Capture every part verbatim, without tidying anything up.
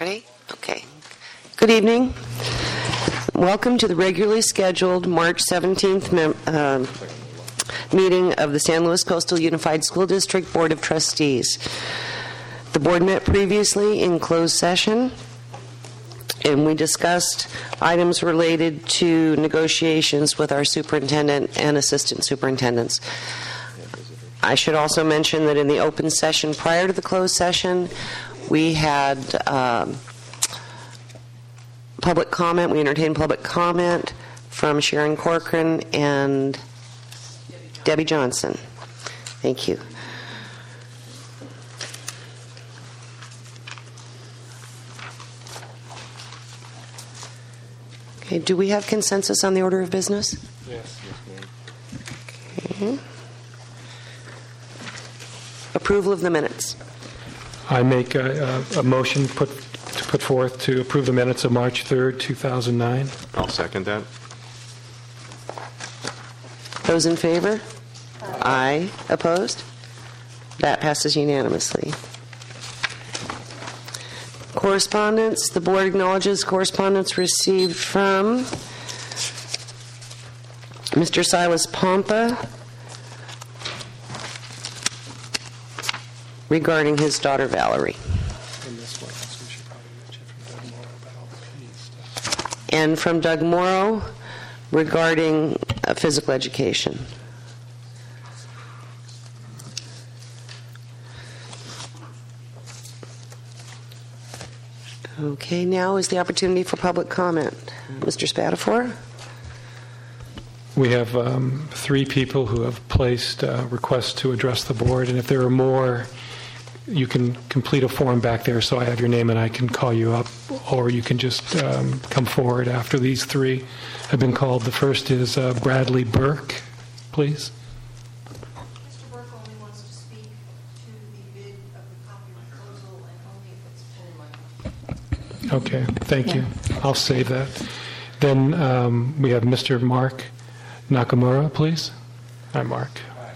Ready? Okay. Good evening. Welcome to the regularly scheduled March seventeenth mem- uh, meeting of the San Luis Coastal Unified School District Board of Trustees. The board met previously in closed session, and we discussed items related to negotiations with our superintendent and assistant superintendents. I should also mention that in the open session prior to the closed session, we had um, public comment. We entertained public comment from Sharon Corcoran and Debbie Johnson. Thank you. Okay, do we have consensus on the order of business? Yes, yes, ma'am. Okay. Approval of the minutes. I make a, a, a motion put to put forth to approve the minutes of March third, two thousand nine. I'll second that. Those in favor? Aye. Opposed? That passes unanimously. Correspondence. The board acknowledges correspondence received from Mister Silas Pompa regarding his daughter Valerie. And this one, so we should probably mention from Doug Morrow about all the P E stuff. And from Doug Morrow regarding uh, physical education. Okay, now is the opportunity for public comment. Mister Spatafor? We have um, three people who have placed uh, requests to address the board, and if there are more, you can complete a form back there so I have your name and I can call you up, or you can just um, come forward after these three have been called. The first is uh, Bradley Burke, please. Mister Burke only wants to speak to the bid of the copy proposal and only if it's full money. Okay, thank you. I'll save that. Then um, we have Mister Mark Nakamura, please. Hi, Mark.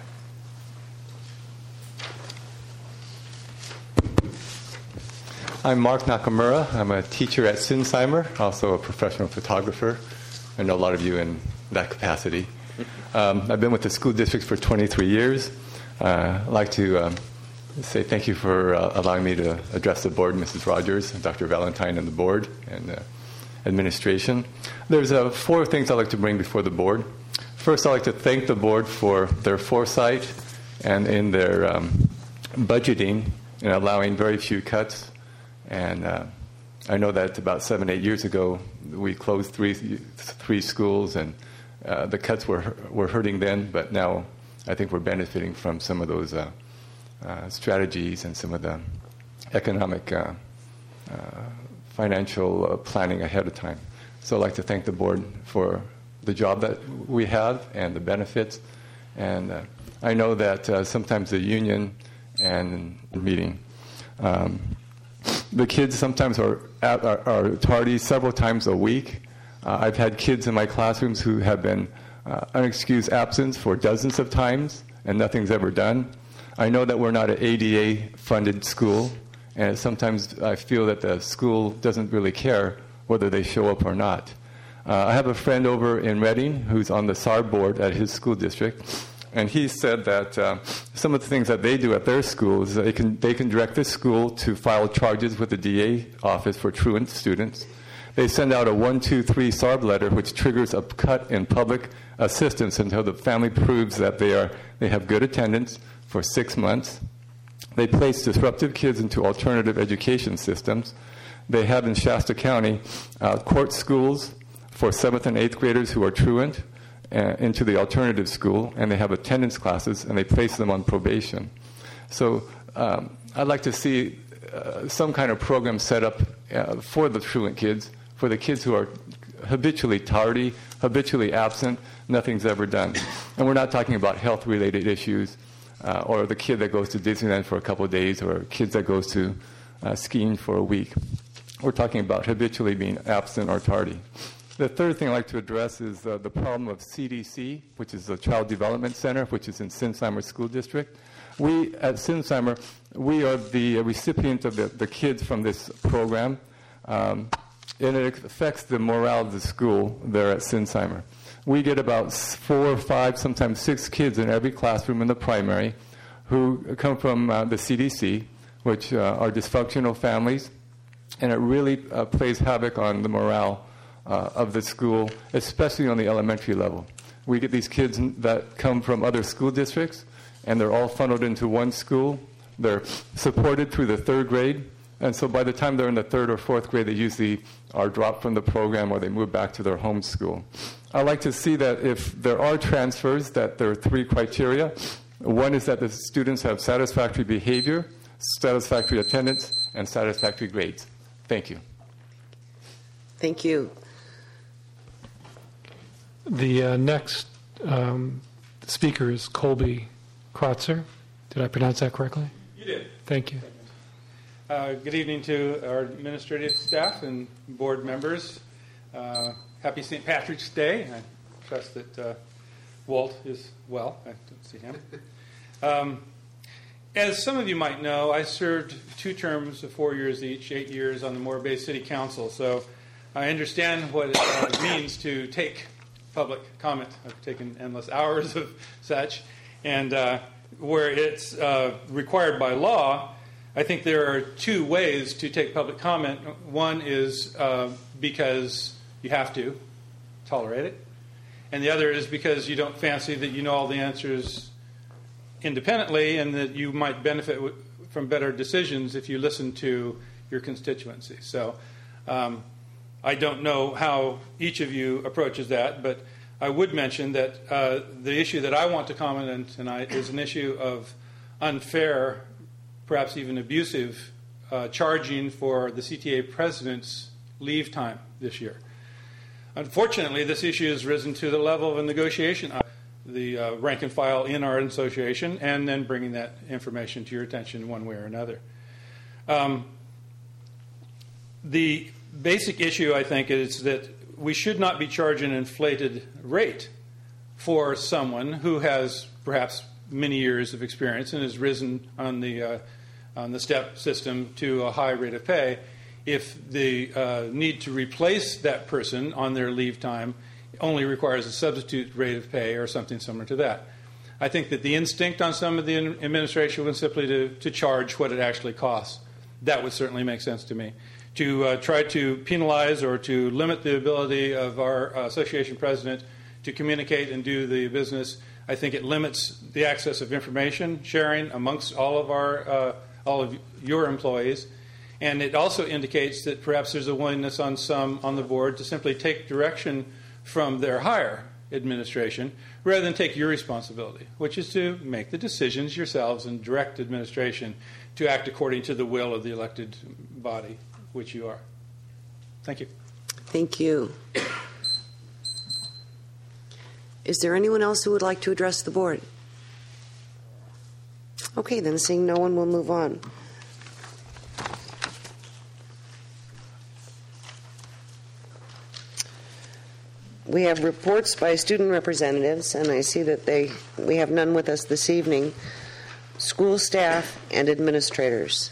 I'm Mark Nakamura. I'm a teacher at Sinsheimer, also a professional photographer. I know a lot of you in that capacity. Um, I've been with the school district for twenty-three years. Uh, I'd like to um, say thank you for uh, allowing me to address the board, Missus Rogers, Doctor Valentine, and the board and uh, administration. There's uh, four things I'd like to bring before the board. First, I'd like to thank the board for their foresight and in their um, budgeting and allowing very few cuts. And uh, I know that about seven, eight years ago, we closed three three schools, and uh, the cuts were were hurting then. But now, I think we're benefiting from some of those uh, uh, strategies and some of the economic, uh, uh, financial uh, planning ahead of time. So I'd like to thank the board for the job that we have and the benefits. And uh, I know that uh, sometimes the union and meeting. Um, The kids sometimes are, at, are, are tardy several times a week. Uh, I've had kids in my classrooms who have been uh, unexcused absence for dozens of times, and nothing's ever done. I know that we're not an A D A-funded school, and sometimes I feel that the school doesn't really care whether they show up or not. Uh, I have a friend over in Redding who's on the S A R board at his school district, and he said that uh, some of the things that they do at their school is they can they can direct the school to file charges with the D A office for truant students. They send out a one two three S A R B letter, which triggers a cut in public assistance until the family proves that they are they have good attendance for six months. They place disruptive kids into alternative education systems. They have in Shasta County uh, court schools for seventh and eighth graders who are truant. Uh, into the alternative school, and they have attendance classes, and they place them on probation. So um, I'd like to see uh, some kind of program set up uh, for the truant kids, for the kids who are habitually tardy, habitually absent, nothing's ever done. And we're not talking about health-related issues, uh, or the kid that goes to Disneyland for a couple of days, or kids that goes to uh, skiing for a week. We're talking about habitually being absent or tardy. The third thing I'd like to address is uh, the problem of C D C, which is the Child Development Center, which is in Sinsheimer School District. We at Sinsheimer, we are the recipient of the, the kids from this program. Um, and it affects the morale of the school there at Sinsheimer. We get about four, five, sometimes six kids in every classroom in the primary who come from uh, the C D C, which uh, are dysfunctional families, and it really uh, plays havoc on the morale uh, of the school, especially on the elementary level. We get these kids that come from other school districts, and they're all funneled into one school. They're supported through the third grade, and so by the time they're in the third or fourth grade, they usually are dropped from the program or they move back to their home school. I like to see that if there are transfers, that there are three criteria. One is that the students have satisfactory behavior, satisfactory attendance, and satisfactory grades. Thank you. Thank you. The uh, next um, speaker is Colby Krotzer. Did I pronounce that correctly? You did. Thank you. Uh, good evening to our administrative staff and board members. Uh, happy Saint Patrick's Day. I trust that uh, Walt is well. I don't see him. Um, as some of you might know, I served two terms of four years each, eight years on the Morro Bay City Council. So I understand what it uh, means to take public comment. I've taken endless hours of such. And uh, where it's uh, required by law, I think there are two ways to take public comment. One is uh, because you have to tolerate it. And the other is because you don't fancy that you know all the answers independently and that you might benefit w- from better decisions if you listen to your constituency. So um, I don't know how each of you approaches that, but I would mention that uh, the issue that I want to comment on tonight is an issue of unfair, perhaps even abusive, uh, charging for the C T A president's leave time this year. Unfortunately, this issue has risen to the level of a negotiation of the uh, rank and file in our association, and then bringing that information to your attention one way or another. Um, the basic issue, I think, is that we should not be charging an inflated rate for someone who has perhaps many years of experience and has risen on the uh, on the step system to a high rate of pay. If the uh, need to replace that person on their leave time only requires a substitute rate of pay or something similar to that. I think that the instinct on some of the administration was simply to, to charge what it actually costs. That would certainly make sense to me. To uh, try to penalize or to limit the ability of our uh, association president to communicate and do the business, I think it limits the access of information sharing amongst all of our uh, all of your employees. And it also indicates that perhaps there's a willingness on some on the board to simply take direction from their higher administration rather than take your responsibility, which is to make the decisions yourselves and direct administration to act according to the will of the elected body, which you are. Thank you. Thank you. Is there anyone else who would like to address the board? Okay, then seeing no one, we'll move on. We have reports by student representatives, and I see that they we have none with us this evening. School staff and administrators.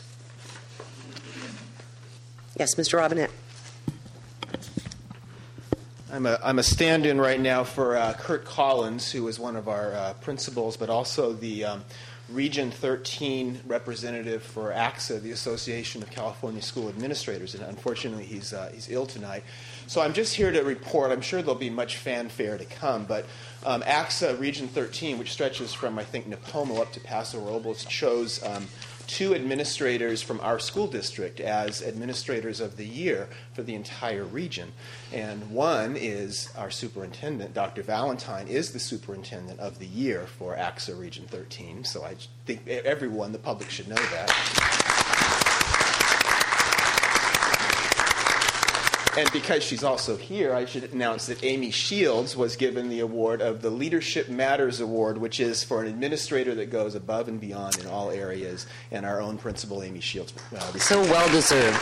Yes, Mister Robinette. I'm a, I'm a stand-in right now for uh, Kurt Collins, who is one of our uh, principals, but also the um, Region thirteen representative for A C S A, the Association of California School Administrators, and unfortunately he's uh, he's ill tonight. So I'm just here to report. I'm sure there'll be much fanfare to come, but um, A C S A Region thirteen, which stretches from, I think, Nipomo up to Paso Robles, chose um, two administrators from our school district as administrators of the year for the entire region. And one is our superintendent. Doctor Valentine is the superintendent of the year for A C S A Region thirteen, so I think everyone, the public, should know that. And because she's also here, I should announce that Amy Shields was given the award of the Leadership Matters Award, which is for an administrator that goes above and beyond in all areas, and our own principal, Amy Shields. Uh, so well deserved.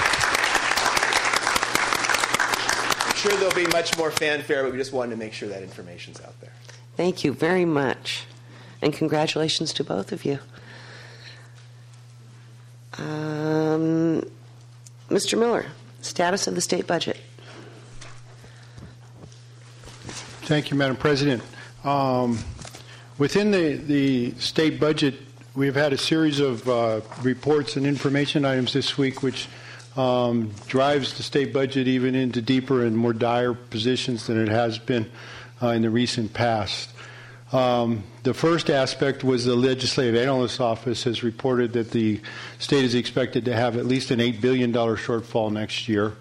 I'm sure there'll be much more fanfare, but we just wanted to make sure that information's out there. Thank you very much, and congratulations to both of you. Um, Mister Miller. Status of the state budget. Thank you, Madam President. Um, within the, the state budget, we've had a series of uh, reports and information items this week which um, drives the state budget even into deeper and more dire positions than it has been uh, in the recent past. Um, the first aspect was the Legislative Analyst's Office has reported that the state is expected to have at least an eight billion dollars shortfall next year.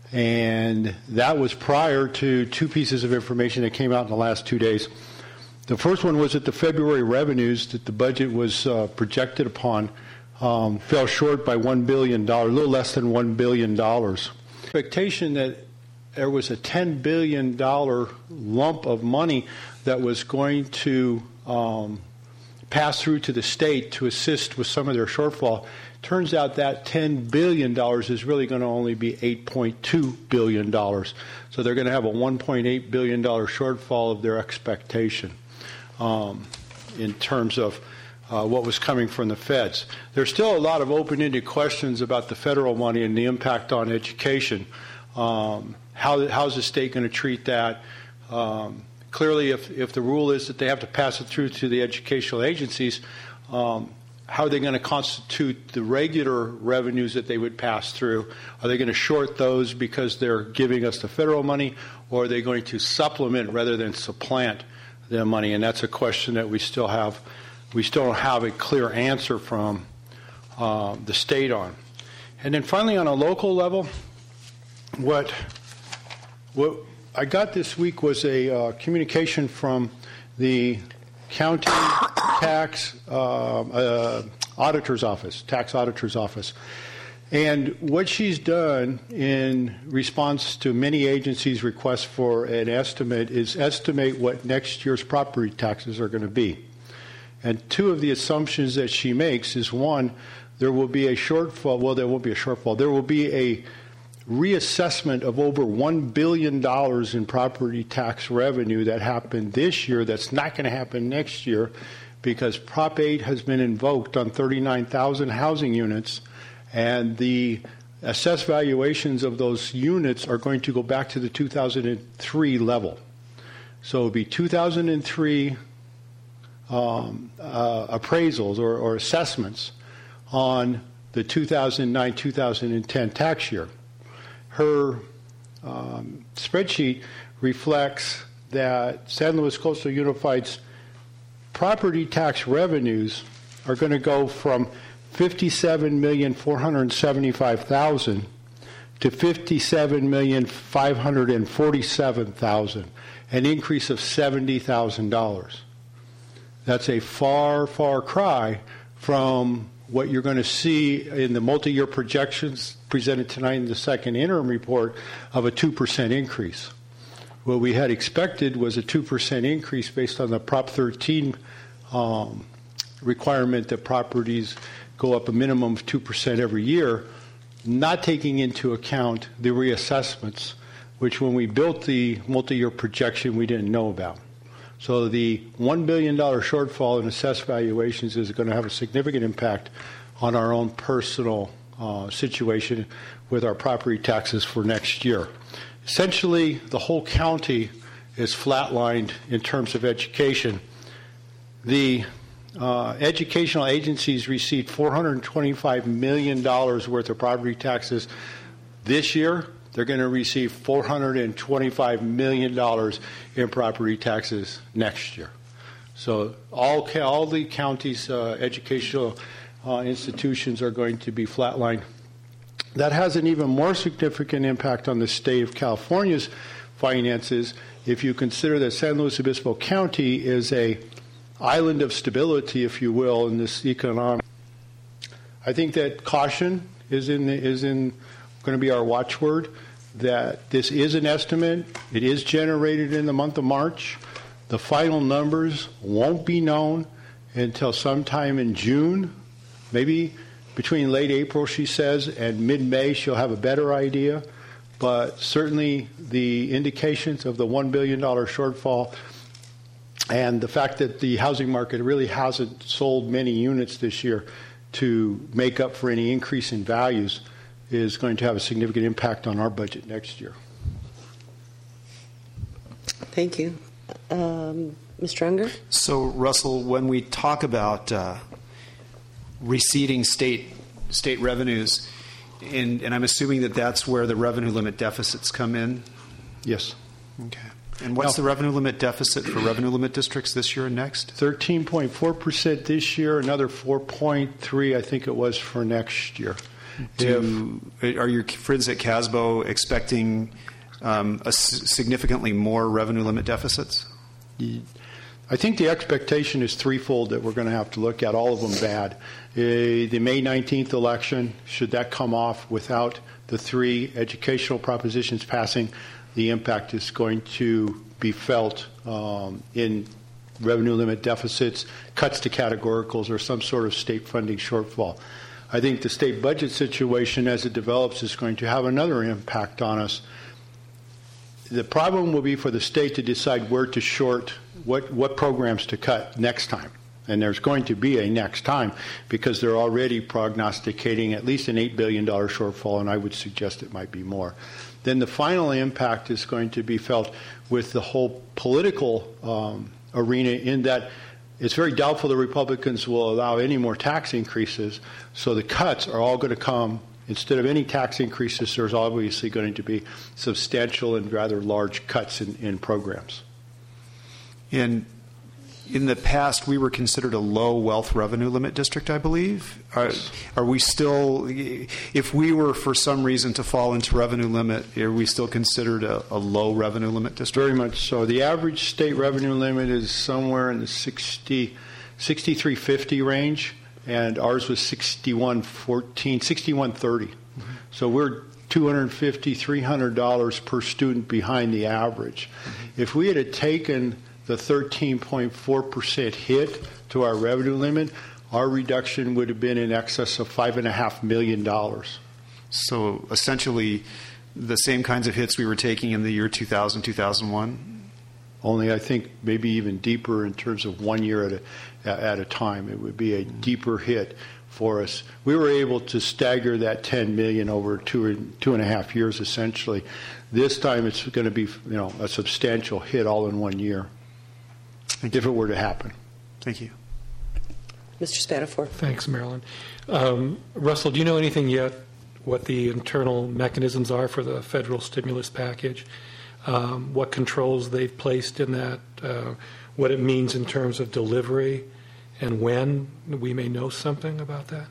And that was prior to two pieces of information that came out in the last two days. The first one was that the February revenues that the budget was uh, projected upon um, fell short by one billion dollars, a little less than one billion dollars. Expectation that there was a ten billion dollars lump of money that was going to um, pass through to the state to assist with some of their shortfall. Turns out that ten billion dollars is really going to only be eight point two billion dollars. So they're going to have a one point eight billion dollars shortfall of their expectation um, in terms of uh, what was coming from the feds. There's still a lot of open-ended questions about the federal money and the impact on education. Um, how, how's the state going to treat that? Um, clearly, if, if the rule is that they have to pass it through to the educational agencies, um, how are they going to constitute the regular revenues that they would pass through? Are they going to short those because they're giving us the federal money, or are they going to supplement rather than supplant the money? And that's a question that we still have. We still don't have a clear answer from uh, the state on. And then finally, on a local level, what what I got this week was a uh, communication from the county tax uh, uh, auditor's office, tax auditor's office. And what she's done in response to many agencies' requests for an estimate is estimate what next year's property taxes are going to be. And two of the assumptions that she makes is, one, there will be a shortfall. Well, there won't be a shortfall. There will be a reassessment of over one billion dollars in property tax revenue that happened this year that's not going to happen next year because Prop eight has been invoked on thirty-nine thousand housing units, and the assessed valuations of those units are going to go back to the two thousand three level. So it will be two thousand three um, uh, appraisals or, or assessments on the two thousand nine two thousand ten tax year. Her um, spreadsheet reflects that San Luis Coastal Unified's property tax revenues are going to go from fifty-seven million four hundred seventy-five thousand dollars to fifty-seven million five hundred forty-seven thousand dollars, an increase of seventy thousand dollars. That's a far, far cry from what you're going to see in the multi-year projections presented tonight in the second interim report of a two percent increase. What we had expected was a two percent increase based on the Prop thirteen um, requirement that properties go up a minimum of two percent every year, not taking into account the reassessments, which when we built the multi-year projection we didn't know about. So the one billion dollars shortfall in assessed valuations is going to have a significant impact on our own personal uh, situation with our property taxes for next year. Essentially, the whole county is flatlined in terms of education. The uh, educational agencies received four hundred twenty-five million dollars worth of property taxes this year. They're going to receive four hundred twenty-five million dollars in property taxes next year. So all all the county's uh, educational uh, institutions are going to be flatlined. That has an even more significant impact on the state of California's finances if you consider that San Luis Obispo County is a island of stability, if you will, in this economic. I think that caution is in the, is in going to be our watchword, that this is an estimate. It is generated in the month of March. The final numbers won't be known until sometime in June, maybe between late April, she says, and mid-May she'll have a better idea. But certainly the indications of the one billion dollars shortfall and the fact that the housing market really hasn't sold many units this year to make up for any increase in values is going to have a significant impact on our budget next year. Thank you. Um, Mister Unger? So, Russell, when we talk about uh, receding state state revenues, and, and I'm assuming that that's where the revenue limit deficits come in? Yes. Okay. And what's Now, the revenue limit deficit for revenue limit districts this year and next? thirteen point four percent this year, another four point three, I think it was, for next year. Do, are your friends at CASBO expecting um, a s- significantly more revenue limit deficits? I think the expectation is threefold that we're going to have to look at, all of them bad. Uh, the May nineteenth election, should that come off without the three educational propositions passing, the impact is going to be felt um, in revenue limit deficits, cuts to categoricals, or some sort of state funding shortfall. I think the state budget situation as it develops is going to have another impact on us. The problem will be for the state to decide where to short, what, what programs to cut next time. And there's going to be a next time because they're already prognosticating at least an eight billion dollars shortfall, and I would suggest it might be more. Then the final impact is going to be felt with the whole political um, arena, in that it's very doubtful the Republicans will allow any more tax increases, so the cuts are all going to come. Instead of any tax increases, there's obviously going to be substantial and rather large cuts in, in programs. And in the past, we were considered a low wealth revenue limit district, I believe. Are, are we still, if we were for some reason to fall into revenue limit, are we still considered a, a low revenue limit district? Very much so. The average state revenue limit is somewhere in the sixty, sixty-three fifty range, and ours was sixty-one fourteen, sixty-one thirty. Mm-hmm. So we're two hundred fifty dollars, three hundred dollars per student behind the average. Mm-hmm. If we had taken the thirteen point four percent hit to our revenue limit, our reduction would have been in excess of five point five million dollars. So essentially the same kinds of hits we were taking in the year two thousand, two thousand one? Only I think maybe even deeper in terms of one year at a, at a time. It would be a deeper hit for us. We were able to stagger that ten million dollars over two, two and a half years essentially. This time it's going to be, you know, a substantial hit all in one year. If it were to happen. Thank you. Mister Spatafor. Thanks, Marilyn. Um, Russell, do you know anything yet what the internal mechanisms are for the federal stimulus package? Um, what controls they've placed in that? Uh, what it means in terms of delivery, and when we may know something about that?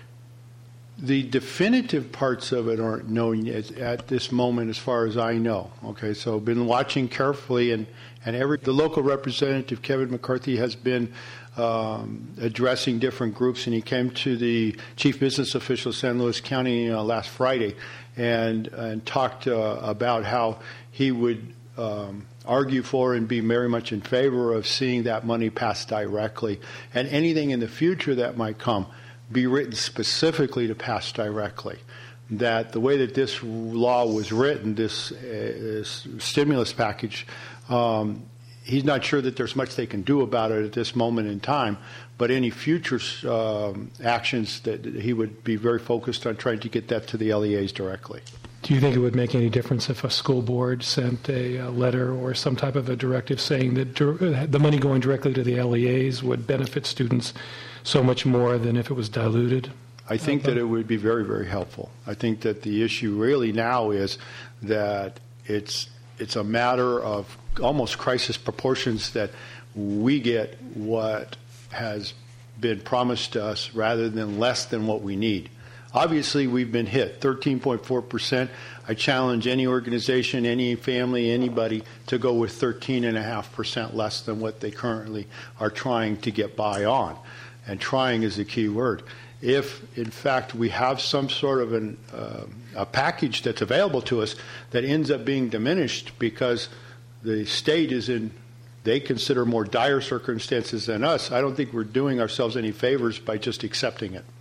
The definitive parts of it aren't known yet at this moment, as far as I know. Okay, so I've been watching carefully, and, and every the local representative, Kevin McCarthy, has been um, addressing different groups, and he came to the chief business official of San Luis County uh, last Friday and, and talked uh, about how he would um, argue for and be very much in favor of seeing that money pass directly, and anything in the future that might come be written specifically to pass directly. That the way that this law was written, this, uh, this stimulus package, um, he's not sure that there's much they can do about it at this moment in time, but any future um, actions that he would be very focused on trying to get that to the L E As directly. Do you think it would make any difference if a school board sent a, a letter or some type of a directive saying that dir- the money going directly to the L E As would benefit students so much more than if it was diluted? I think that it would be very, very helpful. I think that the issue really now is that it's it's a matter of almost crisis proportions, that we get what has been promised to us rather than less than what we need. Obviously, we've been hit, thirteen point four percent. I challenge any organization, any family, anybody to go with thirteen point five percent less than what they currently are trying to get by on. And trying is the key word. If, in fact, we have some sort of an, uh, a package that's available to us that ends up being diminished because the state is in, they consider more dire circumstances than us, I don't think we're doing ourselves any favors by just accepting it.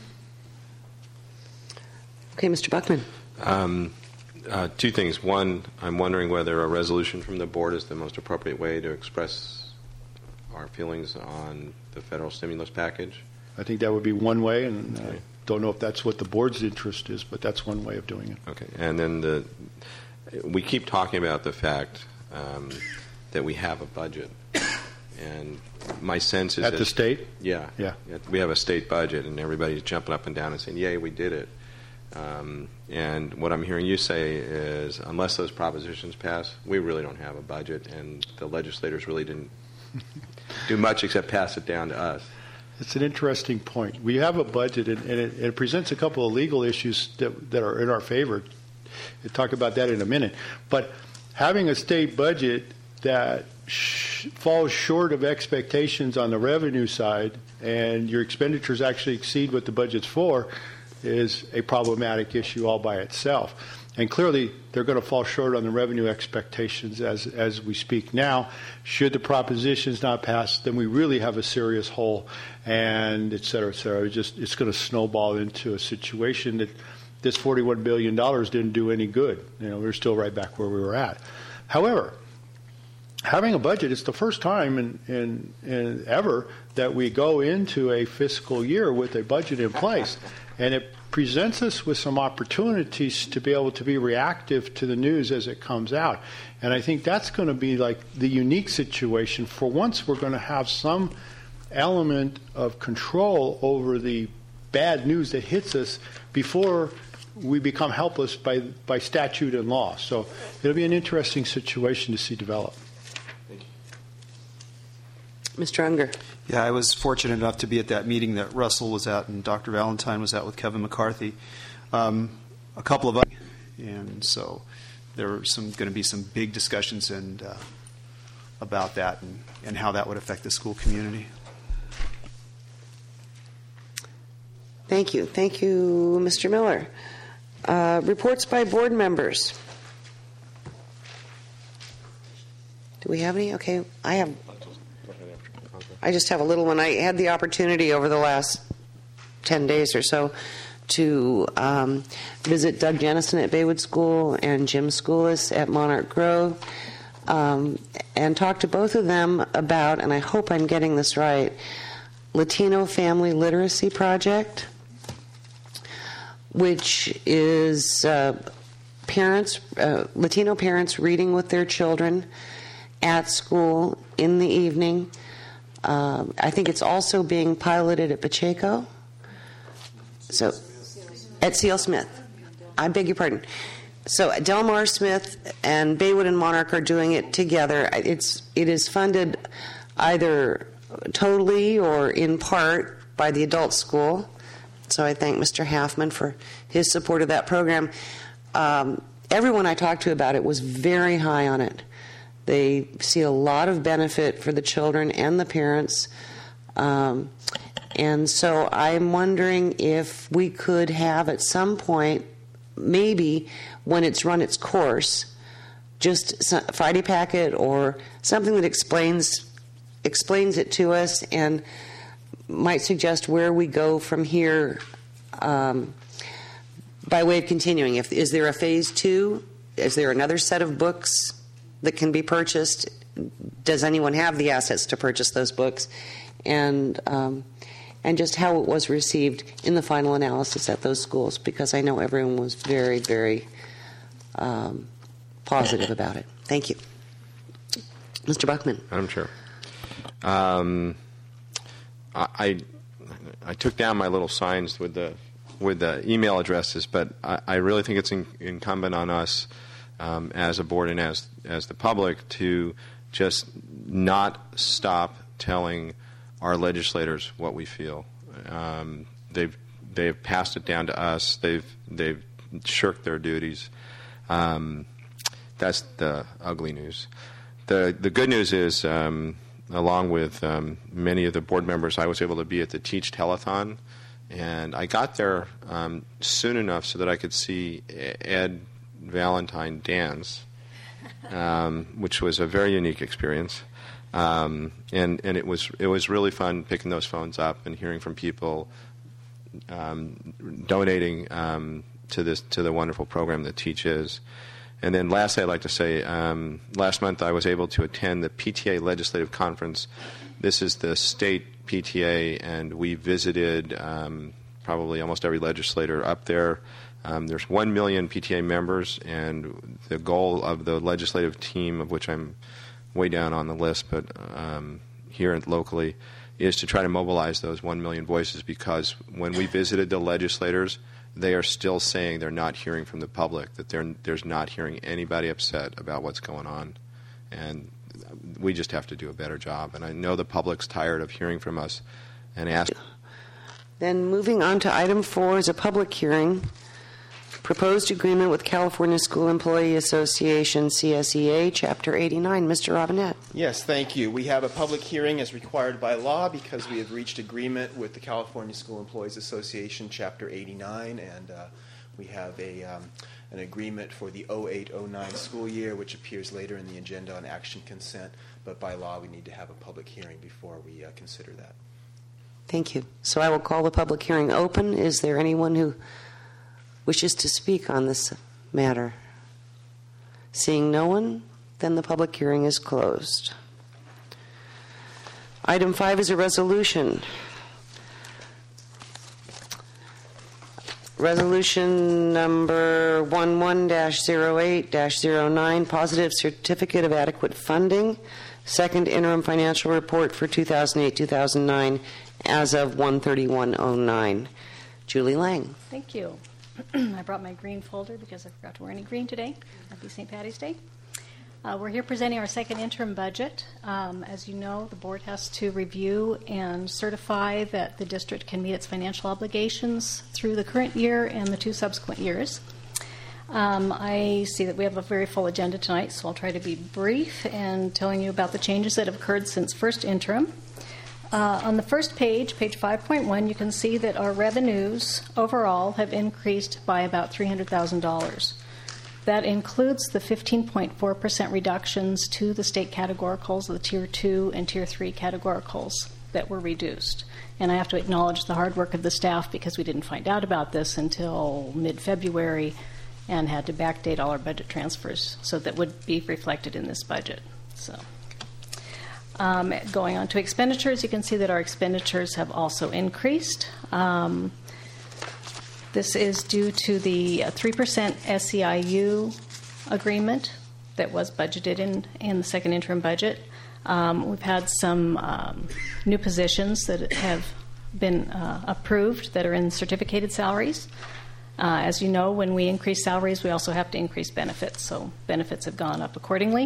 Okay, Mister Buckman. Um, uh, two things. One, I'm wondering whether a resolution from the board is the most appropriate way to express our feelings on the federal stimulus package. I think that would be one way, and uh, Okay. don't know if that's what the board's interest is, but that's one way of doing it. Okay, and then the we keep talking about the fact um, that we have a budget, and my sense is At that, the state? Yeah, Yeah. we have a state budget, and everybody's jumping up and down and saying, "Yay, we did it!" Um, and what I'm hearing you say is, unless those propositions pass, we really don't have a budget, and the legislators really didn't do much except pass it down to us. It's an interesting point. We have a budget, and, and it, it presents a couple of legal issues that, that are in our favor. We'll talk about that in a minute. But having a state budget that sh- falls short of expectations on the revenue side, and your expenditures actually exceed what the budget's for, is a problematic issue all by itself. And clearly, they're going to fall short on the revenue expectations as as we speak now. Should the propositions not pass, then we really have a serious hole, and et cetera, et cetera. It's just it's going to snowball into a situation that this forty-one billion dollars didn't do any good. You know, we're still right back where we were at. However, having a budget, it's the first time in, in, in ever that we go into a fiscal year with a budget in place, and it presents us with some opportunities to be able to be reactive to the news as it comes out. And I think that's going to be like the unique situation. For once, we're going to have some element of control over the bad news that hits us before we become helpless by by statute and law. So it'll be an interesting situation to see develop. Mister Unger. Yeah, I was fortunate enough to be at that meeting that Russell was at and Doctor Valentine was at with Kevin McCarthy. Um, a couple of others, and so there are some going to be some big discussions and uh, about that and, and how that would affect the school community. Thank you. Thank you, Mister Miller. Uh, reports by board members. Do we have any? Okay, I have. I just have a little one. I had the opportunity over the last ten days or so to um, visit Doug Jennison at Baywood School and Jim Schoolis at Monarch Grove, um, and talk to both of them about, and I hope I'm getting this right, Latino Family Literacy Project, which is uh, parents, uh, Latino parents reading with their children at school in the evening. Uh, I think it's also being piloted at Pacheco. So, at C L Smith. I beg your pardon. So, Del Mar Smith and Baywood and Monarch are doing it together. It's it is funded either totally or in part by the adult school. So, I thank Mister Halfman for his support of that program. Um, everyone I talked to about it was very high on it. They see a lot of benefit for the children and the parents. Um, and so I'm wondering if we could have at some point, maybe when it's run its course, just a Friday packet or something that explains explains it to us and might suggest where we go from here um, by way of continuing. If, is there a phase two? Is there another set of books that can be purchased? Does anyone have the assets to purchase those books? And um, and just how it was received in the final analysis at those schools, because I know everyone was very, very um, positive about it. Thank you. Mister Buckman. Madam Chair. Um, I, I took down my little signs with the with the email addresses, but I, I really think it's in, incumbent on us Um, as a board and as as the public to just not stop telling our legislators what we feel. Um, they've they've passed it down to us. They've they've shirked their duties. Um, that's the ugly news. the The good news is, um, along with um, many of the board members, I was able to be at the Teach Telethon, and I got there um, soon enough so that I could see Ed Valentine dance, um, which was a very unique experience, um, and and it was it was really fun picking those phones up and hearing from people um, donating um, to this to the wonderful program that Teach is. And then lastly, I'd like to say, um, last month I was able to attend the P T A Legislative Conference. This is the state P T A, and we visited um, probably almost every legislator up there. Um, there's one million P T A members, and the goal of the legislative team, of which I'm way down on the list, but um, here locally, is to try to mobilize those one million voices, because when we visited the legislators, they are still saying they're not hearing from the public, that they're, there's not hearing anybody upset about what's going on. And we just have to do a better job. And I know the public's tired of hearing from us and ask. Then moving on to item four is a public hearing. Proposed agreement with California School Employee Association, C S E A, Chapter eighty-nine. Mister Robinette. Yes, thank you. We have a public hearing as required by law because we have reached agreement with the California School Employees Association, Chapter eighty-nine, and uh, we have a um, an agreement for the oh eight oh nine school year, which appears later in the agenda on action consent. But by law, we need to have a public hearing before we uh, consider that. Thank you. So I will call the public hearing open. Is there anyone who wishes to speak on this matter? Seeing no one, then the public hearing is closed. Item five is a resolution. Resolution number eleven dash oh eight dash oh nine, Positive Certificate of Adequate Funding, Second Interim Financial Report for two thousand eight to two thousand nine as of one thirty-one oh nine. Julie Lang. Thank you. I brought my green folder because I forgot to wear any green today. Happy Saint Patty's Day. Uh, we're here presenting our second interim budget. Um, as you know, the board has to review and certify that the district can meet its financial obligations through the current year and the two subsequent years. Um, I see that we have a very full agenda tonight, so I'll try to be brief and telling you about the changes that have occurred since first interim. Uh, on the first page, page five point one, you can see that our revenues overall have increased by about three hundred thousand dollars. That includes the fifteen point four percent reductions to the state categoricals, the Tier two and Tier three categoricals that were reduced. And I have to acknowledge the hard work of the staff because we didn't find out about this until mid-February and had to backdate all our budget transfers so that would be reflected in this budget. So. Um, going on to expenditures, you can see that our expenditures have also increased. Um, this is due to the three percent S E I U agreement that was budgeted in, in the second interim budget. Um, we've had some um, new positions that have been uh, approved that are in certificated salaries. Uh, as you know, when we increase salaries, we also have to increase benefits, so benefits have gone up accordingly.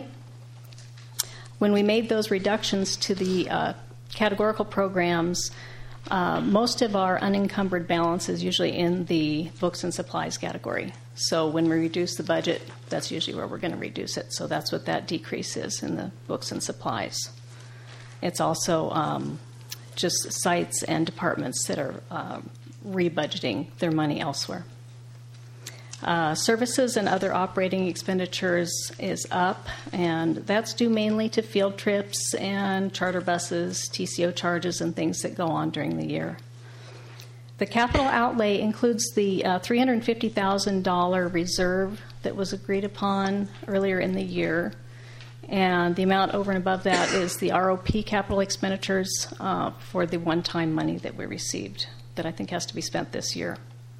When we made those reductions to the uh, categorical programs, uh, most of our unencumbered balance is usually in the books and supplies category. So when we reduce the budget, that's usually where we're going to reduce it. So that's what that decrease is in the books and supplies. It's also um, just sites and departments that are uh, rebudgeting their money elsewhere. Uh, services and other operating expenditures is up, and that's due mainly to field trips and charter buses, T C O charges, and things that go on during the year. The capital outlay includes the uh, three hundred fifty thousand dollars reserve that was agreed upon earlier in the year, and the amount over and above that is the R O P capital expenditures uh, for the one-time money that we received that I think has to be spent this year.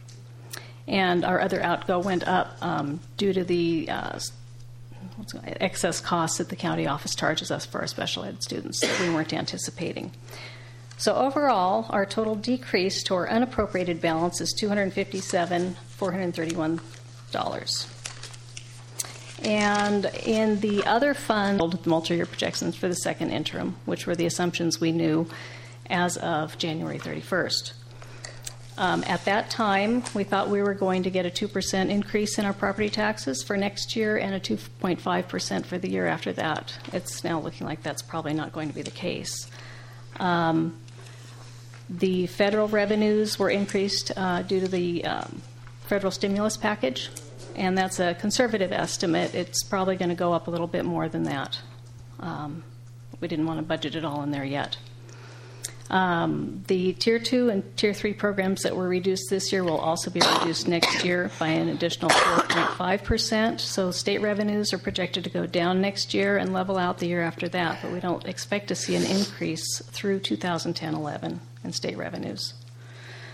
And our other outgo went up um, due to the uh, excess costs that the county office charges us for our special ed students that we weren't anticipating. So overall, our total decrease to our unappropriated balance is two hundred fifty-seven thousand four hundred thirty-one dollars. And in the other fund, the multi-year projections for the second interim, which were the assumptions we knew as of January thirty-first. Um, at that time, we thought we were going to get a two percent increase in our property taxes for next year and a two point five percent for the year after that. It's now looking like that's probably not going to be the case. Um, the federal revenues were increased uh, due to the um, federal stimulus package, and that's a conservative estimate. It's probably going to go up a little bit more than that. Um, we didn't want to budget it all in there yet. Um, the Tier two and Tier three programs that were reduced this year will also be reduced next year by an additional four point five percent. So state revenues are projected to go down next year and level out the year after that, but we don't expect to see an increase through two thousand ten eleven in state revenues.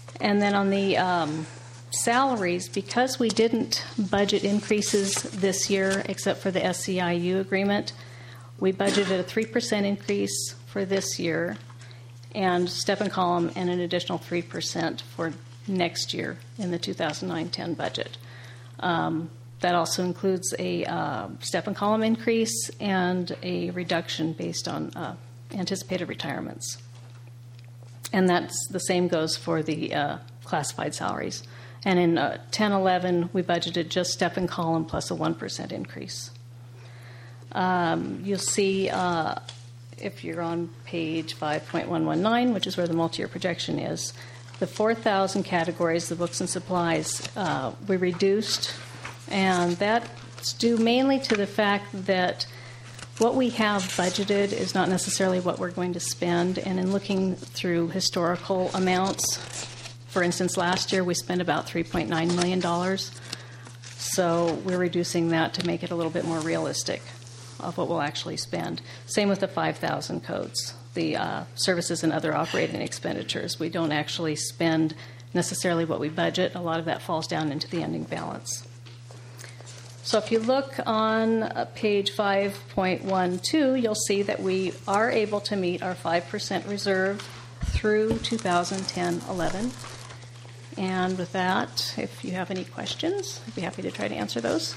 And then on the um, salaries, because we didn't budget increases this year except for the S C I U agreement, we budgeted a three percent increase for this year and step and column and an additional three percent for next year in the two thousand nine ten budget. Um, that also includes a uh, step and column increase and a reduction based on uh, anticipated retirements. And that's the same goes for the uh, classified salaries. And in uh, ten eleven, we budgeted just step and column plus a one percent increase. Um, you'll see, uh, if you're on page five point one one nine, which is where the multi-year projection is, the four thousand categories, the books and supplies, uh, we reduced, and that's due mainly to the fact that what we have budgeted is not necessarily what we're going to spend, and in looking through historical amounts, for instance, last year we spent about three point nine million dollars, so we're reducing that to make it a little bit more realistic of what we'll actually spend. Same with the five thousand codes, the uh, services and other operating expenditures. We don't actually spend necessarily what we budget. A lot of that falls down into the ending balance. So if you look on uh, page five point one two, you'll see that we are able to meet our five percent reserve through two thousand ten eleven. And with that, if you have any questions, I'd be happy to try to answer those.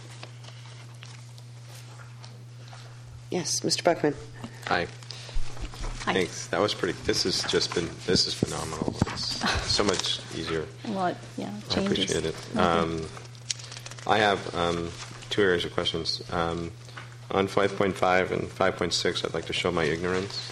Yes, Mister Buckman. Hi. Hi. Thanks. That was pretty. This has just been. This is phenomenal. It's so much easier. Well, it, yeah, I changes. appreciate it. Mm-hmm. Um, I have um, two areas of questions. Um, on five point five and five point six, I'd like to show my ignorance.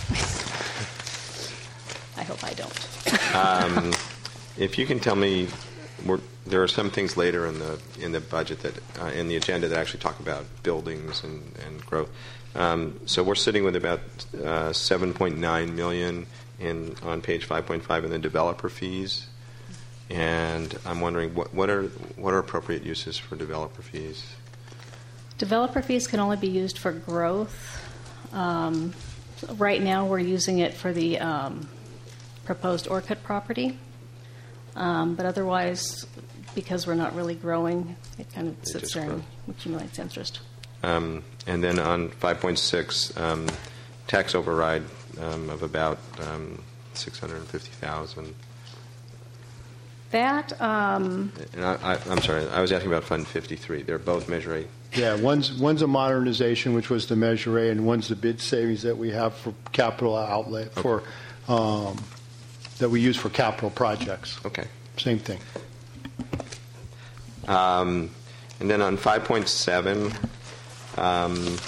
I hope I don't. um, if you can tell me, we're, there are some things later in the in the budget that uh, in the agenda that actually talk about buildings and, and growth. Um, so we're sitting with about uh, seven point nine million in on page five point five in the developer fees, and I'm wondering what, what are what are appropriate uses for developer fees? Developer fees can only be used for growth. Um, right now, we're using it for the um, proposed Orcutt property, um, but otherwise, because we're not really growing, it kind of sits there and accumulates interest. Um, and then on five point six, um, tax override um, of about um, six hundred fifty thousand dollars. That, um, and I, I, I'm sorry, I was asking about Fund fifty-three. They're both Measure A. Yeah, one's one's a modernization, which was the Measure A, and one's the bid savings that we have for capital outlet Okay. for um, that we use for capital projects. Okay. Same thing. Um, and then on five point seven, um,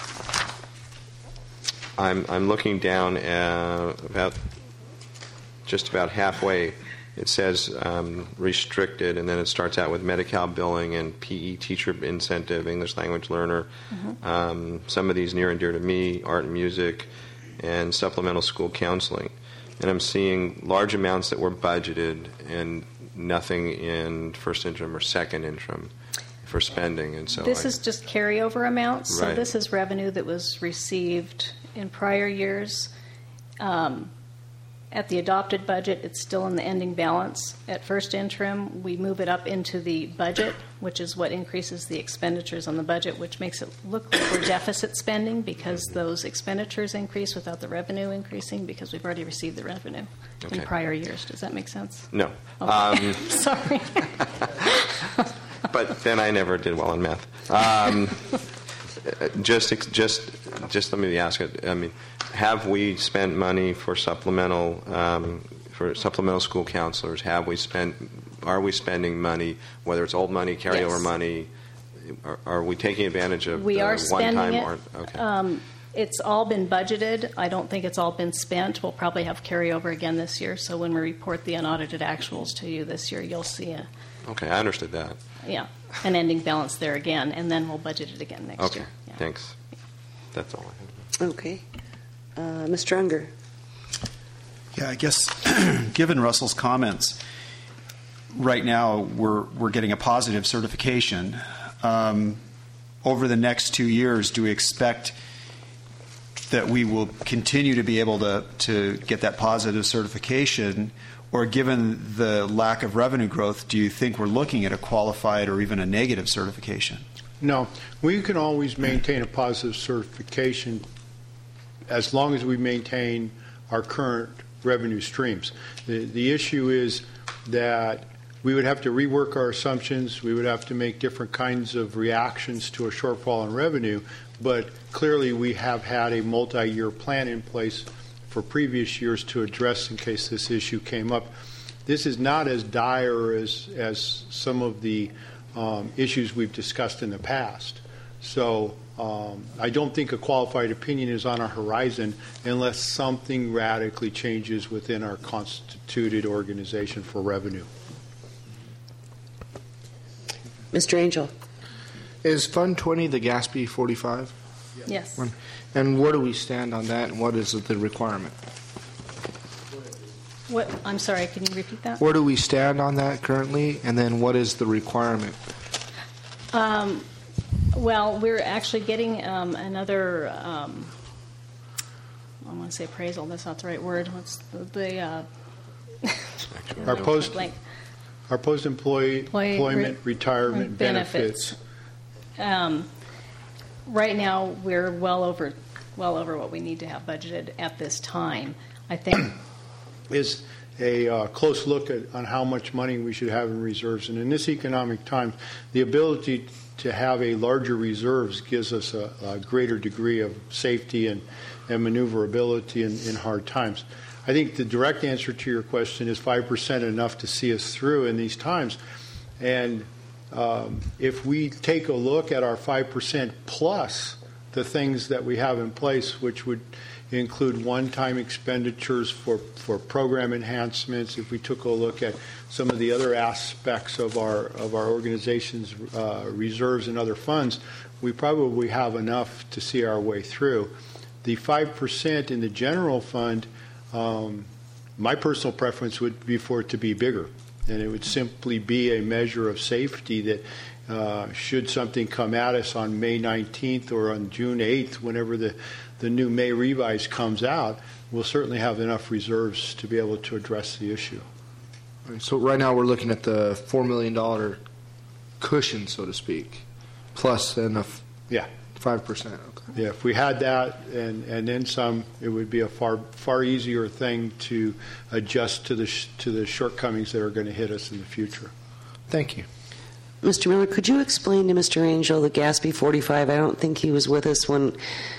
I'm I'm looking down uh, about just about halfway. It says um, restricted, and then it starts out with Medi-Cal billing and P E teacher incentive, English language learner. Mm-hmm. Um, some of these near and dear to me, art and music, and supplemental school counseling. And I'm seeing large amounts that were budgeted and nothing in first interim or second interim for spending. And so this I, is just carryover amounts. So Right. this is revenue that was received in prior years. Um, At the adopted budget, it's still in the ending balance. At first interim, we move it up into the budget, which is what increases the expenditures on the budget, which makes it look like we're deficit spending because those expenditures increase without the revenue increasing because we've already received the revenue Okay. in prior years. Does that make sense? no. Okay. Um, Sorry. but then I never did well in math. Um, just, just, just let me ask it. I mean, have we spent money for supplemental um, for supplemental school counselors? Have we spent? Are we spending money? Whether it's old money, carryover Yes. money, are, are we taking advantage of We the are spending one-time? it. Or, okay. Um, it's all been budgeted. I don't think it's all been spent. We'll probably have carryover again this year. So when we report the unaudited actuals to you this year, you'll see a okay, I understood that. yeah an ending balance there again, and then we'll budget it again next Okay, year. Yeah. thanks. That's all I have. Okay. Uh, Mister Unger. Yeah, I guess given Russell's comments, right now we're we're getting a positive certification. Um, over the next two years, do we expect that we will continue to be able to, to get that positive certification, or given the lack of revenue growth, do you think we're looking at a qualified or even a negative certification? No, we can always maintain a positive certification as long as we maintain our current revenue streams. The, the issue is that we would have to rework our assumptions. We would have to make different kinds of reactions to a shortfall in revenue. But clearly, we have had a multi-year plan in place for previous years to address in case this issue came up. This is not as dire as, as some of the um, issues we've discussed in the past. So um, I don't think a qualified opinion is on our horizon unless something radically changes within our constituted organization for revenue. Mister Angel. Is Fund twenty the GASB forty-five? Yes. And where do we stand on that, and what is the requirement? What? I'm sorry, can you repeat that? Where do we stand on that currently, and then what is the requirement? Um, well, we're actually getting um, another, um, I want to say appraisal, that's not the right word. What's the, the uh, Our post, blank. our post-employee Employee employment re- retirement benefits. benefits. Um, right now, we're well over, well over what we need to have budgeted at this time. I think is a uh, close look at on how much money we should have in reserves. And in this economic time, the ability to have a larger reserves gives us a, a greater degree of safety and, and maneuverability in, in hard times. I think the direct answer to your question is five percent enough to see us through in these times. And um, if we take a look at our five percent plus the things that we have in place, which would include one-time expenditures for, for program enhancements, if we took a look at some of the other aspects of our of our organization's uh, reserves and other funds, we probably have enough to see our way through. The five percent in the general fund, um, my personal preference would be for it to be bigger, and it would simply be a measure of safety that uh, should something come at us on May nineteenth or on June eighth, whenever the the new May revise comes out, we'll certainly have enough reserves to be able to address the issue. So right now we're looking at the four million dollars cushion, so to speak, plus enough. Yeah. five percent. Okay. Yeah, if we had that and, and then some, it would be a far far easier thing to adjust to the sh- to the shortcomings that are going to hit us in the future. Thank you. Mister Miller, could you explain to Mister Angel the GASB forty-five? I don't think he was with us when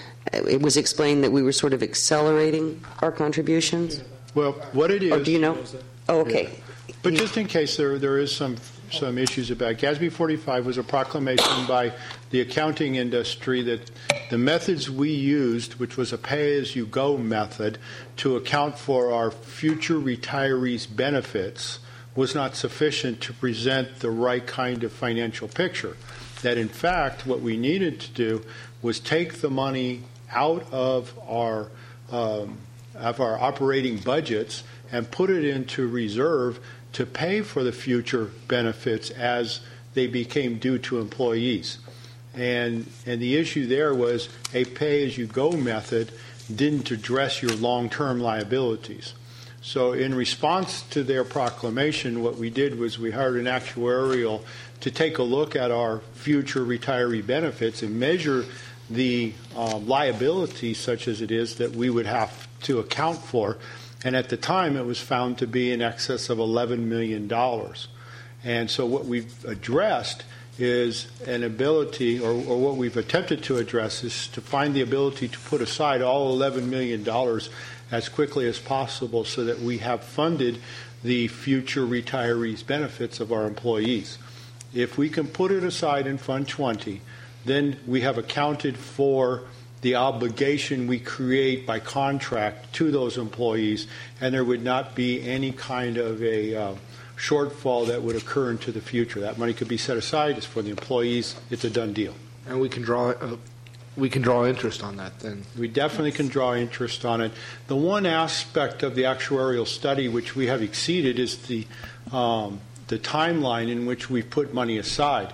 it was explained that we were sort of accelerating our contributions. Well, what it is... Or do you know? Oh, okay. Yeah. But just in case there there is some some issues about GASB forty-five was a proclamation by the accounting industry that the methods we used, which was a pay-as-you-go method to account for our future retirees' benefits, was not sufficient to present the right kind of financial picture. That, in fact, what we needed to do was take the money out of our um, of our operating budgets and put it into reserve to pay for the future benefits as they became due to employees. And and the issue there was a pay-as-you-go method didn't address your long-term liabilities. So in response to their proclamation, what we did was we hired an actuarial to take a look at our future retiree benefits and measure the uh, liability, such as it is, that we would have to account for. And at the time, it was found to be in excess of eleven million dollars. And so what we've addressed is an ability, or, or what we've attempted to address is to find the ability to put aside all eleven million dollars as quickly as possible so that we have funded the future retirees' benefits of our employees. If we can put it aside in Fund twenty, then we have accounted for the obligation we create by contract to those employees, and there would not be any kind of a uh, shortfall that would occur into the future. That money could be set aside. It's for the employees. It's a done deal. And we can draw uh, we can draw interest on that then. We definitely can draw interest on it. The one aspect of the actuarial study which we have exceeded is the um, the timeline in which we put money aside.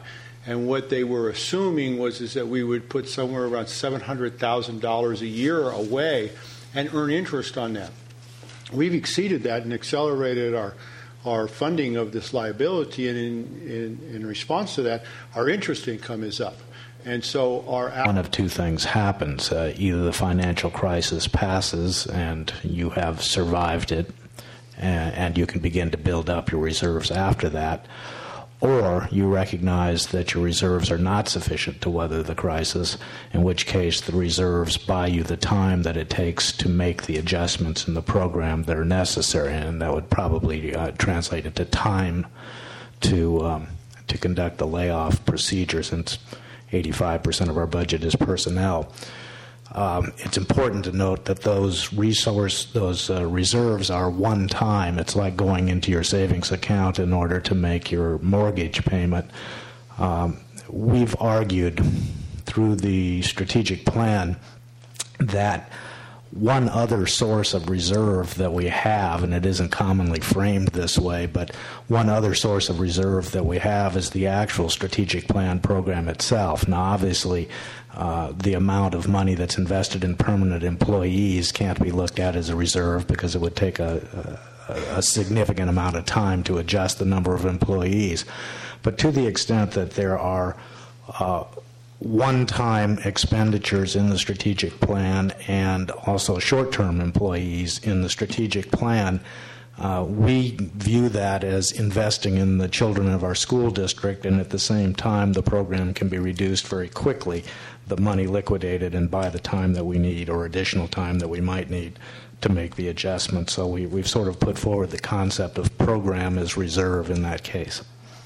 And what they were assuming was is that we would put somewhere around seven hundred thousand dollars a year away and earn interest on that. We've exceeded that and accelerated our our funding of this liability, and in, in, in response to that, our interest income is up. And so our... One of two things happens. Uh, either the financial crisis passes and you have survived it, and, and you can begin to build up your reserves after that, or you recognize that your reserves are not sufficient to weather the crisis, in which case the reserves buy you the time that it takes to make the adjustments in the program that are necessary, and that would probably uh, translate into time to um, to conduct the layoff procedure, since eighty-five percent of our budget is personnel. Um, it's important to note that those resource, those uh, reserves are one time. It's like going into your savings account in order to make your mortgage payment. Um, we've argued through the strategic plan that one other source of reserve that we have, and it isn't commonly framed this way, but one other source of reserve that we have is the actual strategic plan program itself. Now, obviously, uh, the amount of money that's invested in permanent employees can't be looked at as a reserve, because it would take a, a, a significant amount of time to adjust the number of employees. But to the extent that there are uh, one-time expenditures in the strategic plan and also short-term employees in the strategic plan, uh, we view that as investing in the children of our school district, and at the same time the program can be reduced very quickly, the money liquidated, and by the time that we need, or additional time that we might need to make the adjustment. So we, we've sort of put forward the concept of program as reserve in that case.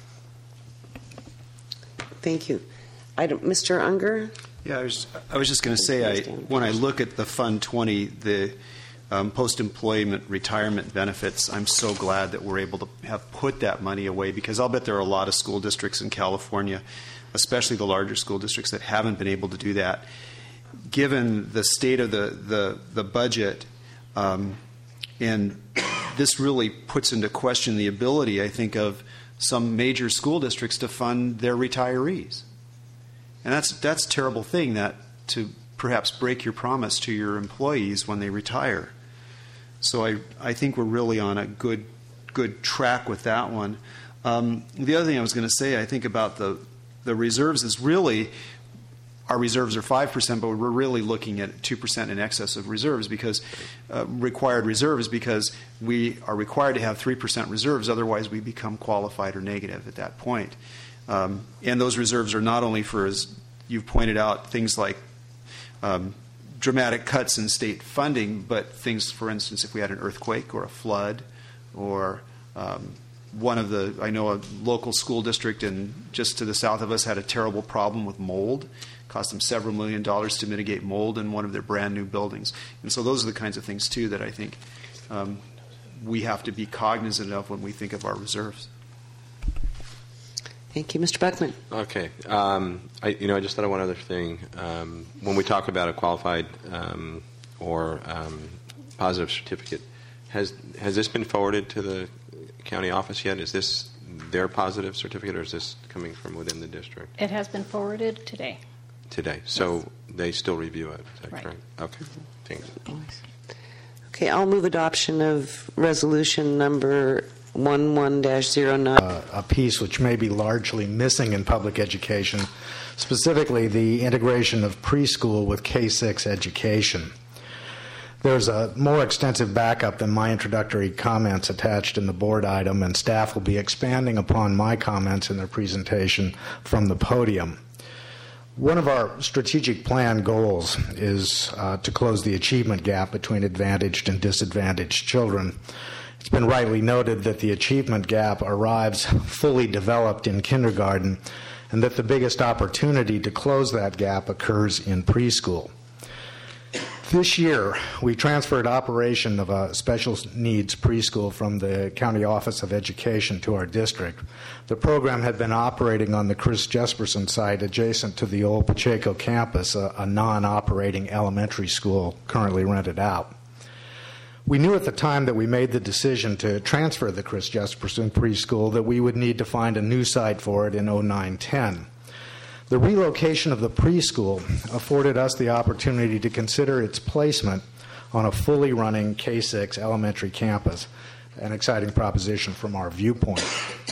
Thank you. I don't, Mister Unger? Yeah, I was, I was just going to say, I, when I look at the Fund twenty, the um, post-employment retirement benefits, I'm so glad that we're able to have put that money away, because I'll bet there are a lot of school districts in California, especially the larger school districts, that haven't been able to do that. Given the state of the, the, the budget, um, and this really puts into question the ability, I think, of some major school districts to fund their retirees. And that's that's a terrible thing, that to perhaps break your promise to your employees when they retire. So I, I think we're really on a good good track with that one. Um, the other thing I was going to say, I think about the, the reserves is really, our reserves are five percent, but we're really looking at two percent in excess of reserves, because uh, required reserves, because we are required to have three percent reserves, otherwise we become qualified or negative at that point. Um, and those reserves are not only for, as you've pointed out, things like um, dramatic cuts in state funding, but things, for instance, if we had an earthquake or a flood, or um, one of the, I know a local school district in just to the south of us had a terrible problem with mold. It cost them several million dollars to mitigate mold in one of their brand new buildings. And so those are the kinds of things, too, that I think um, we have to be cognizant of when we think of our reserves. Thank you. Mister Buckman. Okay. Um, I, you know, I just thought of one other thing. Um, when we talk about a qualified um, or um, positive certificate, has has this been forwarded to the county office yet? Is this their positive certificate, or is this coming from within the district? It has been forwarded today. Today. So yes. They still review it. Is that right. correct? Okay. Thanks. Okay. I'll move adoption of resolution number eleven dash zero nine. Uh, a piece which may be largely missing in public education, specifically the integration of preschool with K six education. There's a more extensive backup than my introductory comments attached in the board item, and staff will be expanding upon my comments in their presentation from the podium. One of our strategic plan goals is uh, to close the achievement gap between advantaged and disadvantaged children. It's been rightly noted that the achievement gap arrives fully developed in kindergarten, and that the biggest opportunity to close that gap occurs in preschool. This year, we transferred operation of a special needs preschool from the County Office of Education to our district. The program had been operating on the Chris Jesperson site adjacent to the old Pacheco campus, a, a non-operating elementary school currently rented out. We knew at the time that we made the decision to transfer the Chris Jesperson preschool that we would need to find a new site for it in oh nine ten. The relocation of the preschool afforded us the opportunity to consider its placement on a fully running K six elementary campus, an exciting proposition from our viewpoint.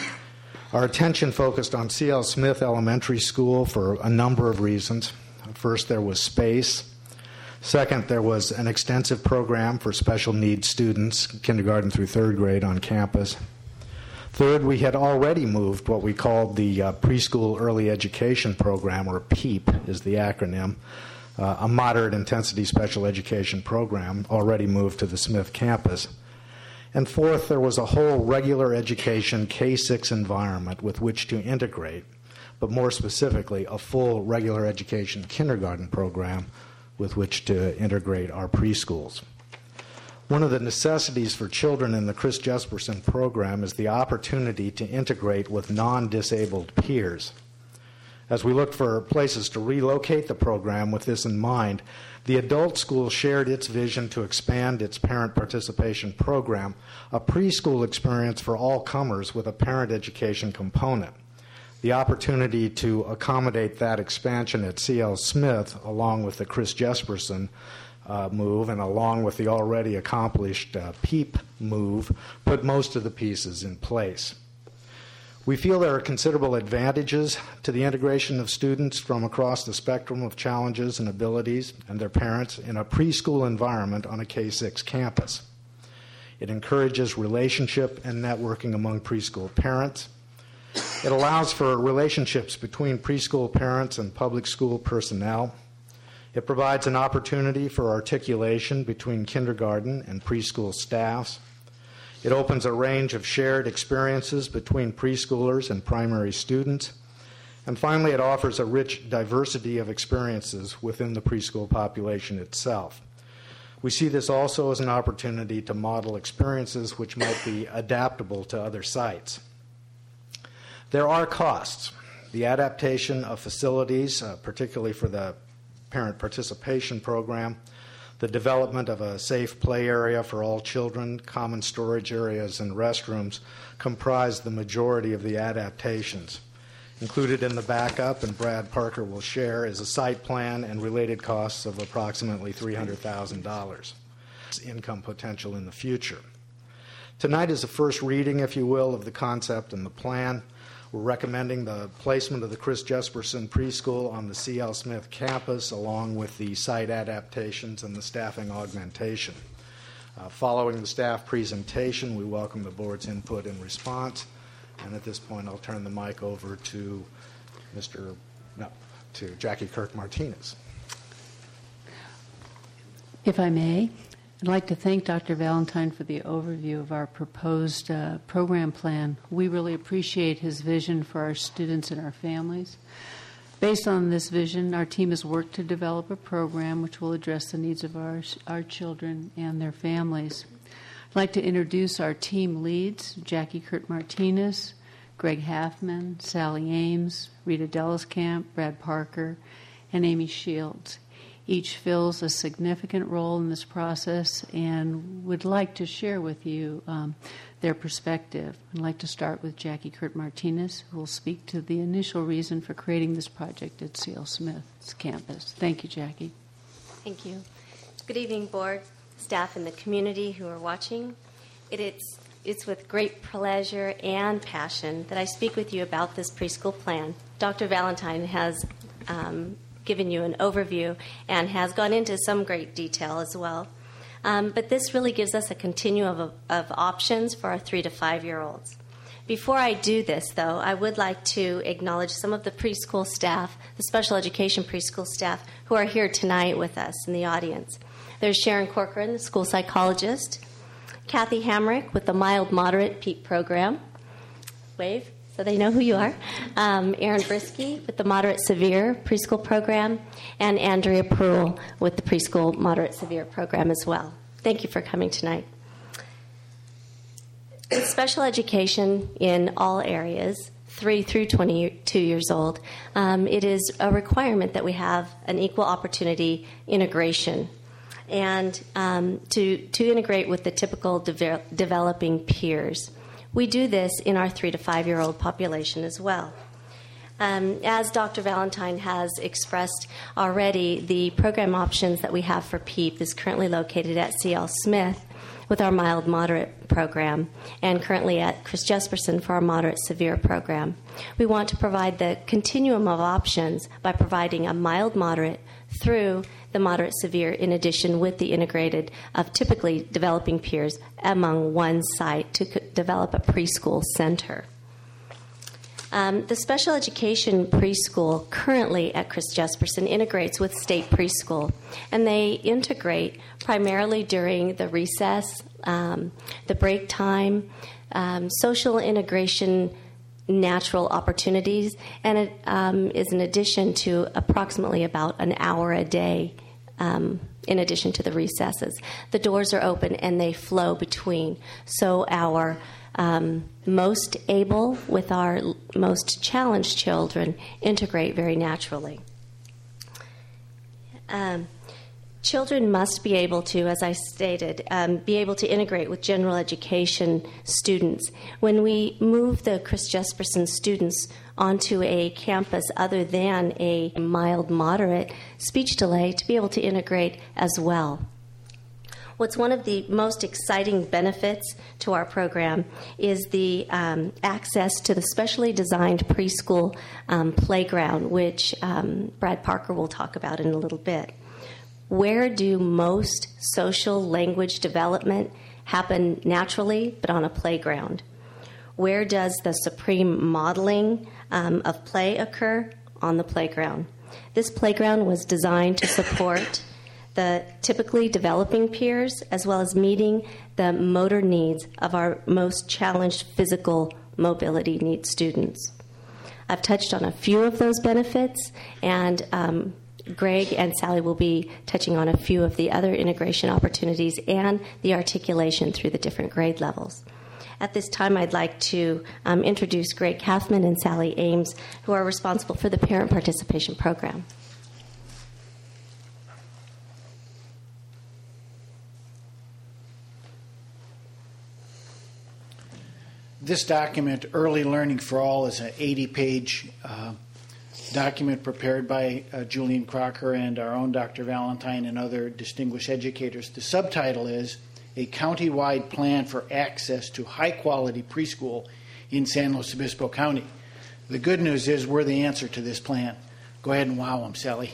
Our attention focused on C L Smith Elementary School for a number of reasons. First, there was space. Second, there was an extensive program for special needs students, kindergarten through third grade, on campus. Third, we had already moved what we called the uh, Preschool Early Education Program, or PEEP is the acronym, uh, a moderate intensity special education program, already moved to the Smith campus. And fourth, there was a whole regular education K six environment with which to integrate, but more specifically, a full regular education kindergarten program with which to integrate our preschools. One of the necessities for children in the Chris Jesperson program is the opportunity to integrate with non-disabled peers. As we looked for places to relocate the program with this in mind, the adult school shared its vision to expand its parent participation program, a preschool experience for all comers with a parent education component. The opportunity to accommodate that expansion at C L Smith, along with the Chris Jesperson uh, move and along with the already accomplished uh, PEEP move, put most of the pieces in place. We feel there are considerable advantages to the integration of students from across the spectrum of challenges and abilities and their parents in a preschool environment on a K six campus. It encourages relationship and networking among preschool parents. It allows for relationships between preschool parents and public school personnel. It provides an opportunity for articulation between kindergarten and preschool staffs. It opens a range of shared experiences between preschoolers and primary students. And finally, it offers a rich diversity of experiences within the preschool population itself. We see this also as an opportunity to model experiences which might be adaptable to other sites. There are costs. The adaptation of facilities, uh, particularly for the parent participation program, the development of a safe play area for all children, common storage areas, and restrooms comprise the majority of the adaptations. Included in the backup, and Brad Parker will share, is a site plan and related costs of approximately three hundred thousand dollars. It's income potential in the future. Tonight is the first reading, if you will, of the concept and the plan. We're recommending the placement of the Chris Jesperson Preschool on the C L Smith campus, along with the site adaptations and the staffing augmentation. Uh, following the staff presentation, we welcome the board's input and response. And at this point, I'll turn the mic over to Mister No, to Jackie Kirk Martinez. If I may, I'd like to thank Doctor Valentine for the overview of our proposed uh, program plan. We really appreciate his vision for our students and our families. Based on this vision, our team has worked to develop a program which will address the needs of our, our children and their families. I'd like to introduce our team leads, Jackie Kurt Martinez, Greg Halfman, Sally Ames, Rita Delliscamp, Brad Parker, and Amy Shields. Each fills a significant role in this process and would like to share with you um, their perspective. I'd like to start with Jackie Kurt Martinez, who will speak to the initial reason for creating this project at C L Smith's campus. Thank you, Jackie. Thank you. Good evening, board, staff, and the community who are watching. It, it's, it's with great pleasure and passion that I speak with you about this preschool plan. Doctor Valentine has um, given you an overview and has gone into some great detail as well. Um, but this really gives us a continuum of, of options for our three to five-year-olds. Before I do this, though, I would like to acknowledge some of the preschool staff, the special education preschool staff, who are here tonight with us in the audience. There's Sharon Corcoran, the school psychologist, Kathy Hamrick with the mild moderate PEEP program. Wave, so they know who you are. Um, Aaron Brisky with the moderate severe preschool program, and Andrea Pruill with the preschool moderate severe program as well. Thank you for coming tonight. With special education in all areas, three through twenty-two years old, um, it is a requirement that we have an equal opportunity integration and um, to, to integrate with the typical de- developing peers. We do this in our three to five-year-old population as well. Um, as Doctor Valentine has expressed already, the program options that we have for PEEP is currently located at C L Smith with our mild-moderate program, and currently at Chris Jesperson for our moderate-severe program. We want to provide the continuum of options by providing a mild-moderate through the moderate-severe, in addition with the integrated of typically developing peers among one site to co- develop a preschool center. Um, the special education preschool currently at Chris Jesperson integrates with state preschool, and they integrate primarily during the recess, um, the break time, um, social integration, natural opportunities, and it um, is in addition to approximately about an hour a day um, in addition to the recesses. The doors are open and they flow between, so our Um, most able with our most challenged children integrate very naturally. Um, children must be able to, as I stated, um, be able to integrate with general education students. When we move the Chris Jesperson students onto a campus other than a mild, moderate speech delay, to be able to integrate as well. What's one of the most exciting benefits to our program is the um, access to the specially designed preschool um, playground, which um, Brad Parker will talk about in a little bit. Where do most social language development happen naturally, but on a playground? Where does the supreme modeling um, of play occur? On the playground. This playground was designed to support the typically developing peers, as well as meeting the motor needs of our most challenged physical mobility needs students. I've touched on a few of those benefits, and um, Greg and Sally will be touching on a few of the other integration opportunities and the articulation through the different grade levels. At this time, I'd like to um, introduce Greg Kaufman and Sally Ames, who are responsible for the Parent Participation Program. This document, Early Learning for All, is an eighty-page uh, document prepared by uh, Julian Crocker and our own Doctor Valentine and other distinguished educators. The subtitle is A County-Wide Plan for Access to High-Quality Preschool in San Luis Obispo County. The good news is we're the answer to this plan. Go ahead and wow them, Sally.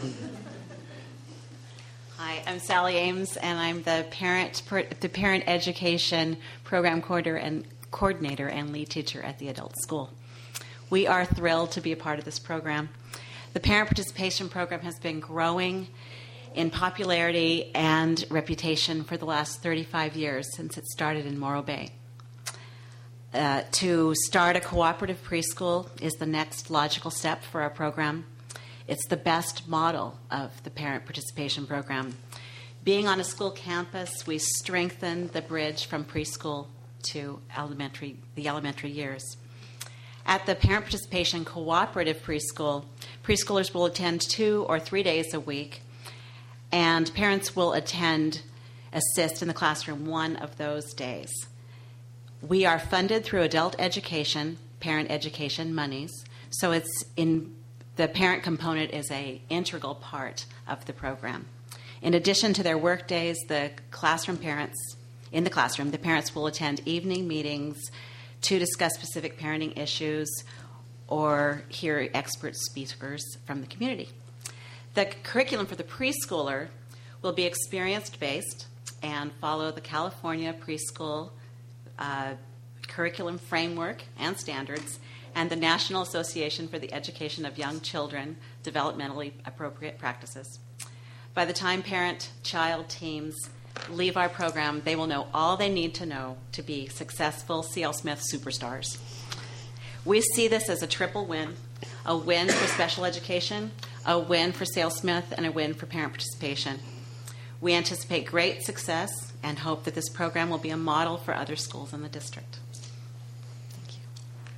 Hi, I'm Sally Ames, and I'm the parent the parent education program coordinator and coordinator and lead teacher at the adult school. We are thrilled to be a part of this program. The Parent Participation Program has been growing in popularity and reputation for the last thirty-five years since it started in Morro Bay. Uh, to start a cooperative preschool is the next logical step for our program. It's the best model of the Parent Participation Program. Being on a school campus, we strengthen the bridge from preschool to elementary, the elementary years. At the Parent Participation Cooperative Preschool, preschoolers will attend two or three days a week, and parents will attend, assist in the classroom one of those days. We are funded through adult education, parent education monies, so it's in the parent component is an integral part of the program. In addition to their work days, the classroom parents In the classroom, the parents will attend evening meetings to discuss specific parenting issues or hear expert speakers from the community. The curriculum for the preschooler will be experience-based and follow the California Preschool uh, Curriculum Framework and Standards and the National Association for the Education of Young Children Developmentally Appropriate Practices. By the time parent-child teams leave our program, they will know all they need to know to be successful C L Smith superstars. We see this as a triple win, a win for special education, a win for C L Smith, and a win for parent participation. We anticipate great success and hope that this program will be a model for other schools in the district. Thank you.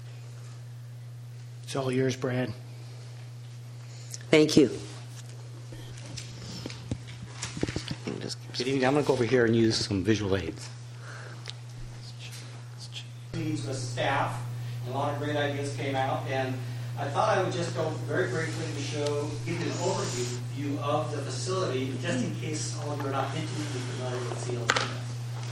It's all yours, Brad. Thank you. Good evening. I'm going to go over here and use some visual aids. Meetings with staff, and a lot of great ideas came out. And I thought I would just go very briefly to show, give you an overview view of the facility, just in case all of you are not intimately familiar with C L C S.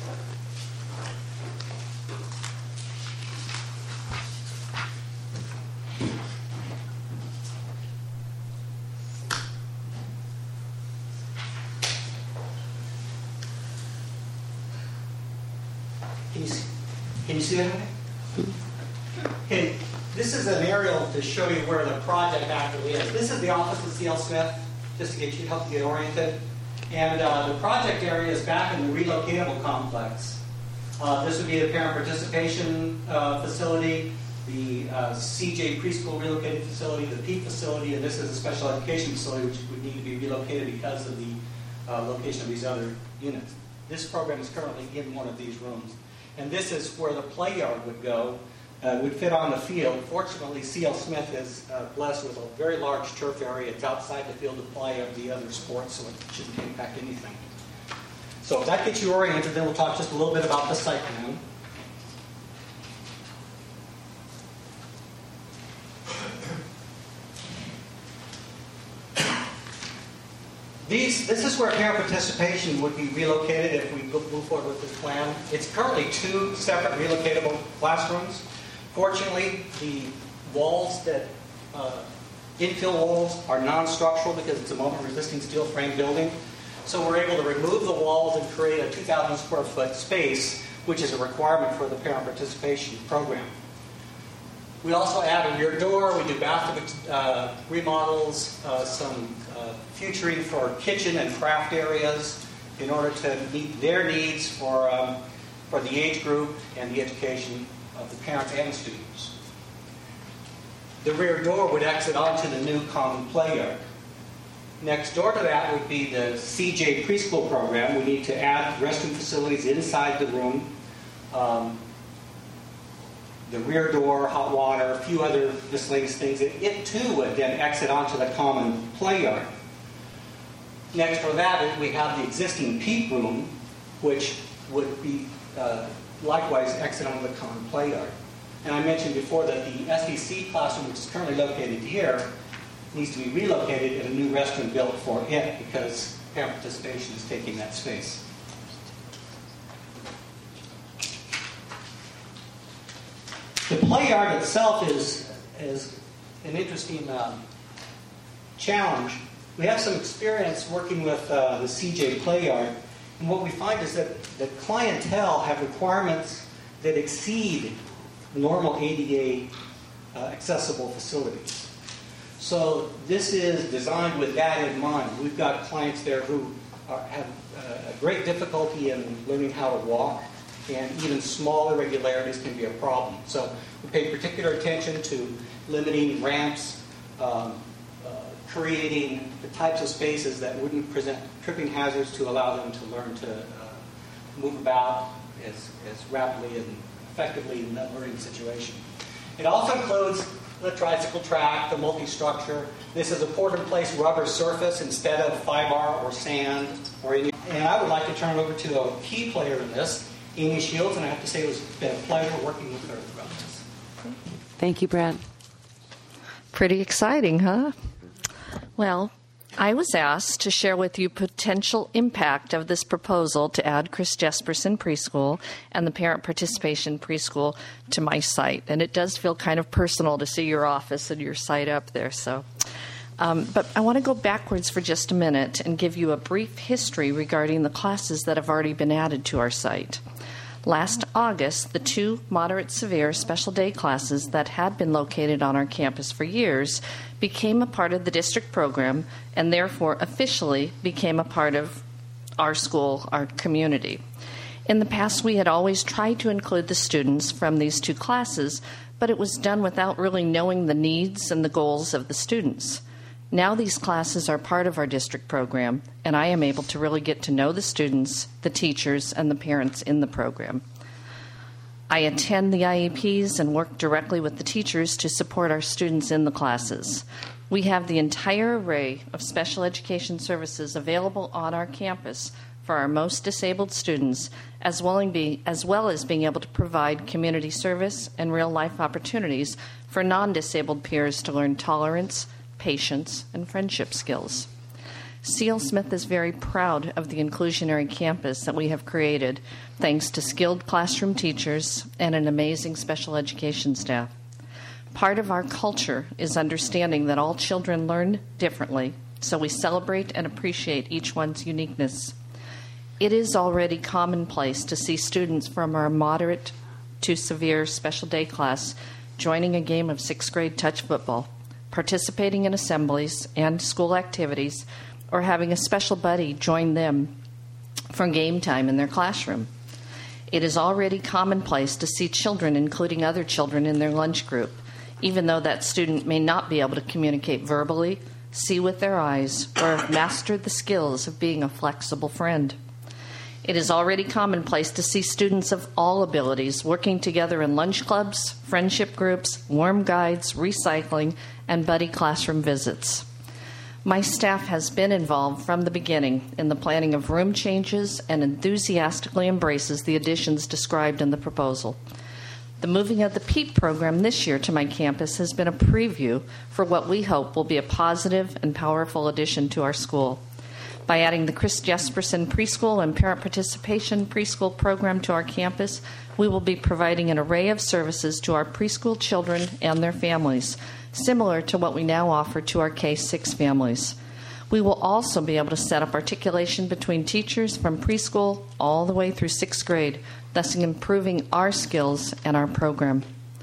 Can you see, can you see that? Okay, this is an aerial to show you where the project actually is. This is the office of C L Smith, just to get you help you get oriented. And uh, the project area is back in the relocatable complex. Uh, this would be the parent participation uh, facility, the uh, C J preschool relocated facility, the P facility, and this is a special education facility which would need to be relocated because of the uh, location of these other units. This program is currently in one of these rooms. And this is where the play yard would go, uh, would fit on the field. Fortunately, C L Smith is uh, blessed with a very large turf area. It's outside the field of play of the other sports, so it shouldn't impact anything. So if that gets you oriented, then we'll talk just a little bit about the site plan. These, this is where parent participation would be relocated if we move forward with this plan. It's currently two separate relocatable classrooms. Fortunately, the walls that, uh, infill walls are non-structural because it's a moment-resisting steel frame building. So we're able to remove the walls and create a two thousand square foot space, which is a requirement for the parent participation program. We also add a rear door. We do bathroom uh, remodels, uh, some uh, futuring for kitchen and craft areas in order to meet their needs for, um, for the age group and the education of the parents and students. The rear door would exit onto the new common play yard. Next door to that would be the C J preschool program. We need to add restroom facilities inside the room. Um, the rear door, hot water, a few other miscellaneous things. It, it too would then exit onto the common play yard. Next to that, we have the existing peak room, which would be uh, likewise exit onto the common play yard. And I mentioned before that the S D C classroom, which is currently located here, needs to be relocated and a new restroom built for it because parent participation is taking that space. The play yard itself is, is an interesting um, challenge. We have some experience working with uh, the C J play yard, and what we find is that the clientele have requirements that exceed normal A D A uh, accessible facilities. So this is designed with that in mind. We've got clients there who are, have uh, a great difficulty in learning how to walk, and even small irregularities can be a problem. So we pay particular attention to limiting ramps, um, uh, creating the types of spaces that wouldn't present tripping hazards to allow them to learn to uh, move about as, as rapidly and effectively in that learning situation. It also includes the tricycle track, the multi-structure. This is a port-in-place rubber surface instead of fiber or sand or any. And I would like to turn it over to a key player in this, Amy Shields, and I have to say it's been a pleasure working with her throughout this. Thank you, Brad. Pretty exciting, huh? Well, I was asked to share with you potential impact of this proposal to add Chris Jesperson Preschool and the Parent Participation Preschool to my site. And it does feel kind of personal to see your office and your site up there. So, um, but I want to go backwards for just a minute and give you a brief history regarding the classes that have already been added to our site. Last August, the two moderate severe special day classes that had been located on our campus for years became a part of the district program and therefore officially became a part of our school, our community. In the past, we had always tried to include the students from these two classes, but it was done without really knowing the needs and the goals of the students. Now these classes are part of our district program, and I am able to really get to know the students, the teachers, and the parents in the program. I attend the I E Ps and work directly with the teachers to support our students in the classes. We have the entire array of special education services available on our campus for our most disabled students, as well, be, as well as being able to provide community service and real-life opportunities for non-disabled peers to learn tolerance, patience, and friendship skills. C L. Smith is very proud of the inclusionary campus that we have created, thanks to skilled classroom teachers and an amazing special education staff. Part of our culture is understanding that all children learn differently, so we celebrate and appreciate each one's uniqueness. It is already commonplace to see students from our moderate to severe special day class joining a game of sixth grade touch football, participating in assemblies and school activities, or having a special buddy join them for game time in their classroom. It is already commonplace to see children including other children in their lunch group, even though that student may not be able to communicate verbally, see with their eyes, or have mastered the skills of being a flexible friend. It is already commonplace to see students of all abilities working together in lunch clubs, friendship groups, warm guides, recycling, and buddy classroom visits. My staff has been involved from the beginning in the planning of room changes and enthusiastically embraces the additions described in the proposal. The moving of the PEEP program this year to my campus has been a preview for what we hope will be a positive and powerful addition to our school. By adding the Chris Jesperson Preschool and Parent Participation Preschool program to our campus, we will be providing an array of services to our preschool children and their families, similar to what we now offer to our K six families. We will also be able to set up articulation between teachers from preschool all the way through sixth grade, thus improving our skills and our program.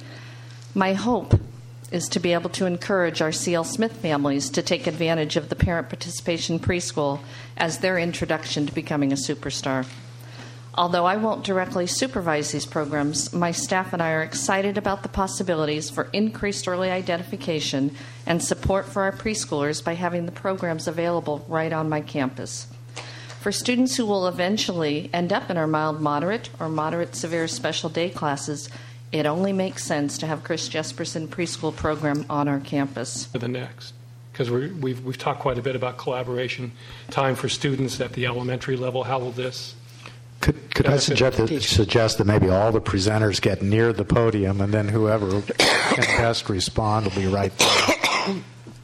My hope is to be able to encourage our C L. Smith families to take advantage of the Parent Participation Preschool as their introduction to becoming a superstar. Although I won't directly supervise these programs, my staff and I are excited about the possibilities for increased early identification and support for our preschoolers by having the programs available right on my campus. For students who will eventually end up in our mild moderate or moderate severe special day classes, it only makes sense to have Chris Jesperson Preschool program on our campus. For the next, because we've, we've talked quite a bit about collaboration time for students at the elementary level. How will this Could, could I suggest that, suggest that maybe all the presenters get near the podium, and then whoever can best respond will be right there.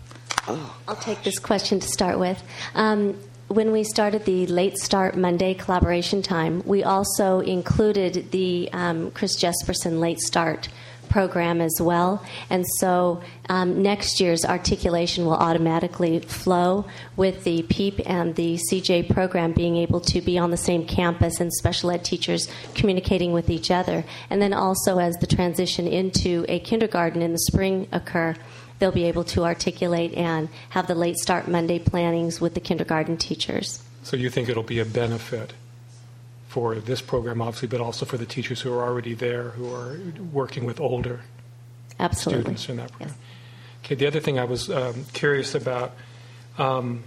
I'll take this question to start with. Um, when we started the Late Start Monday collaboration time, we also included the um, Chris Jesperson Late Start program as well. And so um, next year's articulation will automatically flow with the PEEP and the C J program being able to be on the same campus and special ed teachers communicating with each other. And then also as the transition into a kindergarten in the spring occur, they'll be able to articulate and have the Late Start Monday plannings with the kindergarten teachers. So you think it'll be a benefit for this program, obviously, but also for the teachers who are already there, who are working with older Absolutely. students in that program. Yes. Okay, the other thing I was um, curious about, um,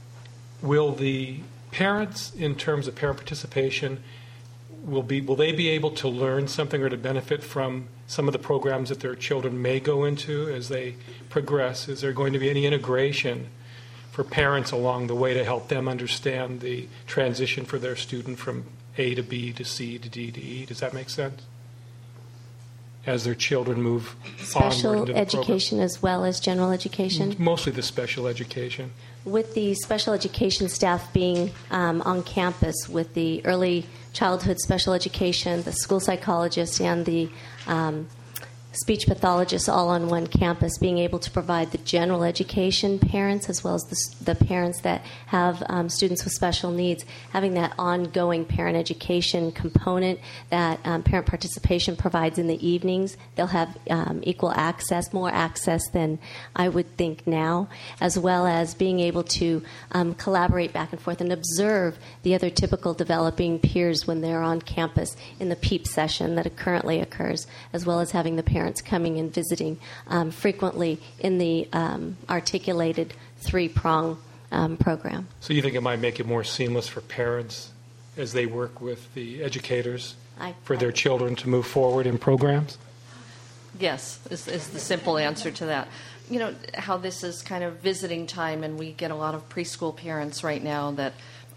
will the parents, in terms of parent participation, will be will they be able to learn something or to benefit from some of the programs that their children may go into as they progress? Is there going to be any integration for parents along the way to help them understand the transition for their student from A to B to C to D to E? Does that make sense? As their children move Special onward into the education program? as well as general education? Mostly the special education. With the special education staff being um, on campus with the early childhood special education, the school psychologist, and the um, speech pathologists all on one campus, being able to provide the general education parents as well as the, the parents that have um, students with special needs, having that ongoing parent education component that um, parent participation provides in the evenings. They'll have um, equal access, more access than I would think now, as well as being able to um, collaborate back and forth and observe the other typical developing peers when they're on campus in the PEEP session that currently occurs, as well as having the parents coming and visiting um, frequently in the um, articulated three-prong um, program. So you think it might make it more seamless for parents as they work with the educators I, for their children to move forward in programs? Yes, is, is the simple answer to that. You know, how this is kind of visiting time, and we get a lot of preschool parents right now that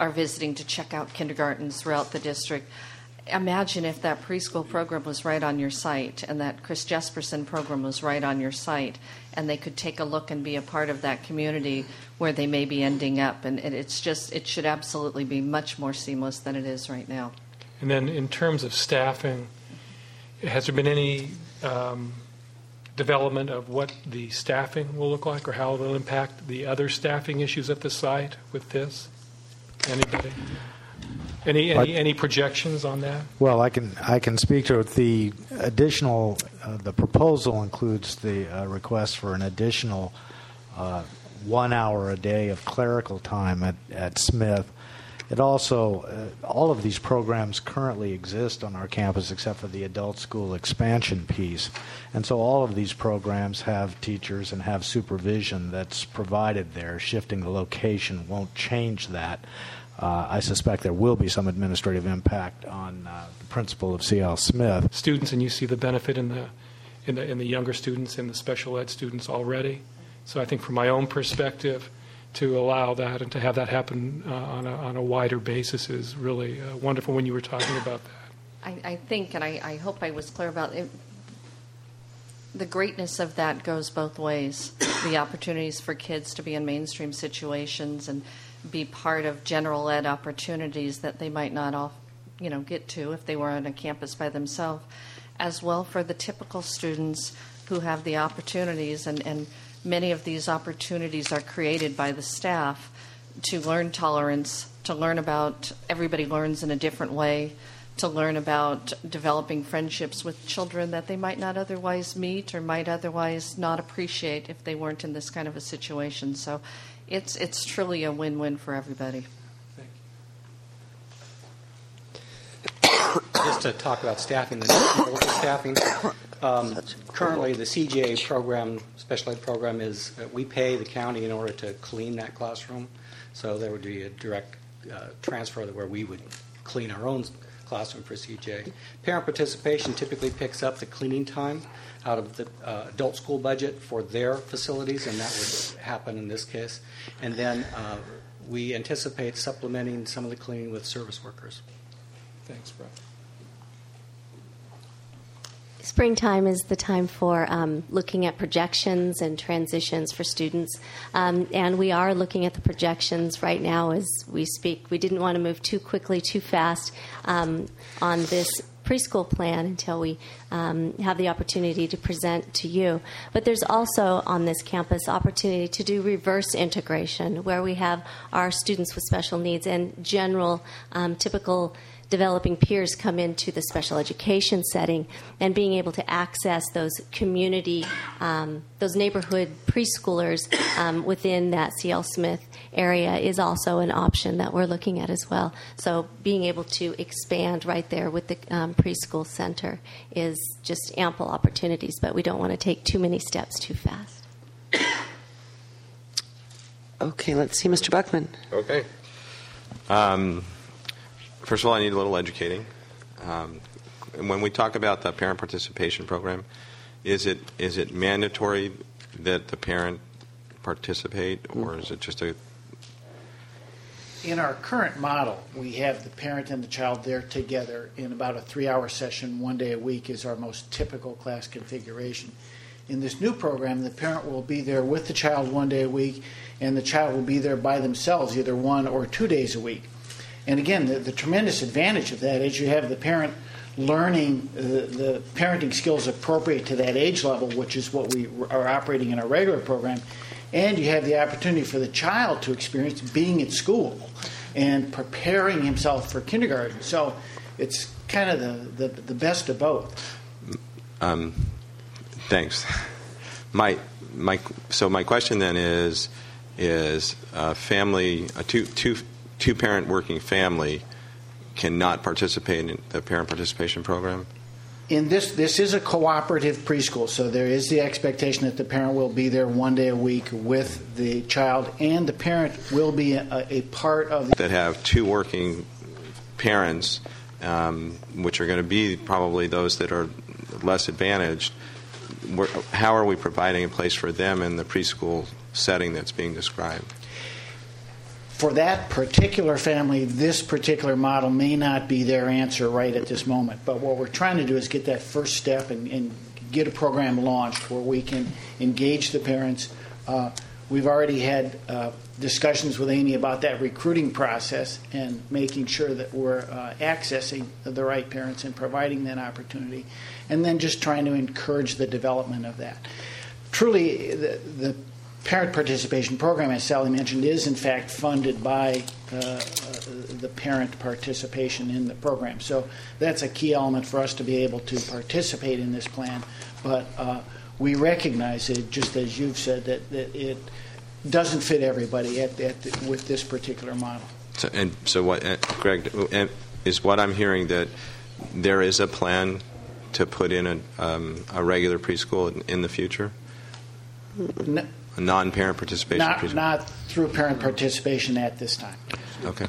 are visiting to check out kindergartens throughout the district. Imagine if that preschool program was right on your site and that Chris Jesperson program was right on your site, and they could take a look and be a part of that community where they may be ending up. And it's just, it should absolutely be much more seamless than it is right now. And then in terms of staffing, has there been any um, development of what the staffing will look like or how it will impact the other staffing issues at the site with this? Anybody? Any any, any projections on that? Well, I can I can speak to it. The additional, uh, the proposal includes the uh, request for an additional uh, one hour a day of clerical time at, at Smith. It also, uh, all of these programs currently exist on our campus except for the adult school expansion piece. And so all of these programs have teachers and have supervision that's provided there. Shifting the location won't change that. Uh, I suspect there will be some administrative impact on uh, the principal of C L Smith. Students, and you see the benefit in the, in the in the younger students and the special ed students already. So I think from my own perspective, to allow that and to have that happen uh, on, a, on a wider basis is really uh, wonderful when you were talking about that. I, I think, and I, I hope I was clear about it, the greatness of that goes both ways. The opportunities for kids to be in mainstream situations and be part of general ed opportunities that they might not all, you know, get to if they were on a campus by themselves, as well for the typical students who have the opportunities, and, and many of these opportunities are created by the staff to learn tolerance, to learn about everybody learns in a different way, to learn about developing friendships with children that they might not otherwise meet or might otherwise not appreciate if they weren't in this kind of a situation. So it's it's truly a win-win for everybody. Just to talk about staffing, the local staffing. Um, currently, the C J A program, special ed program, is uh, we pay the county in order to clean that classroom. So there would be a direct uh, transfer where we would clean our own classroom for C J A. Parent participation typically picks up the cleaning time out of the uh, adult school budget for their facilities, and that would happen in this case. And then uh, we anticipate supplementing some of the cleaning with service workers. Thanks, Brett. Springtime is the time for um, looking at projections and transitions for students. Um, and we are looking at the projections right now as we speak. We didn't want to move too quickly, too fast um, on this preschool plan until we um, have the opportunity to present to you. But there's also on this campus opportunity to do reverse integration, where we have our students with special needs and general um, typical developing peers come into the special education setting, and being able to access those community, um, those neighborhood preschoolers um, within that C L Smith area is also an option that we're looking at as well. So being able to expand right there with the um, preschool center is just ample opportunities, but we don't want to take too many steps too fast. Okay, let's see, Mister Buckman. Okay. Um, First of all, I need a little educating. Um, and when we talk about the parent participation program, is it is it mandatory that the parent participate, or is it just a... In our current model, we have the parent and the child there together in about a three-hour session, one day a week is our most typical class configuration. In this new program, the parent will be there with the child one day a week, and the child will be there by themselves either one or two days a week. And again, the, the tremendous advantage of that is you have the parent learning uh, the parenting skills appropriate to that age level, which is what we are operating in our regular program, and you have the opportunity for the child to experience being at school and preparing himself for kindergarten. So it's kind of the, the, the best of both. Um, thanks. My my so my question then is is a family a two two two parent working family cannot participate in the parent participation program? In this, this is a cooperative preschool, so there is the expectation that the parent will be there one day a week with the child, and the parent will be a, a part of the... That have two working parents, um, which are going to be probably those that are less advantaged. We're, how are we providing a place for them in the preschool setting that's being described? for that particular family, this particular model may not be their answer right at this moment. But what we're trying to do is get that first step and, and get a program launched where we can engage the parents. Uh, we've already had uh, discussions with Amy about that recruiting process and making sure that we're uh, accessing the right parents and providing that opportunity, and then just trying to encourage the development of that. Truly, the, the parent participation program, as Sally mentioned, is in fact funded by uh, uh, the parent participation in the program. So that's a key element for us to be able to participate in this plan. But uh, we recognize it, just as you've said, that, that it doesn't fit everybody at, at the, with this particular model. So, and so, what, uh, Greg, uh, is what I'm hearing that there is a plan to put in a, um, a regular preschool in, in the future? No. A non-parent participation? Not, not through parent participation at this time. Okay.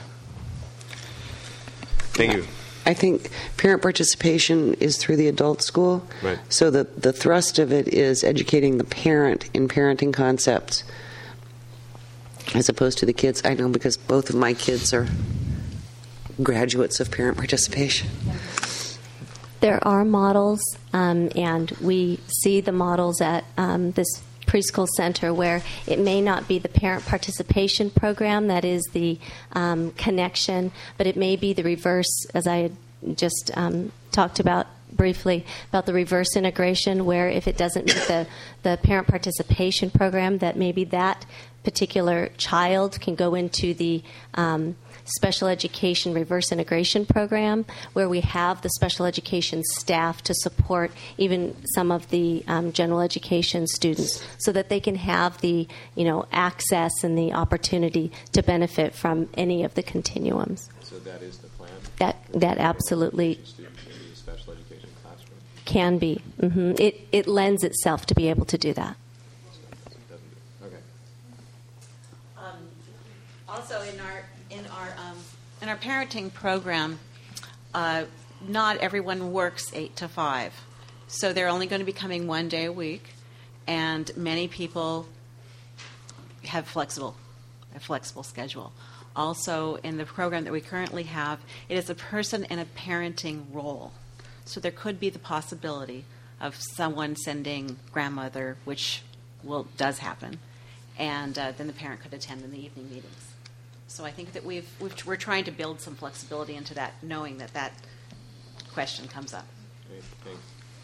Thank you. I think parent participation is through the adult school. Right. So the, the thrust of it is educating the parent in parenting concepts as opposed to the kids. I know because both of my kids are graduates of parent participation. There are models, um, and we see the models at um, this preschool center where it may not be the parent participation program that is the um, connection, but it may be the reverse, as I had just um, talked about briefly, about the reverse integration, where if it doesn't meet the, the parent participation program, that maybe that particular child can go into the um, special education reverse integration program, where we have the special education staff to support even some of the um, general education students, so that they can have the, you know, access and the opportunity to benefit from any of the continuums. So that is the plan? That that absolutely Special education classroom. can be. Mm-hmm. It it lends itself to be able to do that. Okay. Um, also, in our in our um, in our parenting program, uh, not everyone works eight to five, so they're only going to be coming one day a week, and many people have flexible a flexible schedule. Also, in the program that we currently have, it is a person in a parenting role. So there could be the possibility of someone sending grandmother, which will does happen, and uh, then the parent could attend in the evening meetings. So I think that we've, we've we're trying to build some flexibility into that, knowing that that question comes up. Great, thanks.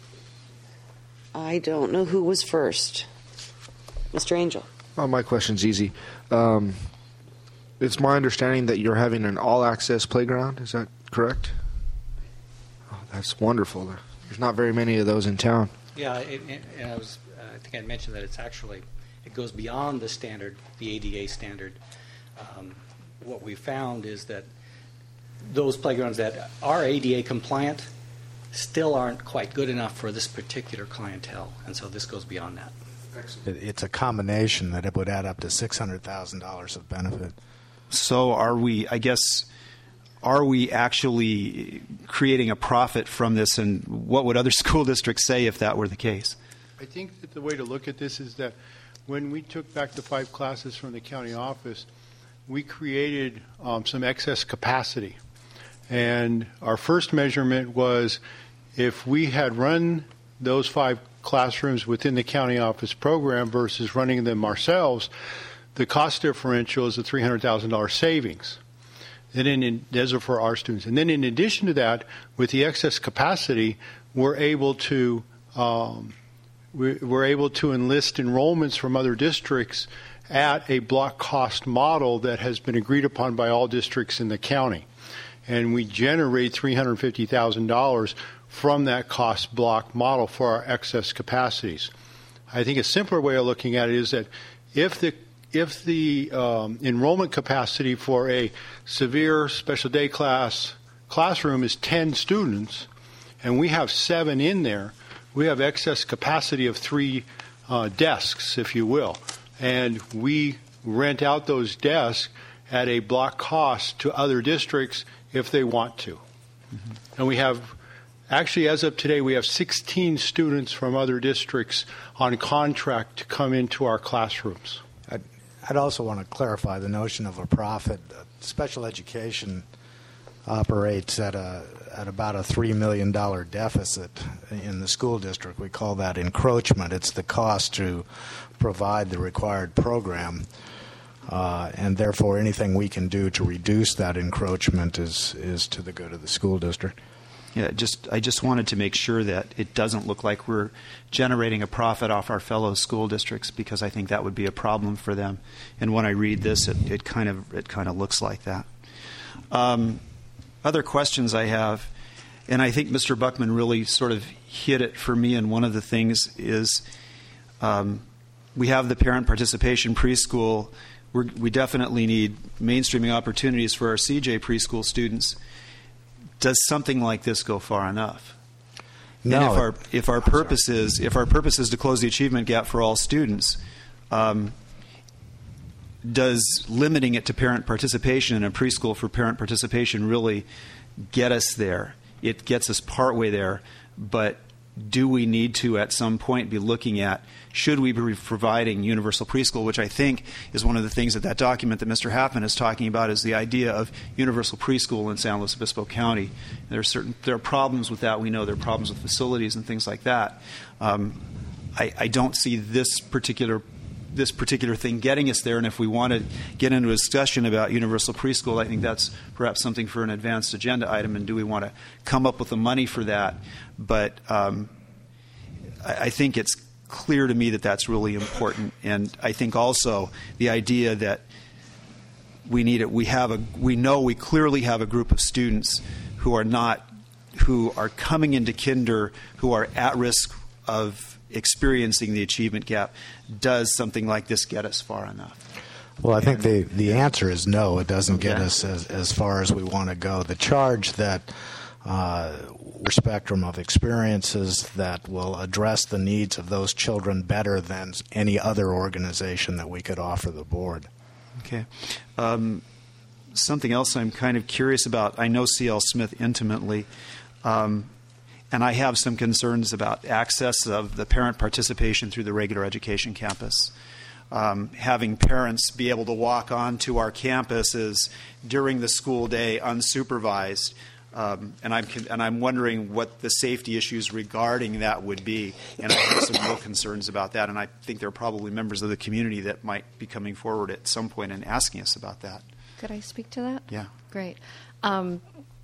I don't know who was first. Mister Angel. Well, my question's easy. Um, it's my understanding that you're having an all-access playground. Is that correct? Oh, that's wonderful. There's not very many of those in town. Yeah, it, it, and I was. Uh, I think I mentioned that it's actually it goes beyond the standard, the A D A standard. Um, what we found is that those playgrounds that are A D A compliant still aren't quite good enough for this particular clientele, and so this goes beyond that. It- It's a combination that it would add up to six hundred thousand dollars of benefit. So are we, I guess, are we actually creating a profit from this, and what would other school districts say if that were the case? I think that the way to look at this is that when we took back the five classes from the county office, we created um, some excess capacity. And our first measurement was if we had run those five classrooms within the county office program versus running them ourselves, the cost differential is a three hundred thousand dollars savings. And then in, those are for our students. And then in addition to that, with the excess capacity, we're able to um, we're able to enlist enrollments from other districts at a block cost model that has been agreed upon by all districts in the county. And we generate three hundred fifty thousand dollars from that cost block model for our excess capacities. I think a simpler way of looking at it is that if the if the um, enrollment capacity for a severe special day class classroom is ten students, and we have seven in there, we have excess capacity of three uh, desks, if you will. And we rent out those desks at a block cost to other districts if they want to. Mm-hmm. And we have, actually as of today, we have sixteen students from other districts on contract to come into our classrooms. I, I'd also want to clarify the notion of a profit. Special education operates at a at about a three million dollar deficit in the school district. We call that encroachment. It's the cost to provide the required program, uh, and therefore anything we can do to reduce that encroachment is is to the good of the school district. Yeah, just I just wanted to make sure that it doesn't look like we're generating a profit off our fellow school districts, because I think that would be a problem for them. And when I read this, it, it kind of it kind of looks like that. Um, other questions I have, and I think Mister Buckman really sort of hit it for me. And one of the things is um, we have the parent participation preschool. We're, we definitely need mainstreaming opportunities for our C J preschool students. Does something like this go far enough? No. And if our if our purpose is if our purpose is to close the achievement gap for all students, um, does limiting it to parent participation in a preschool for parent participation really get us there? It gets us partway there, but do we need to at some point be looking at, should we be providing universal preschool, which I think is one of the things that that document that Mister Halfman is talking about, is the idea of universal preschool in San Luis Obispo County. There are certain there are problems with that. We know there are problems with facilities and things like that. Um, I, I don't see this particular this particular thing getting us there. And if we want to get into a discussion about universal preschool, I think that's perhaps something for an advanced agenda item. And do we want to come up with the money for that? But um, I, I think it's clear to me that that's really important. And I think also the idea that we need it. We have a. We know we clearly have a group of students who are not, who are coming into kinder, who are at risk of experiencing the achievement gap. Does something like this get us far enough? Well, I think the, the answer is no. It doesn't Okay. get us as, as far as we want to go. The charge that uh, we're spectrum of experiences that will address the needs of those children better than any other organization that we could offer the board. Okay. Um, something else I'm kind of curious about. I know C L Smith intimately. Um, And I have some concerns about access of the parent participation through the regular education campus. Um, having parents be able to walk onto our campuses during the school day unsupervised, um, and I'm and I'm wondering what the safety issues regarding that would be. And I have some real concerns about that. And I think there are probably members of the community that might be coming forward at some point and asking us about that. Could I speak to that? Yeah. Great. Um,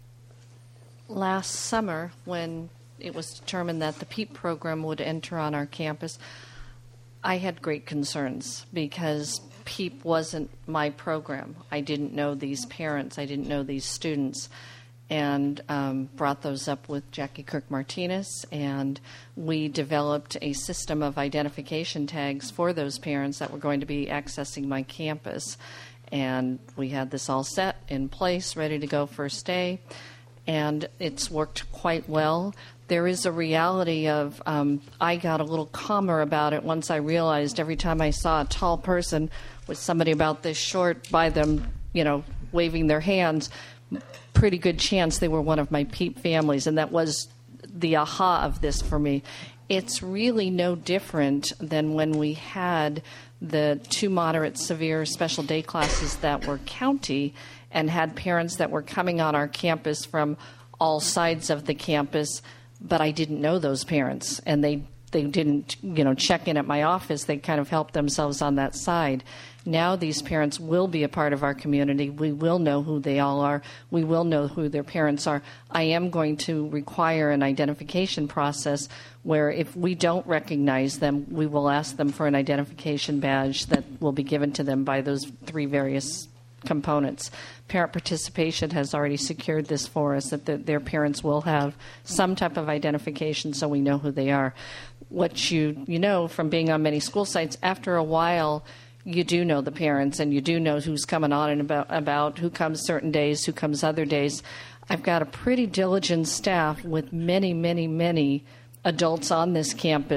last summer, when it was determined that the PEEP program would enter on our campus, I had great concerns because PEEP wasn't my program. I didn't know these parents. I didn't know these students, and um, brought those up with Jackie Kirk-Martinez, and we developed a system of identification tags for those parents that were going to be accessing my campus. And we had this all set in place, ready to go first day, and it's worked quite well. There is a reality of um, I got a little calmer about it once I realized every time I saw a tall person with somebody about this short by them, you know, waving their hands, pretty good chance they were one of my PEEP families, and that was the aha of this for me. It's really no different than when we had the two moderate severe special day classes that were county and had parents that were coming on our campus from all sides of the campus, but I didn't know those parents, and they, they didn't, you know, check in at my office. They kind of helped themselves on that side. Now these parents will be a part of our community. We will know who they all are. We will know who their parents are. I am going to require an identification process where if we don't recognize them, we will ask them for an identification badge that will be given to them by those three various components. Parent participation has already secured this for us, that the, their parents will have some type of identification so we know who they are. What you, you know from being on many school sites, after a while, you do know the parents, and you do know who's coming on and about, about who comes certain days, who comes other days. I've got a pretty diligent staff with many, many, many adults on this campus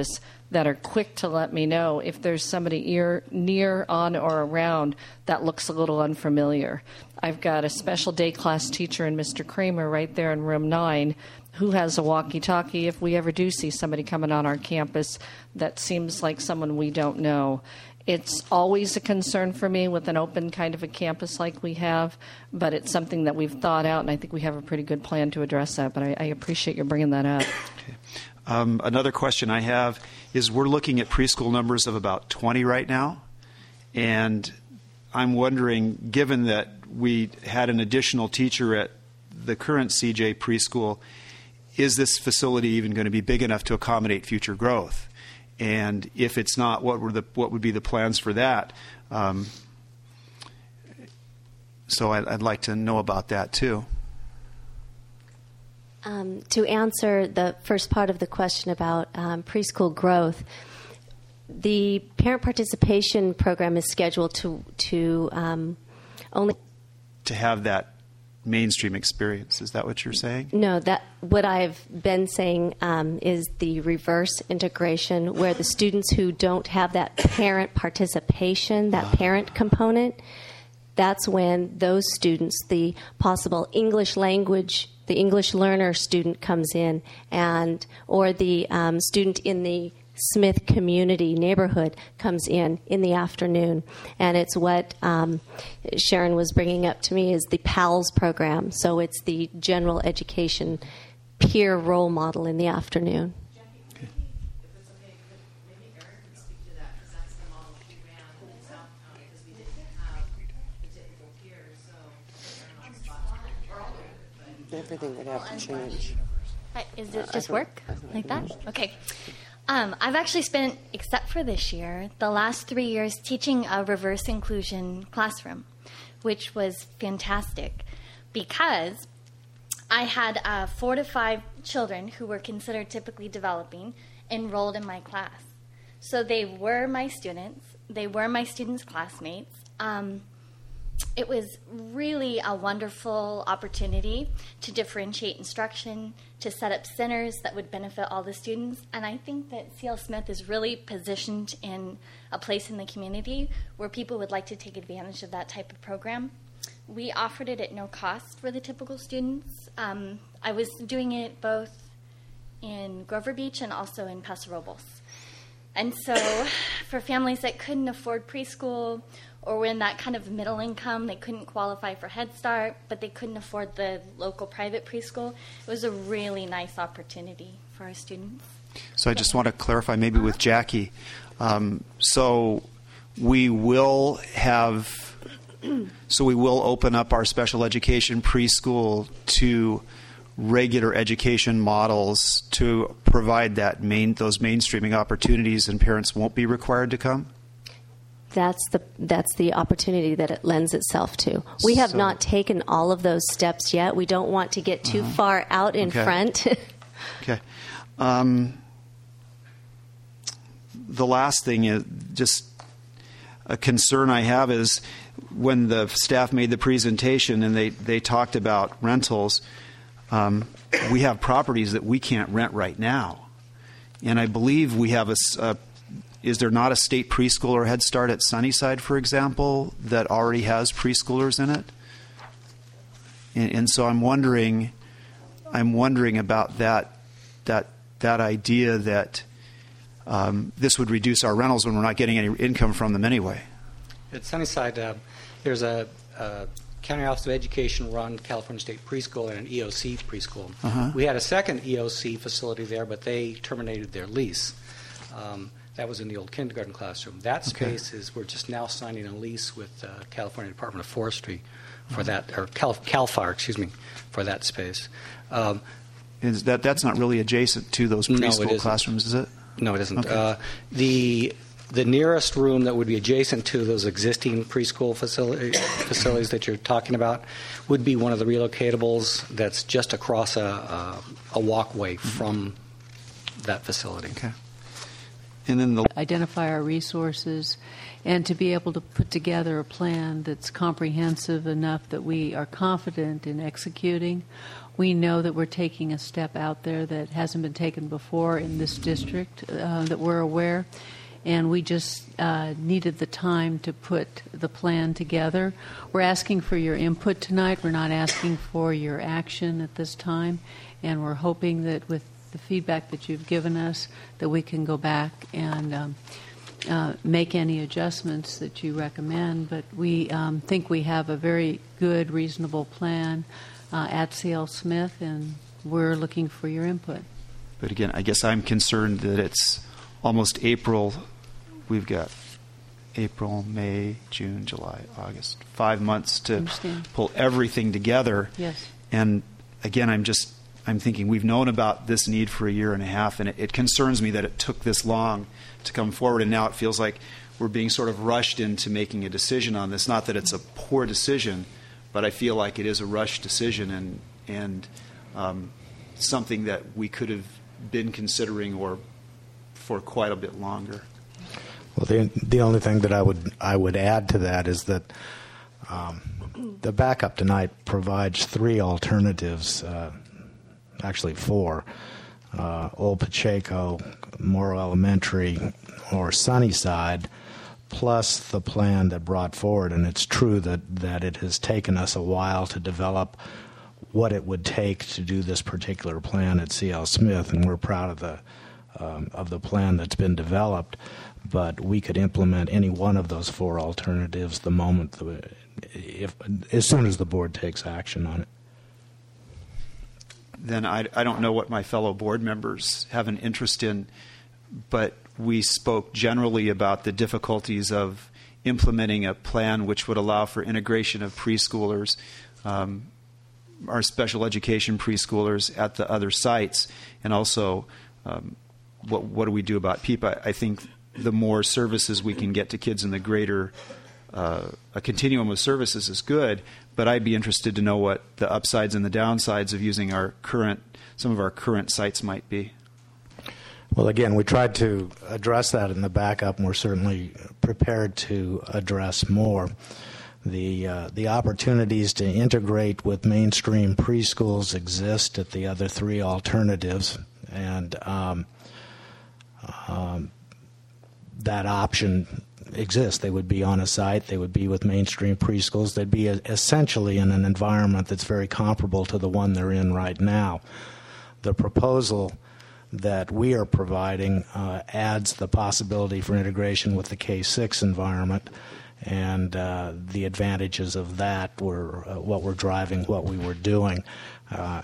that are quick to let me know if there's somebody ear, near, on, or around that looks a little unfamiliar. I've got a special day class teacher in Mister Kramer right there in room nine who has a walkie-talkie if we ever do see somebody coming on our campus that seems like someone we don't know. It's always a concern for me with an open kind of a campus like we have, but it's something that we've thought out, and I think we have a pretty good plan to address that, but I, I appreciate you bringing that up. Okay. Um, another question I have is we're looking at preschool numbers of about twenty right now, and I'm wondering, given that we had an additional teacher at the current C J preschool, is this facility even going to be big enough to accommodate future growth? And if it's not, what were the what would be the plans for that? Um, so I'd, I'd like to know about that too. Um, to answer the first part of the question about um, preschool growth, the parent participation program is scheduled to to um, only to have that mainstream experience. Is that what you're saying? No, that what I've been saying um, is the reverse integration, where the students who don't have that parent participation, that parent component, that's when those students, the possible English language, the English learner student comes in, and or the um, student in the Smith community neighborhood comes in in the afternoon. And it's what um, Sharon was bringing up to me is the PALS program. So it's the general education peer role model in the afternoon. Everything would have to change. Hi, Is it just work like that? Okay. Um, I've actually spent, except for this year, the last three years teaching a reverse inclusion classroom, which was fantastic because I had uh, four to five children who were considered typically developing enrolled in my class. So they were my students. They were my students' classmates. Um, it was really a wonderful opportunity to differentiate instruction, to set up centers that would benefit all the students. And I think that C L Smith is really positioned in a place in the community where people would like to take advantage of that type of program. We offered it at no cost for the typical students. Um, I was doing it both in Grover Beach and also in Paso Robles. And so for families that couldn't afford preschool or were in that kind of middle income, they couldn't qualify for Head Start, but they couldn't afford the local private preschool, it was a really nice opportunity for our students. So I just want to clarify maybe with Jackie. Um, so we will have, so we will open up our special education preschool to regular education models to provide that main those mainstreaming opportunities, and parents won't be required to come? That's the that's the opportunity that it lends itself to. We have So- not taken all of those steps yet. We don't want to get too Uh-huh. far out in Okay. front. Okay. Um, the last thing is just a concern I have is when the staff made the presentation and they, they talked about rentals, um, we have properties that we can't rent right now. And I believe we have a, s- a- is there not a state preschool or Head Start at Sunnyside, for example, that already has preschoolers in it? And, and so I'm wondering, I'm wondering about that, that, that idea that um, this would reduce our rentals when we're not getting any income from them anyway. At Sunnyside, uh, there's a, a County Office of Education run California State Preschool and an E O C preschool. Uh-huh. We had a second E O C facility there, but they terminated their lease. Um, that was in the old kindergarten classroom. That Okay. space is, we're just now signing a lease with uh, California Department of Forestry for that, or Cal, CAL FIRE, excuse me, for that space. Um, Is that that's not really adjacent to those No, it preschool isn't. classrooms, is it? No, it isn't. Okay. Uh, the the nearest room that would be adjacent to those existing preschool facility, facilities that you're talking about would be one of the relocatables that's just across a, a, a walkway from that facility. Okay. And then the identify our resources and to be able to put together a plan that's comprehensive enough that we are confident in executing. We know that we're taking a step out there that hasn't been taken before in this district, uh, that we're aware, and we just uh, needed the time to put the plan together. We're asking for your input tonight. We're not asking for your action at this time, and we're hoping that with the feedback that you've given us that we can go back and um, uh, make any adjustments that you recommend. But we um, think we have a very good, reasonable plan uh, at C L Smith, and we're looking for your input. But again, I guess I'm concerned that it's almost April. We've got April, May, June, July, August, five months to pull everything together. Yes. And again, I'm just, I'm thinking we've known about this need for a year and a half, and it, it concerns me that it took this long to come forward, and now it feels like we're being sort of rushed into making a decision on this. Not that it's a poor decision, but I feel like it is a rushed decision and, and um, something that we could have been considering or for quite a bit longer. Well, the the only thing that I would I would add to that is that um, the backup tonight provides three alternatives, uh, actually four: uh, Old Pacheco, Morrow Elementary, or Sunnyside, plus the plan that brought forward. And it's true that that it has taken us a while to develop what it would take to do this particular plan at C L Smith, and we're proud of the um, of the plan that's been developed. But we could implement any one of those four alternatives the moment, the, if as soon as the board takes action on it. Then I, I don't know what my fellow board members have an interest in, but we spoke generally about the difficulties of implementing a plan which would allow for integration of preschoolers, um, our special education preschoolers at the other sites, and also um, what, what do we do about P E P A? I think the more services we can get to kids in the greater, uh, a continuum of services is good, but I'd be interested to know what the upsides and the downsides of using our current, some of our current sites might be. Well, again, we tried to address that in the backup, and we're certainly prepared to address more. The uh, the opportunities to integrate with mainstream preschools exist at the other three alternatives, and um, um, that option exists. They would be on a site. They would be with mainstream preschools. They'd be a, essentially in an environment that's very comparable to the one they're in right now. The proposal that we are providing uh, adds the possibility for integration with the K six environment, and uh, the advantages of that were uh, what we're driving, what we were doing. Uh,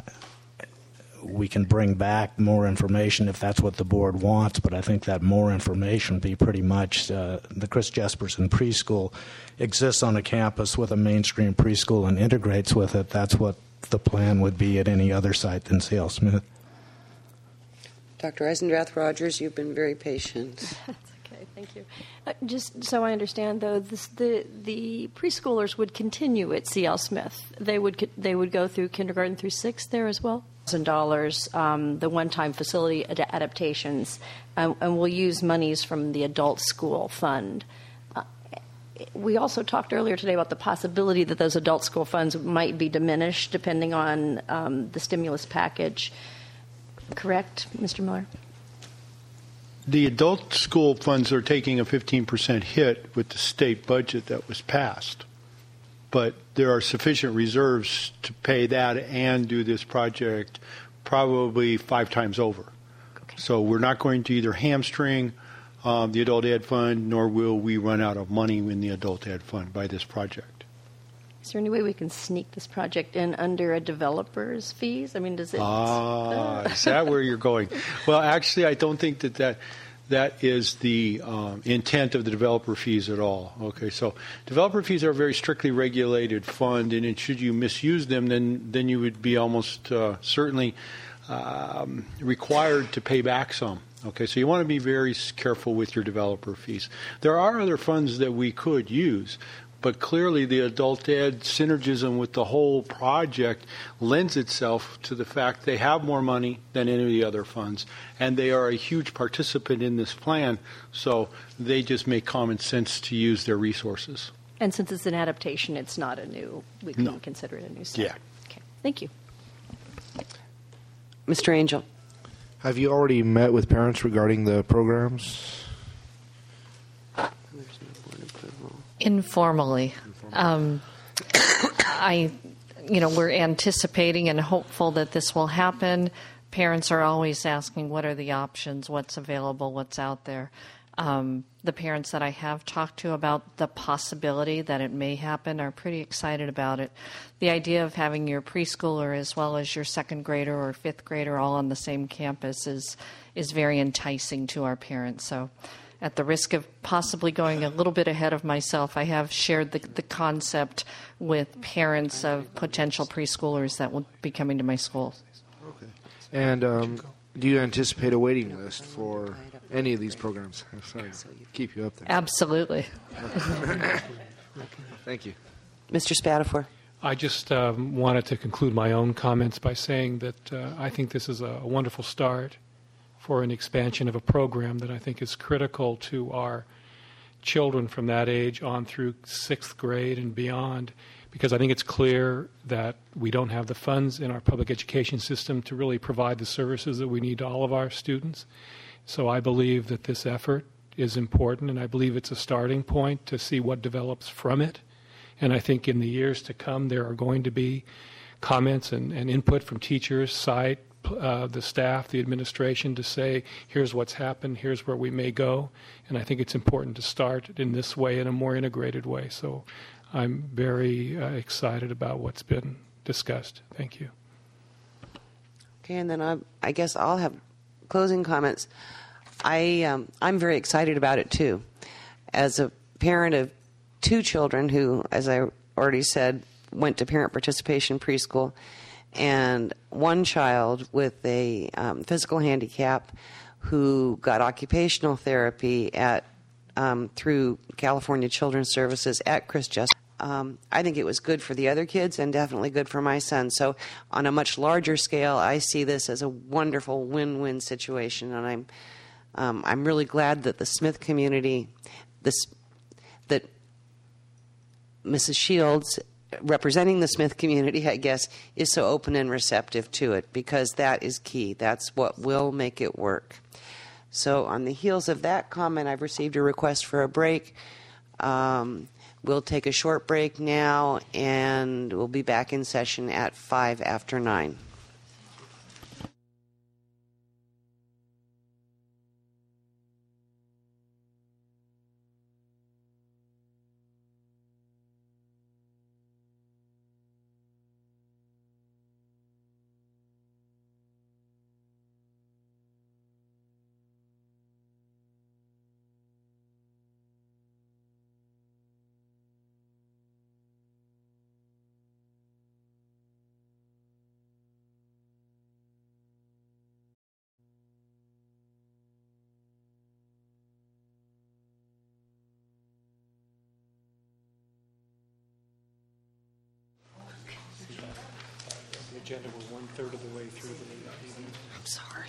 we can bring back more information if that's what the board wants, but I think that more information would be pretty much uh, the Chris Jesperson preschool exists on a campus with a mainstream preschool and integrates with it. That's what the plan would be at any other site than C L Smith. Doctor Eisendrath Rogers, you've been very patient. That's okay, thank you. Uh, just so I understand, though, this, the the preschoolers would continue at C L Smith. They would they would go through kindergarten through sixth there as well. Thousand dollars, um, the one-time facility ad- adaptations, um, and we'll use monies from the adult school fund. Uh, we also talked earlier today about the possibility that those adult school funds might be diminished depending on um, the stimulus package. Correct, Mister Miller? The adult school funds are taking a fifteen percent hit with the state budget that was passed. But there are sufficient reserves to pay that and do this project probably five times over. Okay. So we're not going to either hamstring um, the adult ed fund, nor will we run out of money in the adult ed fund by this project. Is there any way we can sneak this project in under a developer's fees? I mean, does it... Ah, is that where you're going? Well, actually, I don't think that that, that is the um, intent of the developer fees at all. Okay, so developer fees are a very strictly regulated fund, and should you misuse them, then, then you would be almost uh, certainly um, required to pay back some. Okay, so you want to be very careful with your developer fees. There are other funds that we could use, but clearly the adult ed synergism with the whole project lends itself to the fact they have more money than any of the other funds, and they are a huge participant in this plan, so they just make common sense to use their resources. And since it's an adaptation, it's not a new, we couldn't No. consider it a new start. Yeah. Okay, thank you. Mister Angel. Have you already met with parents regarding the programs? Informally. Um, I, you know, we're anticipating and hopeful that this will happen. Parents are always asking, what are the options, what's available, what's out there. Um, the parents that I have talked to about the possibility that it may happen are pretty excited about it. The idea of having your preschooler as well as your second grader or fifth grader all on the same campus is is very enticing to our parents. So at the risk of possibly going a little bit ahead of myself, I have shared the, the concept with parents of potential preschoolers that will be coming to my school. Okay. And um, do you anticipate a waiting list for any of these programs? I'm sorry to keep you up there. Absolutely. Thank you. Mister Spatafor. I just um, wanted to conclude my own comments by saying that uh, I think this is a, a wonderful start for an expansion of a program that I think is critical to our children from that age on through sixth grade and beyond, because I think it's clear that we don't have the funds in our public education system to really provide the services that we need to all of our students. So I believe that this effort is important, and I believe it's a starting point to see what develops from it. And I think in the years to come, there are going to be comments and, and input from teachers, site, uh, the staff, the administration to say, here's what's happened, here's where we may go. And I think it's important to start in this way, in a more integrated way. So I'm very uh, excited about what's been discussed. Thank you. Okay, and then I, I guess I'll have closing comments. I, um, I'm very excited about it, too. As a parent of two children who, as I already said, went to parent participation preschool, and one child with a um, physical handicap who got occupational therapy at um, through California Children's Services at Chris Jesperson. Um, I think it was good for the other kids and definitely good for my son. So on a much larger scale, I see this as a wonderful win-win situation, and I'm um, I'm really glad that the Smith community, this that Missus Shields, representing the Smith community, I guess, is so open and receptive to it, because that is key. That's what will make it work. So on the heels of that comment, I've received a request for a break. Um, we'll take a short break now, and we'll be back in session at five after nine. The agenda, we're one third of the way through the evening. I'm sorry.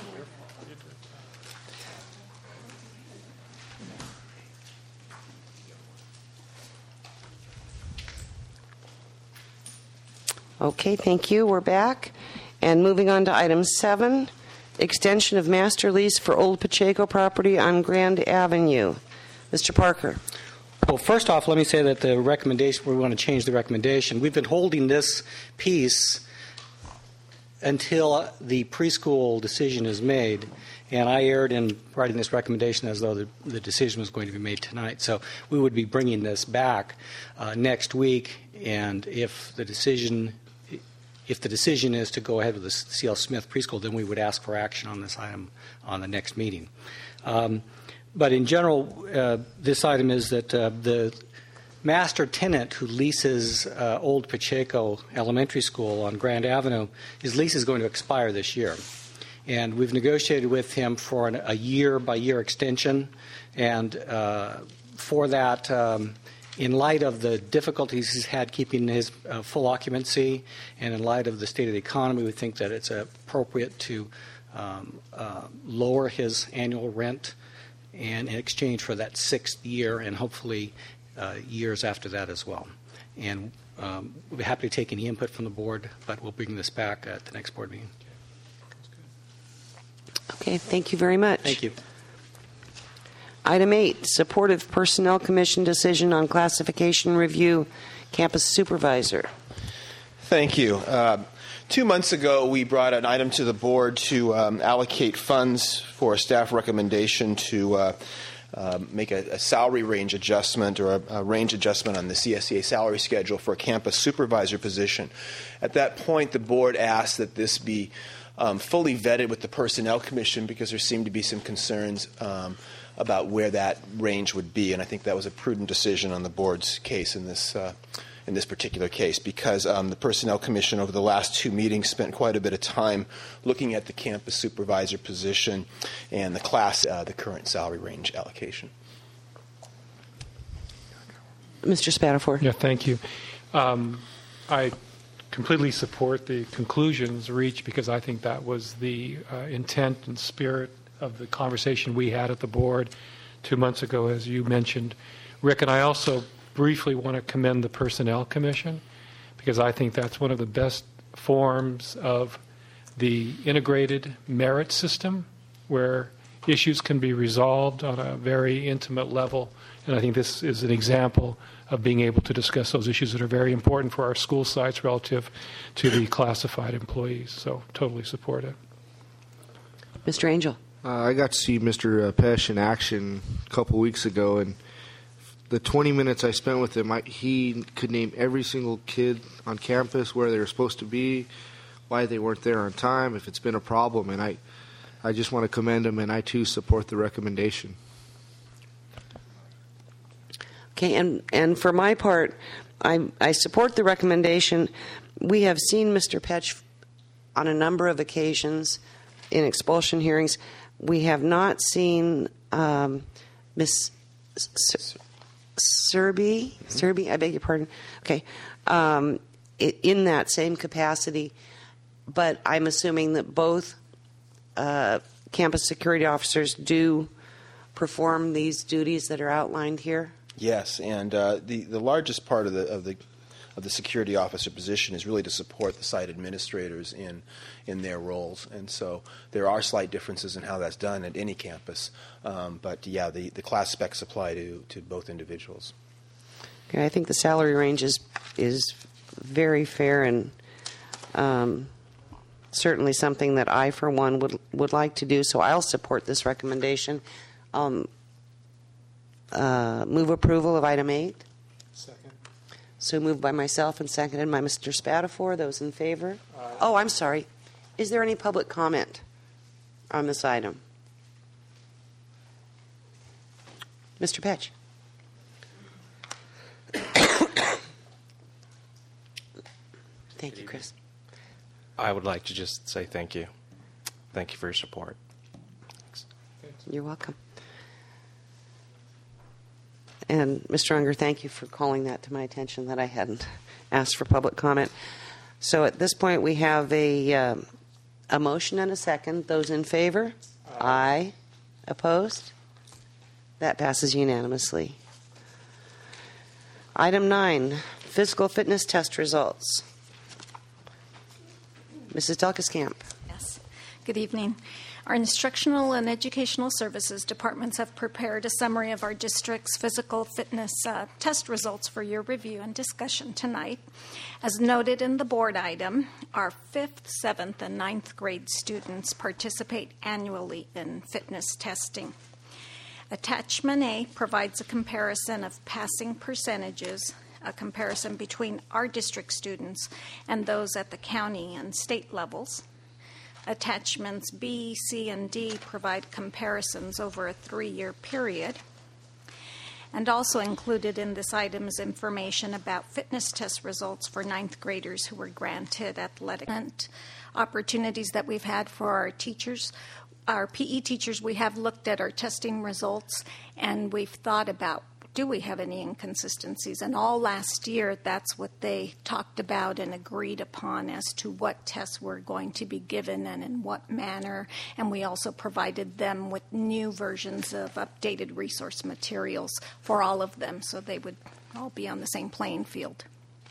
Okay, thank you. We're back. And moving on to item seven, extension of master lease for Old Pacheco property on Grand Avenue. Mister Parker. Well, first off, let me say that the recommendation, we want to change the recommendation. We've been holding this piece until the preschool decision is made, and I erred in writing this recommendation as though the, the decision was going to be made tonight. So we would be bringing this back uh, next week, and if the decision if the decision is to go ahead with the C L Smith preschool, then we would ask for action on this item on the next meeting. Um, but in general, uh, this item is that uh, the master tenant who leases uh, Old Pacheco Elementary School on Grand Avenue, his lease is going to expire this year. And we've negotiated with him for an, a year-by-year extension. And uh, for that, um, in light of the difficulties he's had keeping his uh, full occupancy, and in light of the state of the economy, we think that it's appropriate to um, uh, lower his annual rent, and in exchange for that sixth year, and hopefully uh, years after that as well. And um, we'll be happy to take any input from the board, but we'll bring this back at the next board meeting. Okay, thank you very much. Thank you. Item eight, supportive Personnel Commission decision on classification review, campus supervisor. Thank you. Uh, two months ago, we brought an item to the board to um, allocate funds for a staff recommendation to uh, uh, make a, a salary range adjustment or a, a range adjustment on the C S E A salary schedule for a campus supervisor position. At that point, the board asked that this be um, fully vetted with the Personnel Commission because there seemed to be some concerns um, about where that range would be, and I think that was a prudent decision on the board's case in this uh, in this particular case because um, the Personnel Commission over the last two meetings spent quite a bit of time looking at the campus supervisor position and the class, uh, the current salary range allocation. Mister Spatafor. Yeah, thank you. Um, I completely support the conclusions reached because I think that was the uh, intent and spirit of the conversation we had at the board two months ago, as you mentioned, Rick. And I also briefly want to commend the Personnel Commission because I think that's one of the best forms of the integrated merit system where issues can be resolved on a very intimate level. And I think this is an example of being able to discuss those issues that are very important for our school sites relative to the classified employees. So totally support it. Mister Angel. Uh, I got to see Mister Pesh in action a couple weeks ago, and the twenty minutes I spent with him, I, he could name every single kid on campus, where they were supposed to be, why they weren't there on time, if it's been a problem, and I, I just want to commend him, and I too support the recommendation. Okay, and, and for my part, I, I support the recommendation. We have seen Mister Petch on a number of occasions in expulsion hearings. We have not seen um, Miz Serby, Serby, I beg your pardon. Okay, um, in that same capacity, but I'm assuming that both uh, campus security officers do perform these duties that are outlined here. Yes, and uh, the the largest part of the of the of the security officer position is really to support the site administrators in in their roles, and so there are slight differences in how that's done at any campus. Um, but yeah, the, the class specs apply to, to both individuals. Okay, I think the salary range is is very fair and um, certainly something that I, for one, would would like to do. So I'll support this recommendation. Um, uh, move approval of item eight. Second. So moved by myself and seconded by Mister Spatafor. Those in favor? Aye. Oh, I'm sorry. Is there any public comment on this item? Mister Petch. Thank you, Chris. I would like to just say thank you. Thank you for your support. Thanks. You're welcome. And Mister Unger, thank you for calling that to my attention that I hadn't asked for public comment. So at this point, we have a um, a motion and a second. Those in favor? Aye. Aye. Opposed? That passes unanimously. Item nine, physical fitness test results. Missus Delkeskamp. Yes. Good evening. Our Instructional and Educational Services departments have prepared a summary of our district's physical fitness uh, test results for your review and discussion tonight. As noted in the board item, our fifth, seventh, and ninth grade students participate annually in fitness testing. Attachment A provides a comparison of passing percentages, a comparison between our district students and those at the county and state levels. Attachments B, C, and D provide comparisons over a three-year period. And also included in this item is information about fitness test results for ninth graders who were granted athletic opportunities that we've had for our teachers. Our P E teachers, we have looked at our testing results, and we've thought about do we have any inconsistencies? And all last year, that's what they talked about and agreed upon as to what tests were going to be given and in what manner. And we also provided them with new versions of updated resource materials for all of them, so they would all be on the same playing field.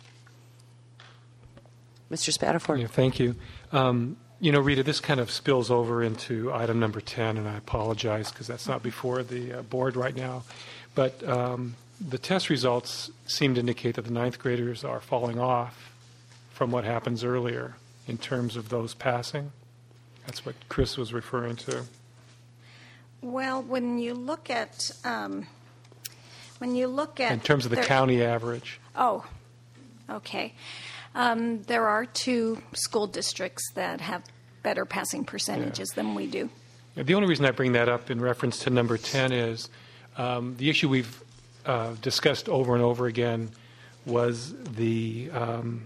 Mister Spatafor. Yeah, thank you. Um, you know, Rita, this kind of spills over into item number ten, and I apologize because that's not before the uh, board right now. But um, the test results seem to indicate that the ninth graders are falling off from what happens earlier in terms of those passing. That's what Chris was referring to. Well, when you look at um, when you look at in terms of the their, county average. Oh, okay. Um, there are two school districts that have better passing percentages yeah. than we do. The only reason I bring that up in reference to number ten is um, the issue we've uh, discussed over and over again was the um,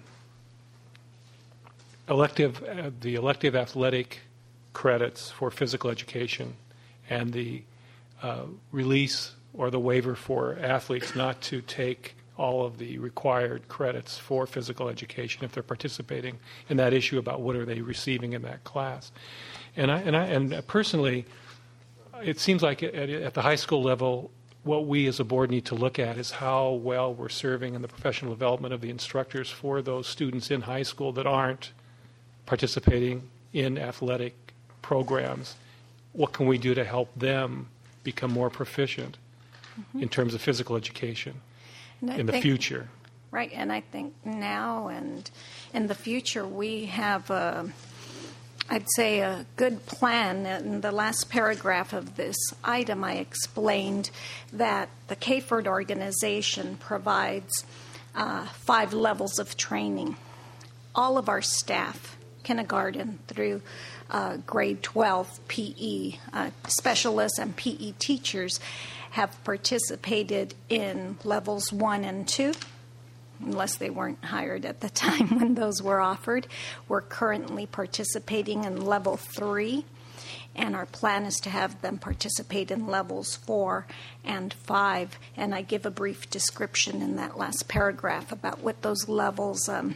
elective uh, the elective athletic credits for physical education and the uh, release or the waiver for athletes not to take all of the required credits for physical education if they're participating in that issue about what are they receiving in that class. And I and I and personally, it seems like at, at the high school level, what we as a board need to look at is how well we're serving in the professional development of the instructors for those students in high school that aren't participating in athletic programs. What can we do to help them become more proficient mm-hmm. in terms of physical education in the think, future? Right, and I think now and in the future we have, a, I'd say, a good plan. In the last paragraph of this item, I explained that the K F O R D organization provides uh, five levels of training. All of our staff, kindergarten through uh, grade twelve, P E uh, specialists and P E teachers have participated in levels one and two, unless they weren't hired at the time when those were offered. We're currently participating in level three, and our plan is to have them participate in levels four and five. And I give a brief description in that last paragraph about what those levels um,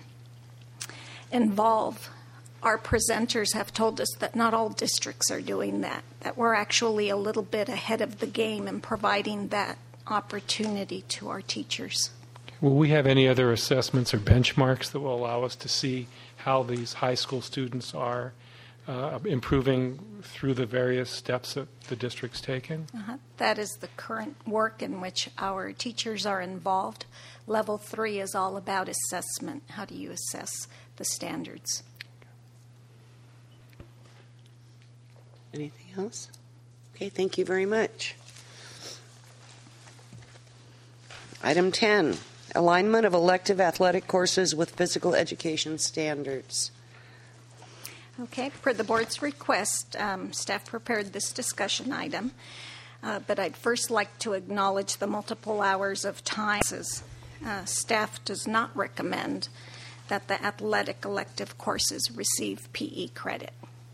involve. Our presenters have told us that not all districts are doing that, that we're actually a little bit ahead of the game in providing that opportunity to our teachers. Will we have any other assessments or benchmarks that will allow us to see how these high school students are uh, improving through the various steps that the district's taken? Uh-huh. That is the current work in which our teachers are involved. Level three is all about assessment. How do you assess the standards? Anything else? Okay, thank you very much. Item ten, alignment of elective athletic courses with physical education standards. Okay, per the board's request, um, staff prepared this discussion item, uh, but I'd first like to acknowledge the multiple hours of time. Uh, staff does not recommend that the athletic elective courses receive P E credit.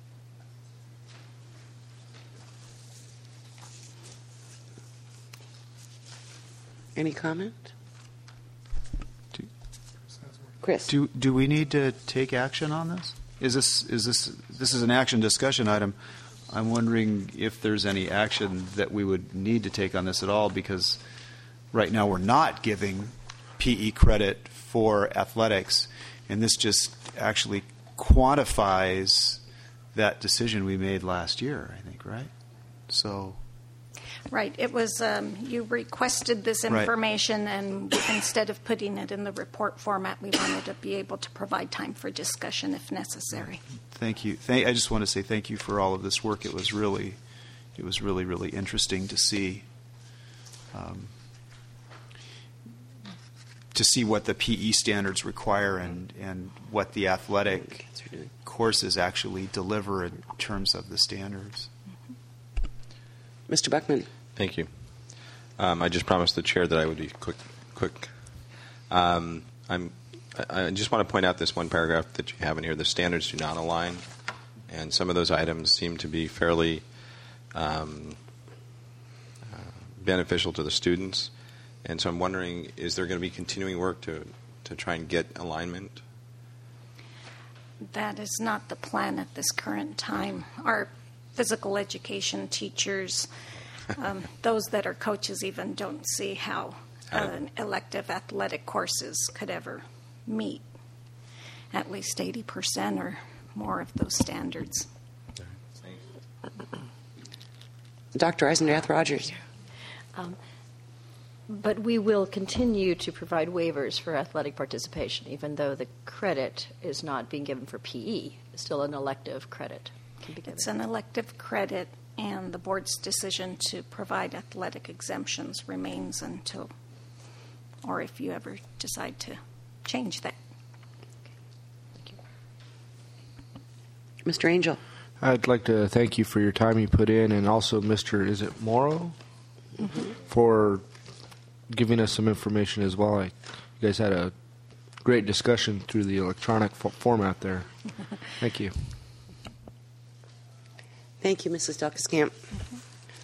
Any comment? Chris. Do do we need to take action on this? Is this is this this is an action discussion item? I'm wondering if there's any action that we would need to take on this at all, because right now we're not giving P E credit for athletics, and this just actually quantifies that decision we made last year, I think, right? So. Right. It was, um, you requested this information, right. And instead of putting it in the report format, we wanted to be able to provide time for discussion if necessary. Thank you. Thank, I just want to say thank you for all of this work. It was really, it was really, really interesting to see, um, to see what the P E standards require and, and what the athletic courses actually deliver in terms of the standards. Mister Buckman. Thank you. Um, I just promised the chair that I would be quick. Quick. Um, I'm. I, I just want to point out this one paragraph that you have in here. The standards do not align, and some of those items seem to be fairly um, uh, beneficial to the students. And so I'm wondering, is there going to be continuing work to, to try and get alignment? That is not the plan at this current time. Our physical education teachers, um, those that are coaches even, don't see how uh, elective athletic courses could ever meet at least eighty percent or more of those standards. Doctor Eisendrath Rogers. Um, but we will continue to provide waivers for athletic participation, even though the credit is not being given for P E. It's still an elective credit. Can be given. It's an elective credit, and the board's decision to provide athletic exemptions remains until, or if you ever decide to change that. Mister Angel. I'd like to thank you for your time you put in, and also Mister is it Morrow, mm-hmm. for giving us some information as well. I, you guys had a great discussion through the electronic fo- format there. Thank you. Thank you, Missus Duckescamp. Mm-hmm.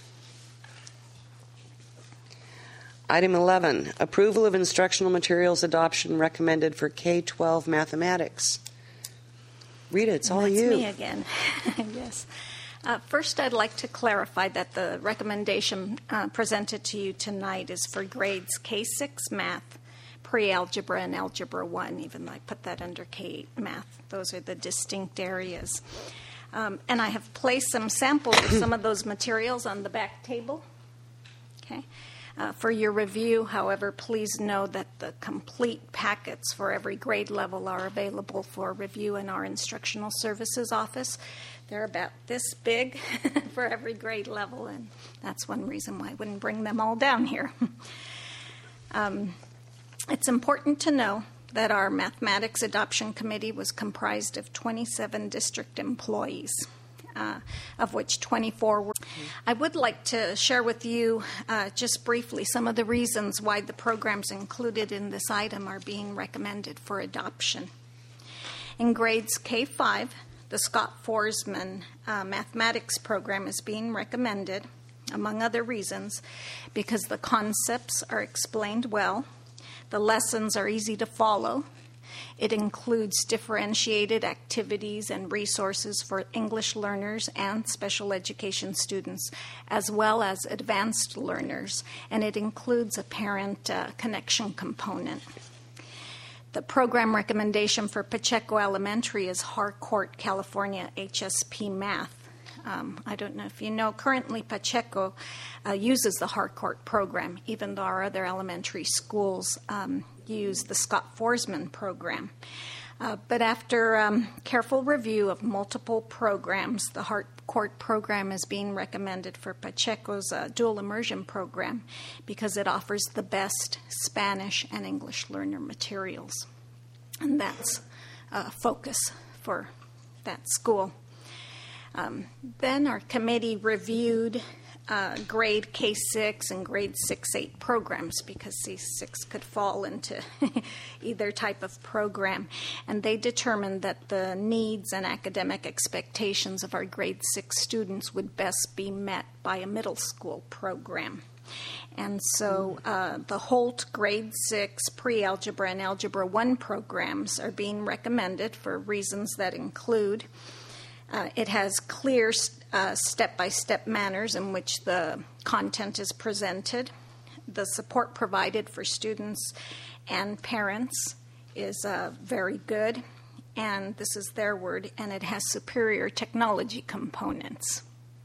Item eleven, approval of instructional materials adoption recommended for K twelve mathematics. Rita, it's all That's you. me again. Yes. Uh, first, I'd like to clarify that the recommendation uh, presented to you tonight is for grades K six math, pre-algebra, and algebra one, even though I put that under K eight math. Those are the distinct areas. Um, and I have placed some samples of some of those materials on the back table. Okay. Uh, for your review, however, please know that the complete packets for every grade level are available for review in our instructional services office. They're about this big for every grade level, and that's one reason why I wouldn't bring them all down here. um, it's important to know that our mathematics adoption committee was comprised of twenty-seven district employees. Uh, of which twenty-four were. I would like to share with you uh, just briefly some of the reasons why the programs included in this item are being recommended for adoption. In grades K five, the Scott Forsman uh, mathematics program is being recommended, among other reasons, because the concepts are explained well, the lessons are easy to follow. It includes differentiated activities and resources for English learners and special education students, as well as advanced learners, and it includes a parent uh, connection component. The program recommendation for Pacheco Elementary is Harcourt, California H S P Math. Um, I don't know if you know, currently Pacheco uh, uses the Harcourt program, even though our other elementary schools um, use the Scott Forsman program. Uh, but after um, careful review of multiple programs, the Harcourt program is being recommended for Pacheco's uh, dual immersion program because it offers the best Spanish and English learner materials. And that's a focus for that school. Um, then our committee reviewed uh, grade K six and grade six eight programs because C six could fall into either type of program. And they determined that the needs and academic expectations of our grade six students would best be met by a middle school program. And so uh, the Holt grade six pre-algebra and algebra one programs are being recommended for reasons that include Uh, it has clear uh, step-by-step manners in which the content is presented. The support provided for students and parents is uh, very good, and this is their word, and it has superior technology components.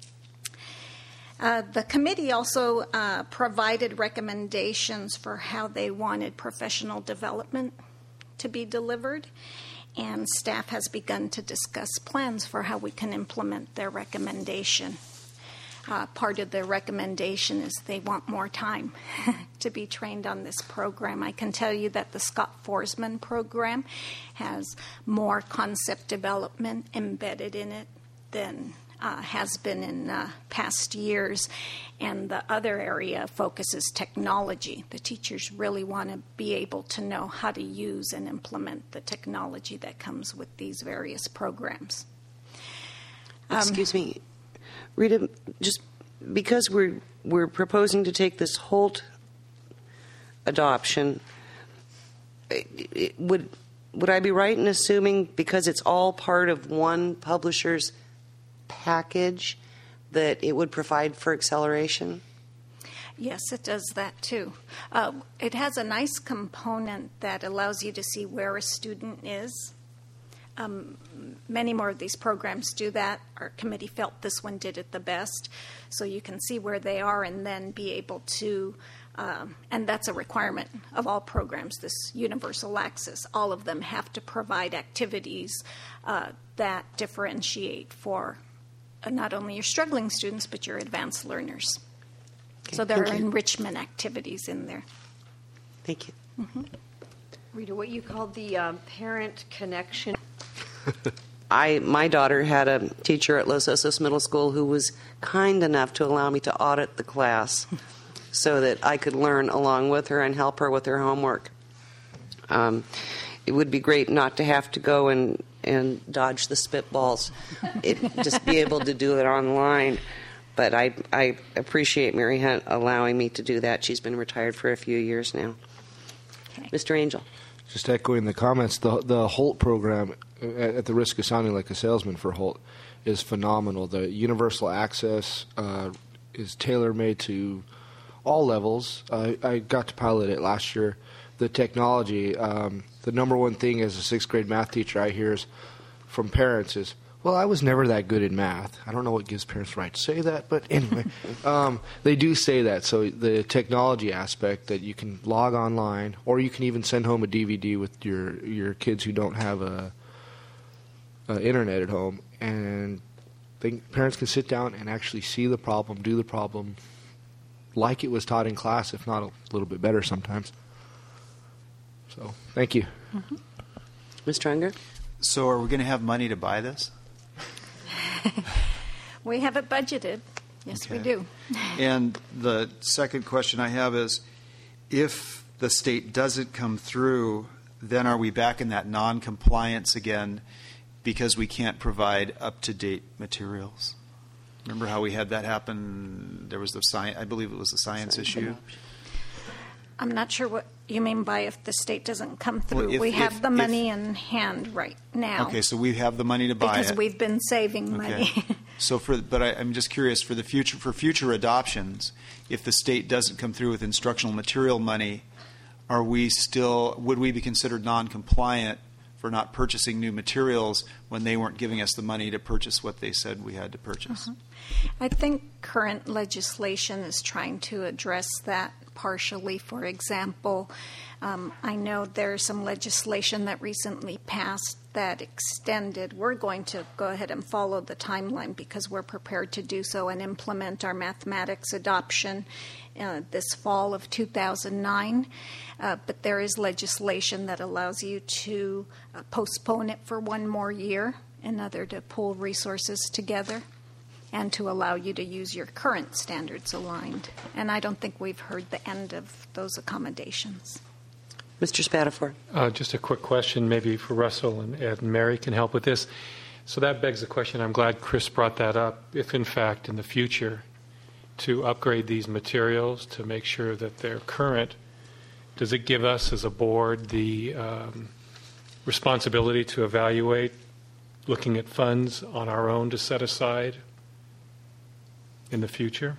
Uh, the committee also uh, provided recommendations for how they wanted professional development to be delivered, and staff has begun to discuss plans for how we can implement their recommendation. Uh, part of their recommendation is they want more time to be trained on this program. I can tell you that the Scott Forsman program has more concept development embedded in it than uh, has been in uh, past years. And the other area focuses technology. The teachers really want to be able to know how to use and implement the technology that comes with these various programs. Um, Excuse me, Rita, just because we're we're proposing to take this Holt adoption, it, it, would would I be right in assuming, because it's all part of one publisher's package, that it would provide for acceleration? Yes, it does that too. Uh, it has a nice component that allows you to see where a student is. Um, many more of these programs do that. Our committee felt this one did it the best. So you can see where they are and then be able to, um, and that's a requirement of all programs, this universal access. All of them have to provide activities uh, that differentiate for uh, not only your struggling students, but your advanced learners. Okay, so there are you. enrichment activities in there. Thank you. Mm-hmm. Rita, what you called the um, parent connection. I my daughter had a teacher at Los Osos Middle School who was kind enough to allow me to audit the class so that I could learn along with her and help her with her homework. Um, it would be great not to have to go and, and dodge the spitballs. It, just be able to do it online. But I, I appreciate Mary Hunt allowing me to do that. She's been retired for a few years now. Okay. Mister Angel. Just echoing the comments, the the Holt program, at the risk of sounding like a salesman for Holt, is phenomenal. The universal access uh, is tailor-made to all levels. Uh, I got to pilot it last year. The technology, um, the number one thing as a sixth grade math teacher I hear is from parents is, well, I was never that good in math. I don't know what gives parents the right to say that, but anyway, um, they do say that. So the technology aspect that you can log online, or you can even send home a D V D with your your kids who don't have a, a internet at home, and they, parents can sit down and actually see the problem, do the problem, like it was taught in class, if not a little bit better sometimes. So thank you, mm-hmm. Mister Unger. So are we going to have money to buy this? We have it budgeted. Yes, okay. We do. And the second question I have is, if the state doesn't come through, then are we back in that non-compliance again because we can't provide up-to-date materials? Remember how we had that happen? There was the science, I believe it was the science issue. I'm not sure what you mean by if the state doesn't come through. Well, if, we have if, the money if, in hand right now. Okay, so we have the money to buy because it. Because we've been saving okay. money. So for, but I, I'm just curious, for the future, for future adoptions, if the state doesn't come through with instructional material money, are we still, would we be considered non-compliant for not purchasing new materials when they weren't giving us the money to purchase what they said we had to purchase? Uh-huh. I think current legislation is trying to address that partially. For example, um, I know there's some legislation that recently passed that extended. We're going to go ahead and follow the timeline because we're prepared to do so and implement our mathematics adoption uh, this fall of two thousand nine. Uh, but there is legislation that allows you to uh, postpone it for one more year in order to pull resources together and to allow you to use your current standards aligned. And I don't think we've heard the end of those accommodations. Mister Spatafor. Uh, just a quick question, maybe for Russell and Ed and Mary can help with this. So that begs the question, I'm glad Chris brought that up, if in fact in the future to upgrade these materials to make sure that they're current, does it give us as a board the um, responsibility to evaluate looking at funds on our own to set aside in the future?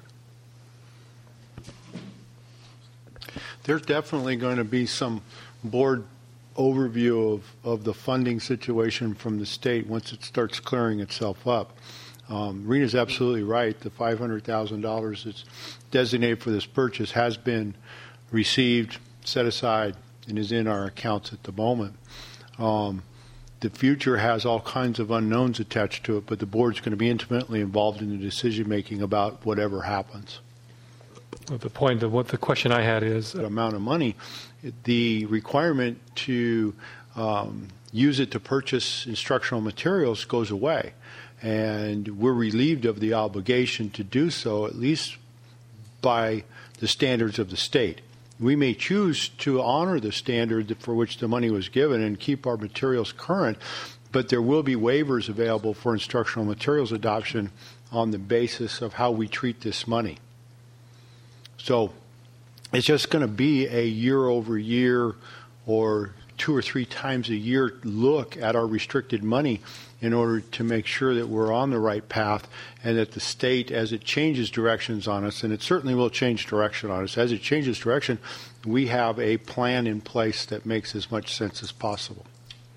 There's definitely going to be some board overview of, of the funding situation from the state once it starts clearing itself up. Um, Rita's absolutely right. The five hundred thousand dollars that's designated for this purchase has been received, set aside, and is in our accounts at the moment. Um, the future has all kinds of unknowns attached to it, but the board's going to be intimately involved in the decision-making about whatever happens. Well, the point of what the question I had is the amount of money, the requirement to um, use it to purchase instructional materials goes away, and we're relieved of the obligation to do so, at least by the standards of the state. We may choose to honor the standard for which the money was given and keep our materials current, but there will be waivers available for instructional materials adoption on the basis of how we treat this money. So it's just going to be a year over year or two or three times a year look at our restricted money in order to make sure that we're on the right path and that the state, as it changes directions on us, and it certainly will change direction on us, as it changes direction, we have a plan in place that makes as much sense as possible.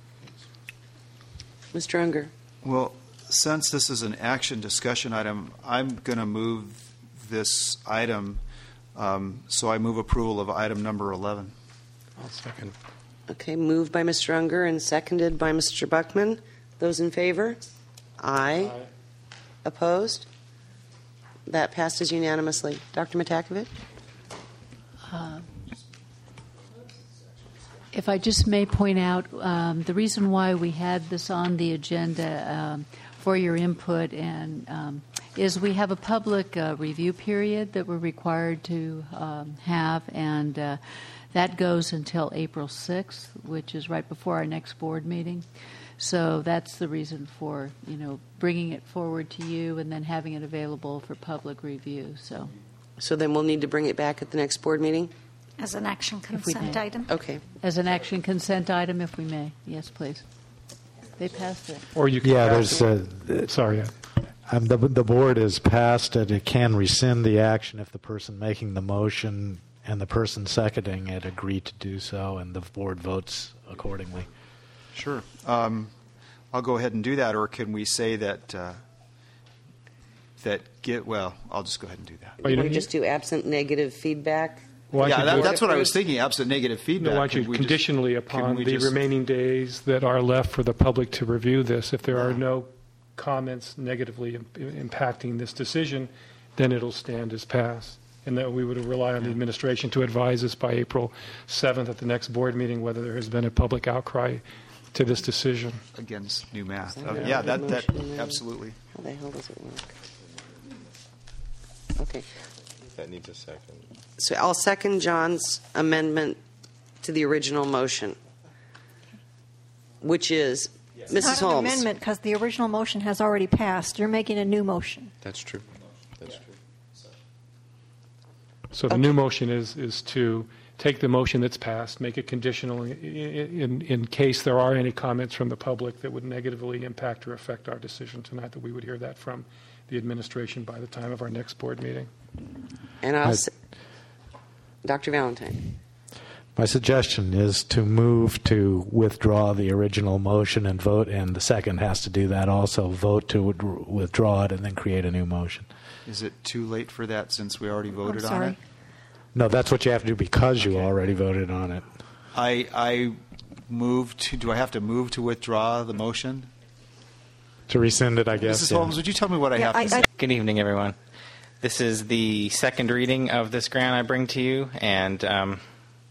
Mister Unger. Well, since this is an action discussion item, I'm going to move this item, um, so I move approval of item number eleven. I'll second. Okay, moved by Mister Unger and seconded by Mister Buckman. Those in favor? Aye. Aye. Opposed? That passes unanimously. Doctor Matakovich? Uh, if I just may point out, um, the reason why we had this on the agenda um, for your input and um, is we have a public uh, review period that we're required to um, have, and uh, that goes until April sixth, which is right before our next board meeting. So that's the reason for, you know, bringing it forward to you and then having it available for public review. So, so then we'll need to bring it back at the next board meeting? As an action consent item? Okay. As an action consent item, if we may. Yes, please. They passed it. Or you can yeah, pass there's it. Uh, Sorry. Um, the, the board has passed it. It can rescind the action if the person making the motion and the person seconding it agree to do so, and the board votes accordingly. Sure. Um, I'll go ahead and do that, or can we say that uh, that get well? I'll just go ahead and do that. Oh, you want to just do absent negative feedback? Why yeah, don't that, you- that's what I was thinking. Absent negative feedback. No, why don't you Can we just- conditionally can upon we the just- remaining days that are left for the public to review this, if there are no comments negatively im- impacting this decision, then it'll stand as passed. And that we would rely on the administration to advise us by April seventh at the next board meeting whether there has been a public outcry to this decision. Against new math. Is that Uh, a yeah, that, that motion then? absolutely. How the hell does it work? Okay. That needs a second. So I'll second John's amendment to the original motion, which is It's Missus not an Holmes. amendment because the original motion has already passed. You're making a new motion. That's true. That's true. So the new motion is is to take the motion that's passed, make it conditional in, in, in case there are any comments from the public that would negatively impact or affect our decision tonight, that we would hear that from the administration by the time of our next board meeting. And I'll I- s- Doctor Valentine. My suggestion is to move to withdraw the original motion and vote, and the second has to do that also, vote to wid- withdraw it and then create a new motion. Is it too late for that since we already voted on sorry. it? No, that's what you have to do because you already voted on it. I I move to. Do I have to move to withdraw the motion? To rescind it, I guess. Missus yeah. Holmes, would you tell me what I Yeah, have I- to say? I- Good evening, everyone. This is the second reading of this grant I bring to you, and um,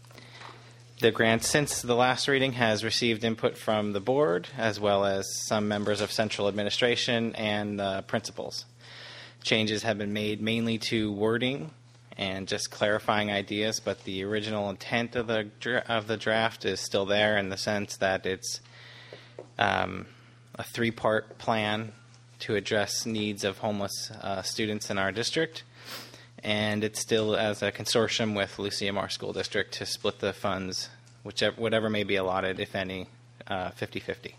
the grant, since the last reading, has received input from the board as well as some members of central administration and uh, principals. Changes have been made mainly to wording and just clarifying ideas, but the original intent of the dra- of the draft is still there in the sense that it's um, a three-part plan to address needs of homeless uh, students in our district, and it's still as a consortium with Lucia Mar School District to split the funds, whichever whatever may be allotted, if any, uh, fifty-fifty.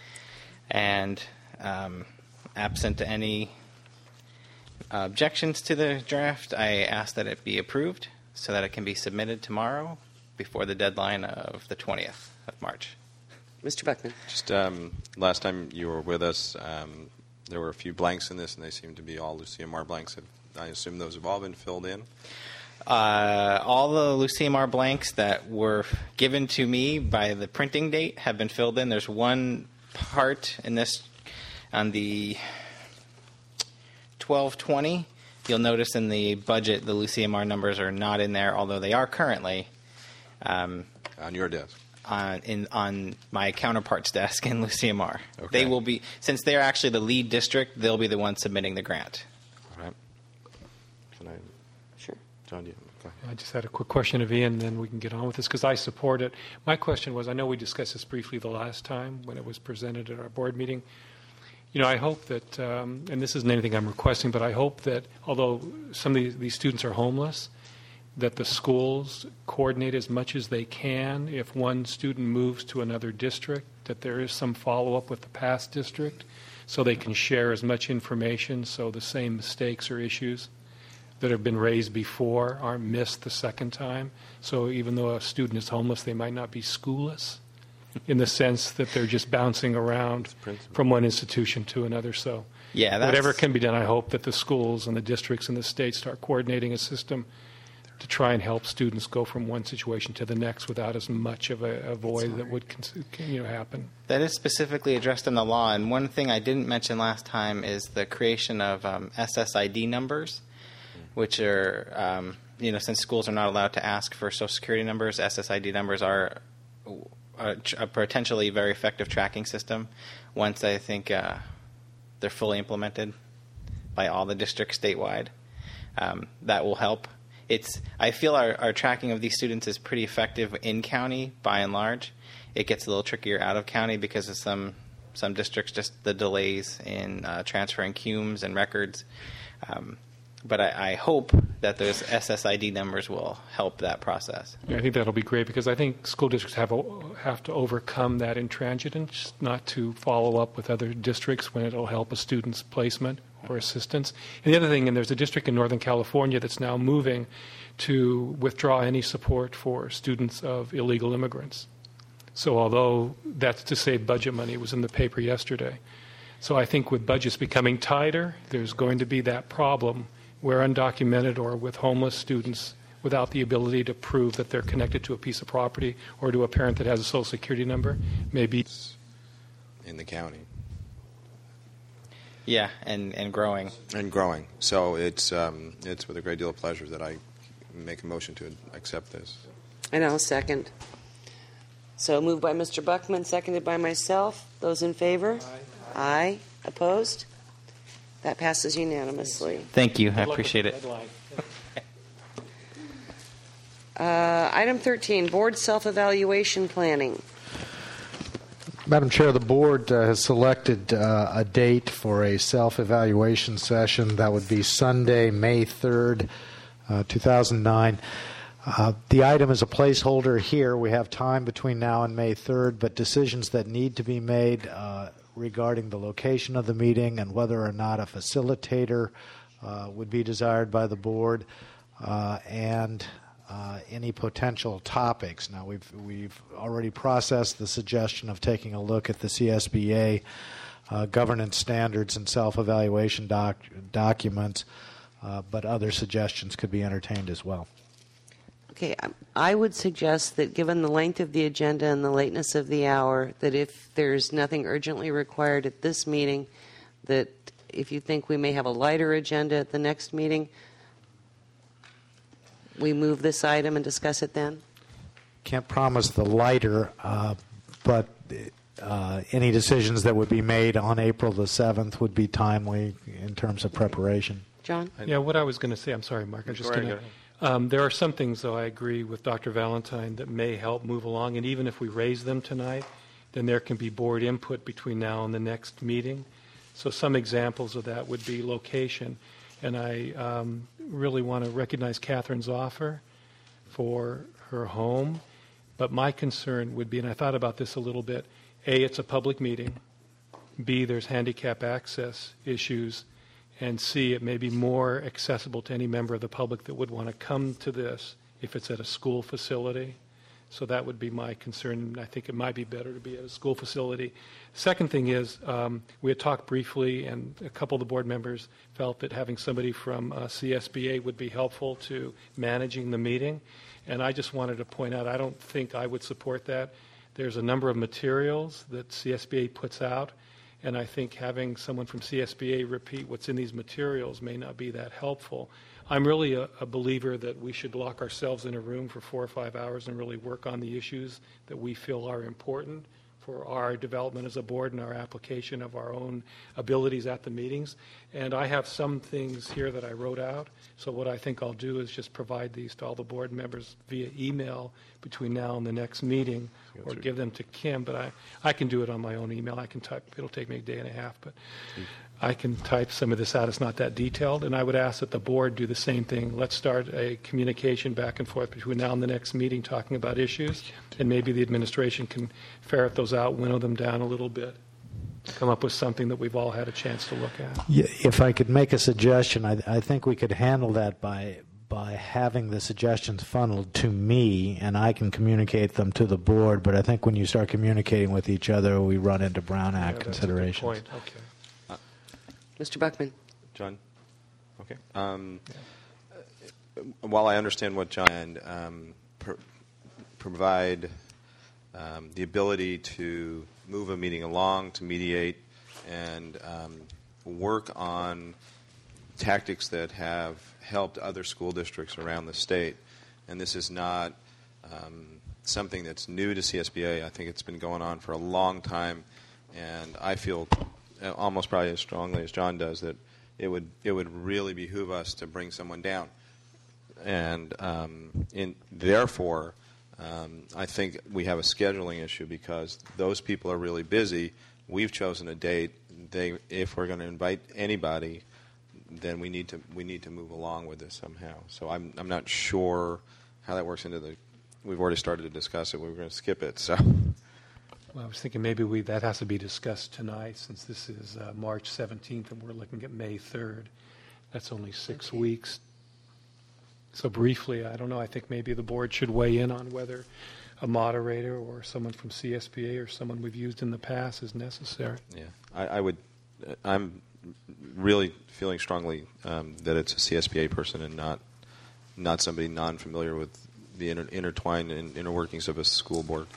And um, absent any objections to the draft, I ask that it be approved so that it can be submitted tomorrow before the deadline of the twentieth of March. Mister Buckman. Just um, last time you were with us, um, there were a few blanks in this, and they seem to be all Lucia Mar blanks. I assume those have all been filled in? Uh, all the Lucia Mar blanks that were given to me by the printing date have been filled in. There's one part in this on the twelve twenty. You'll notice in the budget the Lucia Mar numbers are not in there, although they are currently um, on your desk. On in on my counterpart's desk in Lucia Mar. Okay. They will be, since they're actually the lead district, they'll be the ones submitting the grant. All right. Can I? Sure. John, do you? Go ahead. I just had a quick question of Ian, then we can get on with this, because I support it. My question was, I know we discussed this briefly the last time when it was presented at our board meeting. You know, I hope that, um, and this isn't anything I'm requesting, but I hope that although some of these, these students are homeless, that the schools coordinate as much as they can if one student moves to another district, that there is some follow-up with the past district so they can share as much information so the same mistakes or issues that have been raised before aren't missed the second time. So even though a student is homeless, they might not be schoolless in the sense that they're just bouncing around from one institution to another. So yeah, that's... whatever can be done, I hope that the schools and the districts and the state start coordinating a system to try and help students go from one situation to the next without as much of a, a void that would you know, happen. That is specifically addressed in the law, and one thing I didn't mention last time is the creation of um, S S I D numbers, which are, um, you know, since schools are not allowed to ask for Social Security numbers, S S I D numbers are a, a potentially very effective tracking system once I think uh, they're fully implemented by all the districts statewide. Um, that will help. It's. I feel our, our tracking of these students is pretty effective in county by and large. It gets a little trickier out of county because of some some districts, just the delays in uh, transferring C U Ms and records. Um, but I, I hope that those S S I D numbers will help that process. Yeah, I think that'll be great because I think school districts have have to overcome that intransigence, not to follow up with other districts when it'll help a student's placement or assistance. And the other thing, and there's a district in Northern California that's now moving to withdraw any support for students of illegal immigrants. So although that's to save budget money, it was in the paper yesterday. So I think with budgets becoming tighter, there's going to be that problem where undocumented or with homeless students without the ability to prove that they're connected to a piece of property or to a parent that has a Social Security number may be in the county. Yeah, and, and growing. And growing. So it's um, it's with a great deal of pleasure that I make a motion to accept this. And I'll second. So moved by Mister Buckman, seconded by myself. Those in favor? Aye. Aye. Opposed? That passes unanimously. Thank you. I appreciate it. Uh, item thirteen, Board Self-Evaluation Planning. Madam Chair, the Board uh, has selected uh, a date for a self-evaluation session. That would be Sunday, May third, uh, two thousand nine. Uh, the item is a placeholder here. We have time between now and May third, but decisions that need to be made uh, regarding the location of the meeting and whether or not a facilitator uh, would be desired by the Board, uh, and Uh, any potential topics. Now, we've we've already processed the suggestion of taking a look at the C S B A uh, governance standards and self-evaluation doc, documents, uh, but other suggestions could be entertained as well. Okay, I would suggest that given the length of the agenda and the lateness of the hour, that if there's nothing urgently required at this meeting, that if you think we may have a lighter agenda at the next meeting, we move this item and discuss it then? Can't promise the lighter, uh, but uh, any decisions that would be made on April the seventh would be timely in terms of preparation. John? Yeah, what I was going to say, I'm sorry, Mark, I was just going to... Um, there are some things, though, I agree with Doctor Valentine that may help move along, and even if we raise them tonight, then there can be board input between now and the next meeting. So some examples of that would be location. And I um, really want to recognize Catherine's offer for her home. But my concern would be, and I thought about this a little bit, A, it's a public meeting. B, there's handicap access issues. And C, it may be more accessible to any member of the public that would want to come to this if it's at a school facility. So that would be my concern. I think it might be better to be at a school facility. Second thing is, um, we had talked briefly, and a couple of the board members felt that having somebody from uh, C S B A would be helpful to managing the meeting. And I just wanted to point out, I don't think I would support that. There's a number of materials that C S B A puts out, and I think having someone from C S B A repeat what's in these materials may not be that helpful. I'm really a, a believer that we should lock ourselves in a room for four or five hours and really work on the issues that we feel are important for our development as a board and our application of our own abilities at the meetings. And I have some things here that I wrote out. So what I think I'll do is just provide these to all the board members via email between now and the next meeting, or give them to Kim. But I, I can do it on my own email. I can type. It'll take me a day and a half. But I can type some of this out. It's not that detailed, and I would ask that the board do the same thing. Let's start a communication back and forth between now and the next meeting talking about issues, and maybe the administration can ferret those out, winnow them down a little bit, come up with something that we've all had a chance to look at. Yeah, if I could make a suggestion, I, I think we could handle that by by having the suggestions funneled to me, and I can communicate them to the board. But I think when you start communicating with each other, we run into Brown Act Yeah, that's considerations. a good point. Okay. Mister Buckman. John? Okay. Um, while I understand what John and um, pr- provide um, the ability to move a meeting along, to mediate, and um, work on tactics that have helped other school districts around the state, and this is not um, something that's new to C S B A. I think it's been going on for a long time, and I feel almost probably as strongly as John does that it would it would really behoove us to bring someone down, and um, in, therefore um, I think we have a scheduling issue because those people are really busy. We've chosen a date. They, if we're going to invite anybody, then we need to we need to move along with this somehow. So I'm I'm not sure how that works into the. We've already started to discuss it. We were going to skip it. So. Well, I was thinking maybe we that has to be discussed tonight since this is uh, March seventeenth and we're looking at May third. That's only six okay. weeks. So briefly, I don't know, I think maybe the board should weigh in on whether a moderator or someone from C S B A or someone we've used in the past is necessary. Yeah, I, I would, I'm really feeling strongly um, that it's a C S B A person and not not somebody non-familiar with the inter- intertwined and inner workings of a school board.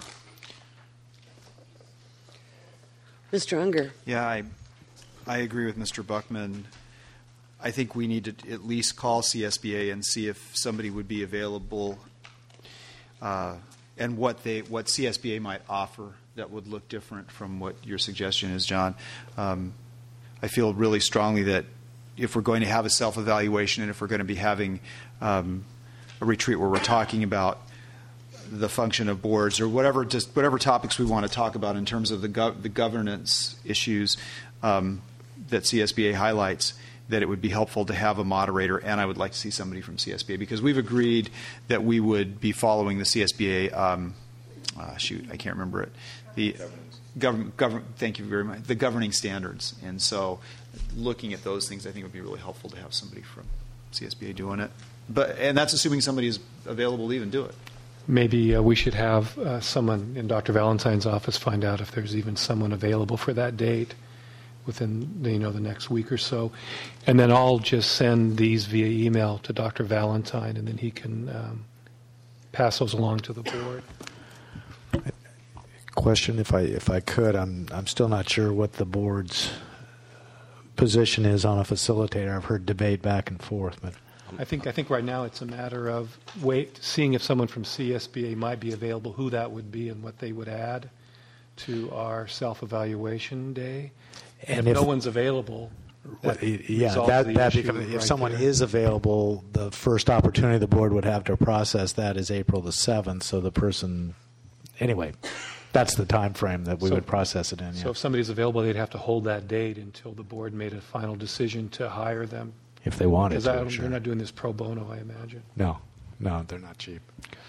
Mister Unger. Yeah, I, I agree with Mister Buckman. I think we need to at least call C S B A and see if somebody would be available uh, and what they what C S B A might offer that would look different from what your suggestion is, John. Um, I feel really strongly that if we're going to have a self-evaluation and if we're going to be having um, a retreat where we're talking about the function of boards or whatever, just whatever topics we want to talk about in terms of the, gov- the governance issues um, that C S B A highlights, that it would be helpful to have a moderator, and I would like to see somebody from C S B A because we've agreed that we would be following the C S B A. Um, uh, shoot, I can't remember it. The government, govern, thank you very much. The governing standards, and so looking at those things, I think would be really helpful to have somebody from C S B A doing it. But and that's assuming somebody is available to even do it. Maybe uh, we should have uh, someone in Doctor Valentine's office find out if there's even someone available for that date within you know the next week or so, and then I'll just send these via email to Doctor Valentine, and then he can um, pass those along to the board. Question, if I if I could, I'm I'm still not sure what the board's position is on a facilitator. I've heard debate back and forth, but. I think I think right now it's a matter of wait, seeing if someone from C S B A might be available, who that would be, and what they would add to our self-evaluation day. And, and if, if no one's available, that yeah, that, that becomes, if right someone there. is available, the first opportunity the board would have to process that is April the seventh. So the person, anyway, that's the time frame that we so, would process it in. So yeah. if somebody's available, they'd have to hold that date until the board made a final decision to hire them. If they wanted to, Because sure. they're not doing this pro bono, I imagine. No, no, they're not cheap.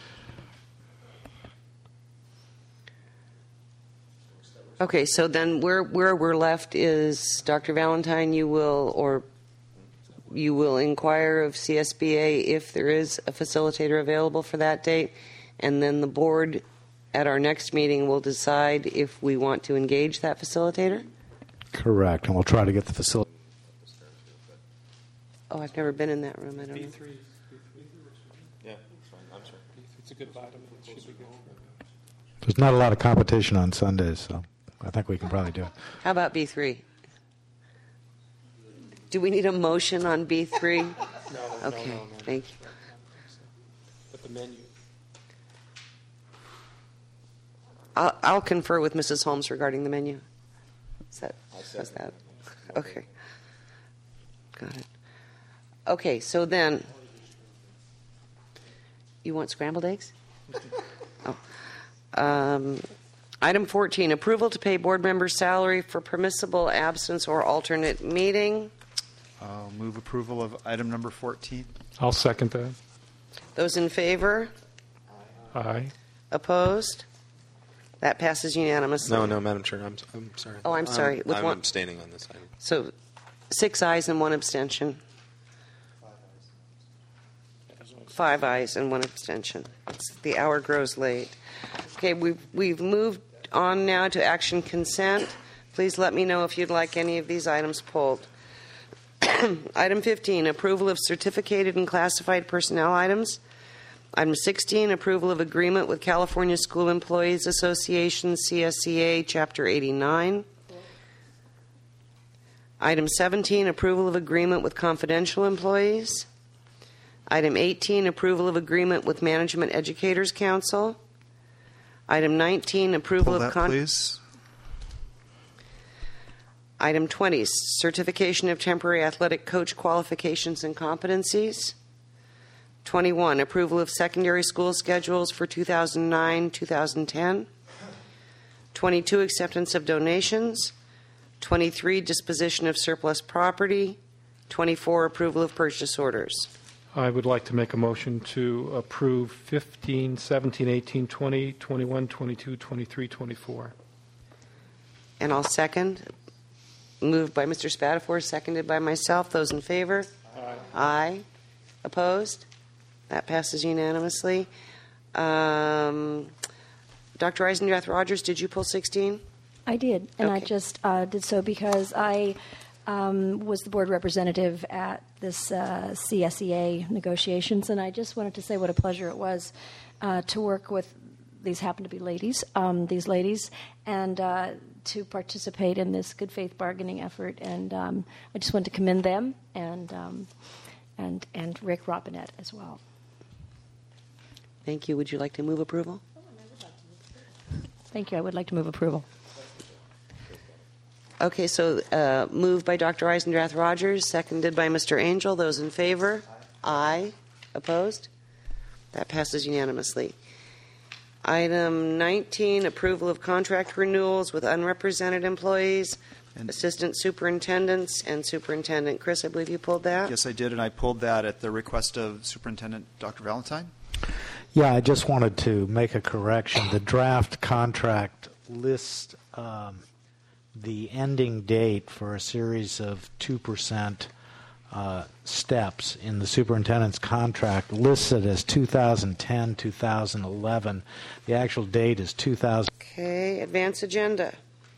Okay, so then where where we're left is Doctor Valentine. You will or you will inquire of C S B A if there is a facilitator available for that date, and then the board at our next meeting will decide if we want to engage that facilitator. Correct, and we'll try to get the facility. Oh, I've never been in that room. I don't know. B three. Yeah, that's fine. I'm sorry. It's a good bottom. It should be good. There's not a lot of competition on Sundays, so I think we can probably do it. How about B three? Do we need a motion on B three? No, no, okay, no, no, no. Thank you. But the menu. I'll, I'll confer with Missus Holmes regarding the menu. Is that, is that? Okay. Got it. Okay, so then, you want scrambled eggs? Oh. Um, Item fourteen, approval to pay board member salary for permissible absence or alternate meeting. I'll move approval of item number fourteen. I'll second that. Those in favor? Aye. Opposed? That passes unanimously. No, no, Madam Chair, I'm, I'm sorry. Oh, I'm sorry. I'm, With I'm one- abstaining on this item. So six ayes and one abstention. Five ayes and one abstention. It's, the hour grows late. Okay, we've, we've moved on now to action consent. Please let me know if you'd like any of these items pulled. Item fifteen, approval of certificated and classified personnel items. Item sixteen, approval of agreement with California School Employees Association, C S C A, Chapter eighty-nine. Item seventeen, approval of agreement with confidential employees. Item eighteen, approval of agreement with Management Educators Council. Item nineteen, approval Pull of that, con- please. Item twenty, certification of temporary athletic coach qualifications and competencies. twenty-one, approval of secondary school schedules for two thousand nine to two thousand ten. twenty-two, acceptance of donations. twenty-three, disposition of surplus property. twenty-four, approval of purchase orders. I would like to make a motion to approve fifteen, seventeen, eighteen, twenty, twenty-one, twenty-two, twenty-three, twenty-four. And I'll second. Moved by Mister Spatafor, seconded by myself. Those in favor? Aye. Aye. Opposed? That passes unanimously. Um, Doctor Eisendrath Rogers, did you pull sixteen? I did, and I Okay. just uh, did so because I um, was the board representative at this uh, C S E A negotiations, and I just wanted to say what a pleasure it was uh, to work with. These happen to be ladies, um, these ladies, and uh, to participate in this good faith bargaining effort. And um, I just want to commend them and um, and and Rick Robinette as well. Thank you. Would you like to move approval? Thank you. I would like to move approval. Okay, so uh, moved by Doctor Eisendrath Rogers, seconded by Mister Angel. Those in favor? Aye. Opposed? That passes unanimously. Item nineteen, approval of contract renewals with unrepresented employees, And- assistant superintendents, and superintendent. Chris, I believe you pulled that? Yes, I did, and I pulled that at the request of Superintendent Doctor Valentine. Yeah, I just wanted to make a correction. The draft contract lists um, the ending date for a series of two percent uh, steps in the superintendent's contract, listed as two thousand ten, two thousand eleven. The actual date is two thousand. Okay, advance agenda.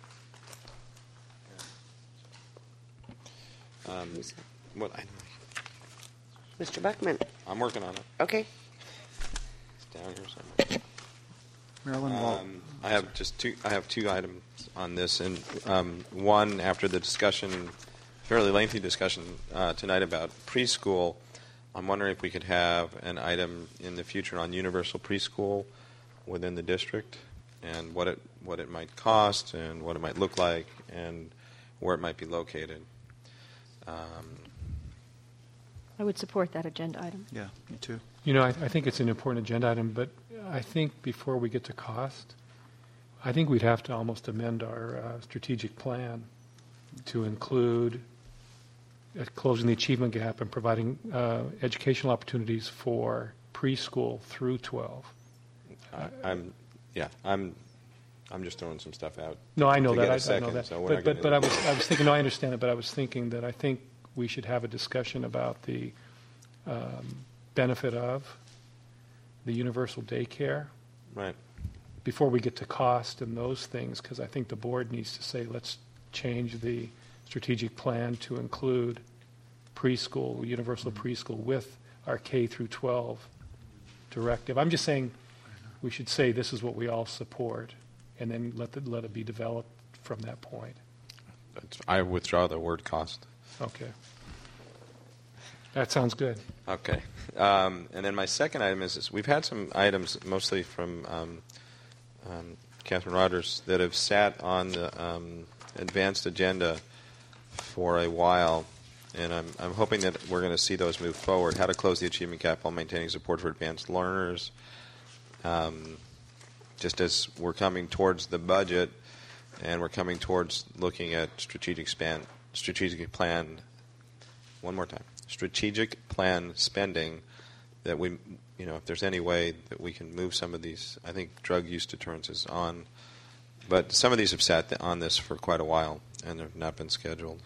Um, what I, Mister Buckman. I'm working on it. Okay. It's down here somewhere. Marilyn Wall. Um, I have just two. I have two items on this, and um, one after the discussion, fairly lengthy discussion uh, tonight about preschool. I'm wondering if we could have an item in the future on universal preschool within the district, and what it what it might cost, and what it might look like, and where it might be located. Um, I would support that agenda item. Yeah, me too. You know, I, I think it's an important agenda item, but I think before we get to cost, I think we'd have to almost amend our uh, strategic plan to include uh, closing the achievement gap and providing uh, educational opportunities for preschool through twelve. I, I'm, yeah, I'm, I'm just throwing some stuff out. No, I know to that. get a I, I second, know that. so we're but not but, gonna- but I was I was thinking. No, I understand it. But I was thinking that I think we should have a discussion about the um, benefit of the universal daycare. Right. Before we get to cost and those things, because I think the board needs to say, let's change the strategic plan to include preschool, universal preschool, with our K through twelve directive. I'm just saying we should say this is what we all support, and then let the, let it be developed from that point. That's- I withdraw the word cost. Okay. That sounds good. Okay. Um, and then my second item is, is we've had some items, mostly from um, um, Catherine Rogers, that have sat on the um, advanced agenda for a while, and I'm, I'm hoping that we're going to see those move forward. How to close the achievement gap while maintaining support for advanced learners. Um, just as we're coming towards the budget and we're coming towards looking at strategic span, strategic plan, one more time, strategic plan spending, that we, you know, if there's any way that we can move some of these, I think drug use deterrence is on, but some of these have sat on this for quite a while and have not been scheduled.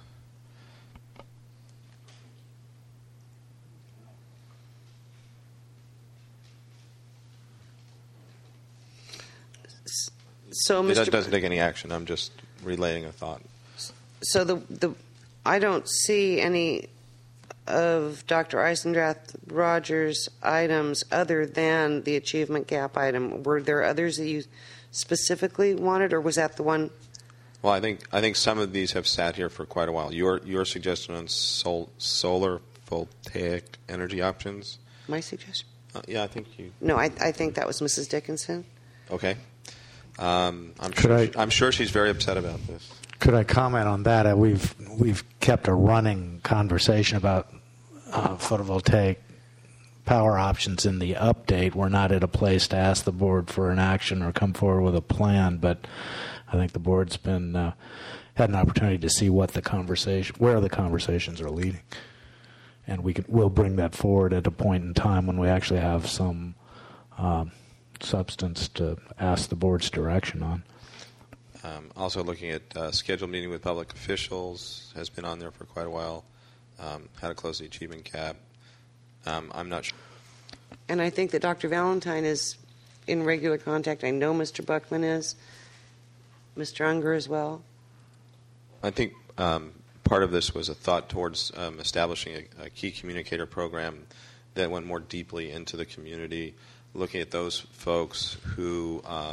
So, It Mister doesn't take any action. I'm just relaying a thought. So the the I don't see any of Doctor Eisendrath Rogers' items other than the achievement gap item. Were there others that you specifically wanted, or was that the one? Well, I think I think some of these have sat here for quite a while. Your your suggestion on sol, solar voltaic energy options. My suggestion? Uh, yeah, I think you. No, I I think that was Missus Dickinson. Okay. Um, I'm Could sure. I- she- I'm sure she's very upset about this. Could I comment on that? Uh, we've we've kept a running conversation about uh, photovoltaic power options in the update. We're not at a place to ask the board for an action or come forward with a plan, but I think the board's been uh, had an opportunity to see what the conversation, where the conversations are leading, and we can we'll bring that forward at a point in time when we actually have some um, substance to ask the board's direction on. Um, also looking at uh, scheduled meeting with public officials has been on there for quite a while. Um, how to close the achievement gap. Um, I'm not sure. And I think that Doctor Valentine is in regular contact. I know Mister Buckman is. Mister Unger as well. I think um, part of this was a thought towards um, establishing a, a key communicator program that went more deeply into the community, looking at those folks who um,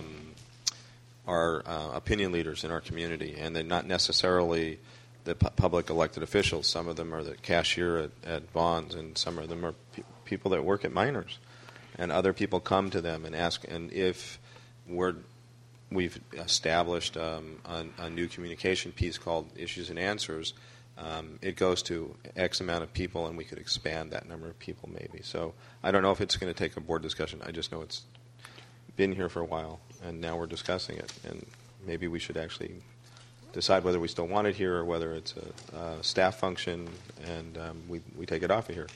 are uh, opinion leaders in our community, and they're not necessarily the pu- public elected officials. Some of them are the cashier at, at Bonds, and some of them are pe- people that work at miners, and other people come to them and ask. And if we're we've established um, a, a new communication piece called Issues and Answers, um, it goes to X amount of people, and we could expand that number of people maybe. So I don't know if it's going to take a board discussion. I just know it's been here for a while, and now we're discussing it, and maybe we should actually decide whether we still want it here or whether it's a, a staff function, and um, we we take it off of here.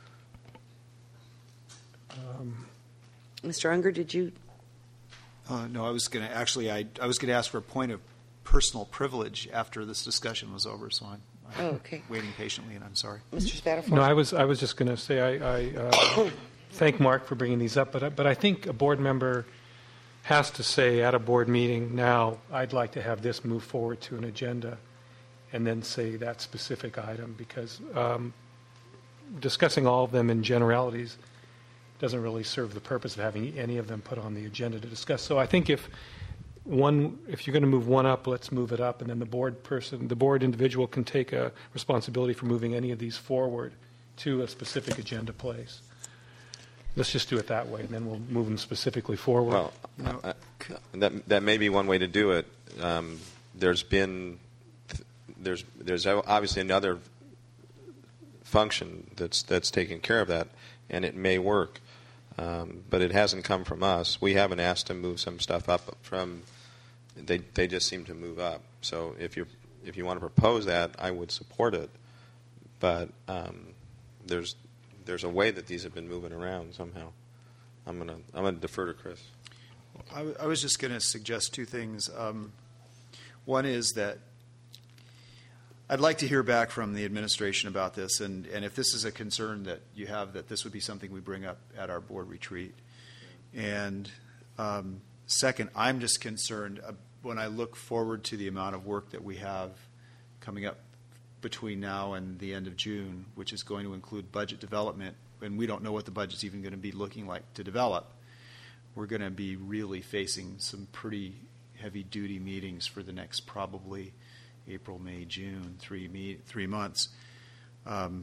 Um, Mister Unger, did you? Uh, no, I was going to actually. I, I was going to ask for a point of personal privilege after this discussion was over. So I'm, I'm Oh, okay. waiting patiently, and I'm sorry. Mister Spatterford? No, I was I was just going to say I, I uh, thank Mark for bringing these up, but I- but I think a board member has to say at a board meeting, now I'd like to have this move forward to an agenda, and then say that specific item, because um, discussing all of them in generalities doesn't really serve the purpose of having any of them put on the agenda to discuss. So I think if one, if you're going to move one up, let's move it up, and then the board person, the board individual can take a responsibility for moving any of these forward to a specific agenda place. Let's just do it that way, and then we'll move them specifically forward. Well, uh, that that may be one way to do it. Um, there's been there's there's obviously another function that's that's taking care of that, and it may work, um, but it hasn't come from us. We haven't asked to move some stuff up from. They they just seem to move up. So if you if you want to propose that, I would support it, but um, there's. There's a way that these have been moving around somehow. I'm gonna I'm gonna defer to Chris. I, w- I was just going to suggest two things. Um, one is that I'd like to hear back from the administration about this, and, and if this is a concern that you have, that this would be something we bring up at our board retreat. And um, second, I'm just concerned uh, when I look forward to the amount of work that we have coming up between now and the end of June, which is going to include budget development, and we don't know what the budget's even going to be looking like to develop. We're going to be really facing some pretty heavy-duty meetings for the next probably April, May, June, three me- three months. Um,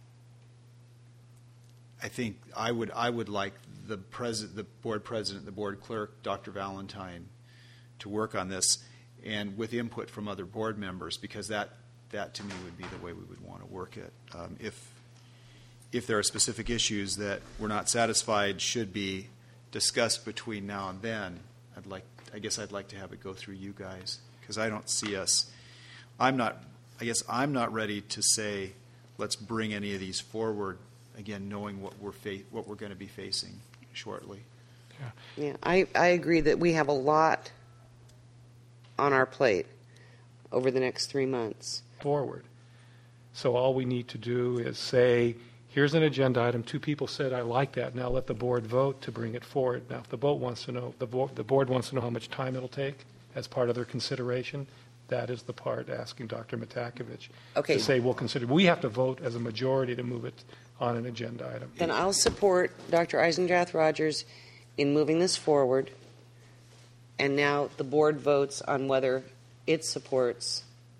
I think I would I would like the president, the board president, the board clerk, Doctor Valentine, to work on this, and with input from other board members, because that. That, to me, would be the way we would want to work it. Um, if if there are specific issues that we're not satisfied should be discussed between now and then, I'd like, I guess I'd like to have it go through you guys, because I don't see us, I'm not, I guess I'm not ready to say, let's bring any of these forward, again, knowing what we're fa- what we're going to be facing shortly. Yeah, yeah I, I agree that we have a lot on our plate over the next three months. Forward. So all we need to do is say, here's an agenda item. Two people said, I like that. Now let the board vote to bring it forward. Now, if the board wants to know, the board, the board wants to know how much time it'll take as part of their consideration, that is the part asking Doctor Matakovich okay. to say we'll consider. We have to vote as a majority to move it on an agenda item. Then I'll support Doctor Eisendrath Rogers in moving this forward. And now the board votes on whether it supports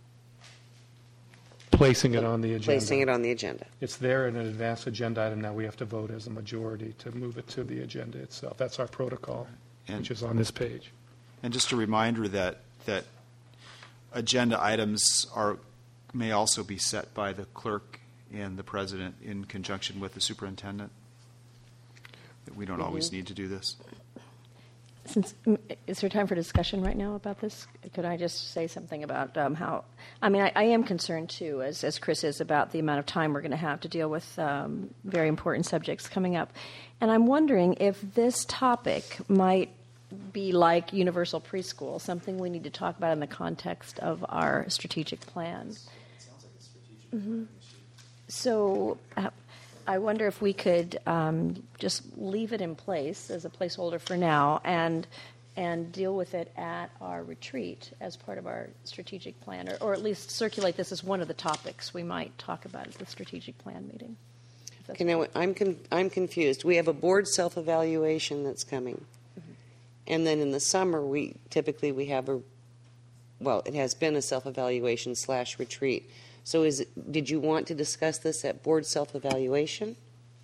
placing it on the agenda. Placing it on the agenda. It's there in an advanced agenda item. Now we have to vote as a majority to move it to the agenda itself. That's our protocol, and, which is on this page. And just a reminder that that agenda items are may also be set by the clerk and the president in conjunction with the superintendent. That we don't mm-hmm. always need to do this. Since, is there time for discussion right now about this? Could I just say something about um, how, I mean, I, I am concerned too, as, as Chris is, about the amount of time we're going to have to deal with um, very important subjects coming up. And I'm wondering if this topic might be like universal preschool, something we need to talk about in the context of our strategic plan. It sounds like a strategic mm-hmm. So uh, I wonder if we could um, just leave it in place as a placeholder for now and and deal with it at our retreat as part of our strategic plan, or, or at least circulate this as one of the topics we might talk about at the strategic plan meeting. Okay, now I'm con- I'm confused. We have a board self-evaluation that's coming, mm-hmm. and then in the summer we typically we have a well, it has been a self-evaluation slash retreat. So is it, did you want to discuss this at board self-evaluation?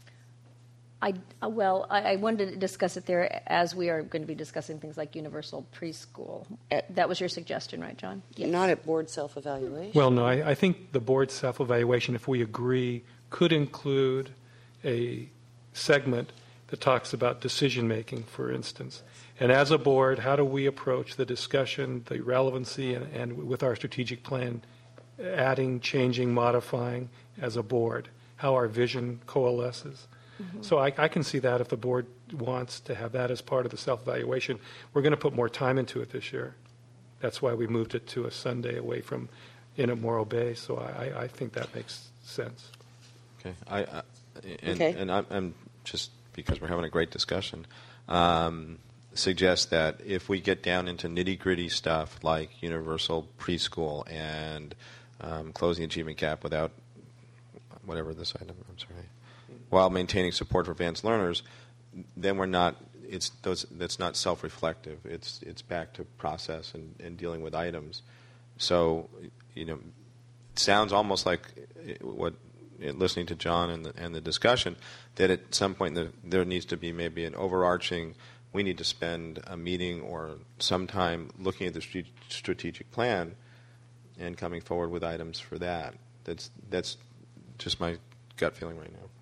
I, well, I, I wanted to discuss it there as we are going to be discussing things like universal preschool. At, that was your suggestion, right, John? Yes. Not at board self-evaluation. Well, no, I, I think the board self-evaluation, if we agree, could include a segment that talks about decision-making, for instance. And as a board, how do we approach the discussion, the relevancy, and, and with our strategic plan, adding, changing, modifying as a board, how our vision coalesces. Mm-hmm. So I, I can see that if the board wants to have that as part of the self-evaluation. We're going to put more time into it this year. That's why we moved it to a Sunday away from in at Morro Bay. So I, I think that makes sense. Okay. I, I and, okay. and I'm, I'm just, because we're having a great discussion, um, suggest that if we get down into nitty-gritty stuff like universal preschool and Um, closing the achievement gap without whatever this item, I'm sorry, while maintaining support for advanced learners, then we're not, it's those, that's not self-reflective. It's it's back to process and, and dealing with items. So, you know, it sounds almost like what, listening to John and the, and the discussion, that at some point the, there needs to be maybe an overarching, we need to spend a meeting or some time looking at the strate- strategic plan and coming forward with items for that. That's that's just my gut feeling right now.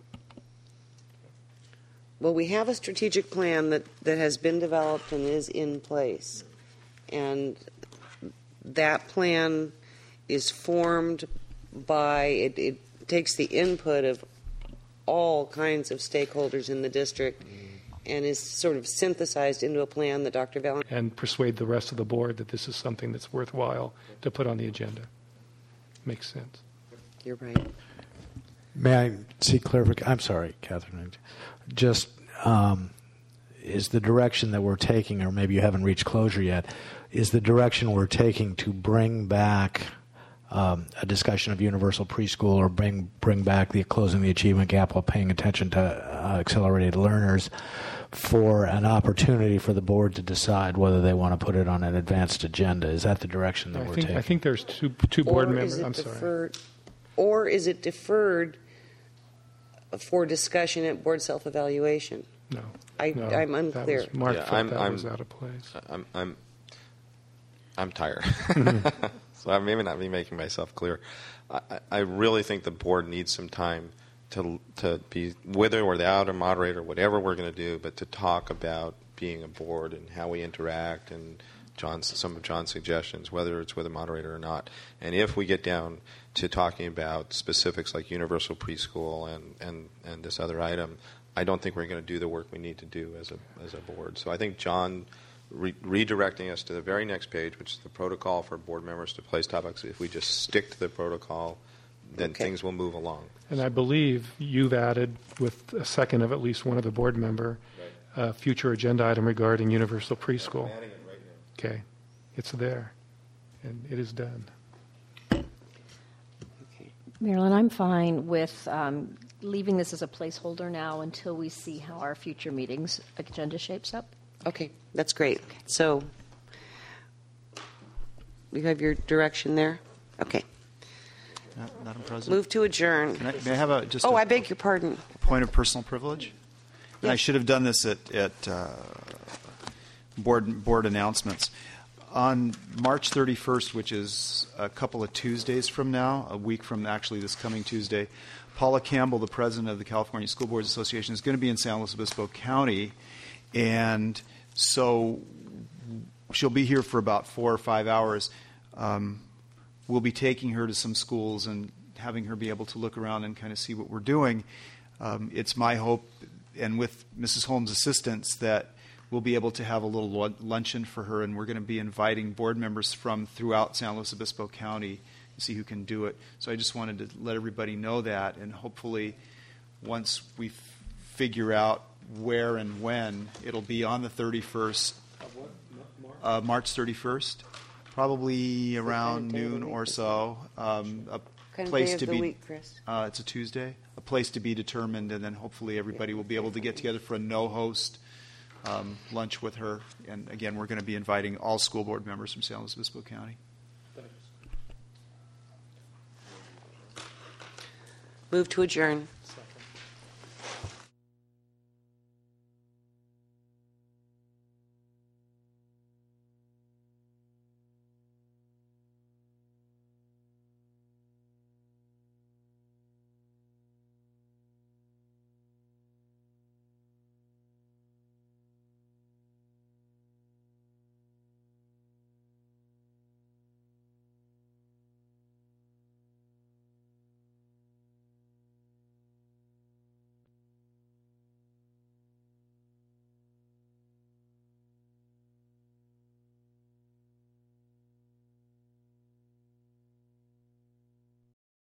Well, we have a strategic plan that, that has been developed and is in place. And that plan is formed by, it, it takes the input of all kinds of stakeholders in the district and is sort of synthesized into a plan that Doctor Valentine... And persuade the rest of the board that this is something that's worthwhile to put on the agenda. Makes sense. You're right. May I seek clarification? I'm sorry, Catherine. Just um, is the direction that we're taking, or maybe you haven't reached closure yet, is the direction we're taking to bring back um, a discussion of universal preschool, or bring bring back the closing the achievement gap while paying attention to uh, accelerated learners, for an opportunity for the board to decide whether they want to put it on an advanced agenda? Is that the direction that I we're think, taking? I think there's two two board or members. Is it I'm deferred, sorry. Or is it deferred for discussion at board self-evaluation? No. I, no, I'm unclear. That was, Mark yeah, felt I'm, that I'm, was out of place. I'm I'm I'm tired. So I may not be making myself clear. I, I really think the board needs some time to to be with or without a moderator, whatever we're going to do, but to talk about being a board and how we interact and John's, some of John's suggestions, whether it's with a moderator or not. And if we get down to talking about specifics like universal preschool and, and, and this other item, I don't think we're going to do the work we need to do as a as a board. So I think John re- redirecting us to the very next page, which is the protocol for board members to place topics, if we just stick to the protocol, then Okay. things will move along. And I believe you've added, with a second of at least one of the board member, a future agenda item regarding universal preschool. Okay, it's there, and it is done. Marilyn, I'm fine with um, leaving this as a placeholder now until we see how our future meetings agenda shapes up. Okay, that's great. So, you have your direction there? Okay. Ma- Madam President? Move to adjourn. Can I, may I have a, just oh, a I beg your pardon. point of personal privilege? And I should have done this at, at uh, board, board announcements. On March thirty-first, which is a couple of Tuesdays from now, a week from actually this coming Tuesday, Paula Campbell, the president of the California School Boards Association, is going to be in San Luis Obispo County. And so she'll be here for about four or five hours. Um, we'll be taking her to some schools and having her be able to look around and kind of see what we're doing. Um, it's my hope, and with Missus Holmes' assistance, that we'll be able to have a little luncheon for her, and we're going to be inviting board members from throughout San Luis Obispo County to see who can do it. So I just wanted to let everybody know that, and hopefully once we f- figure out where and when, it'll be on the thirty-first, uh, March thirty-first, probably around noon or so. Um, a Kind of place day of to the be. week, Chris? Uh, it's a Tuesday. A place to be determined, and then hopefully everybody will be able to get together for a no-host um, lunch with her. And again, we're going to be inviting all school board members from San Luis Obispo County. Move to adjourn.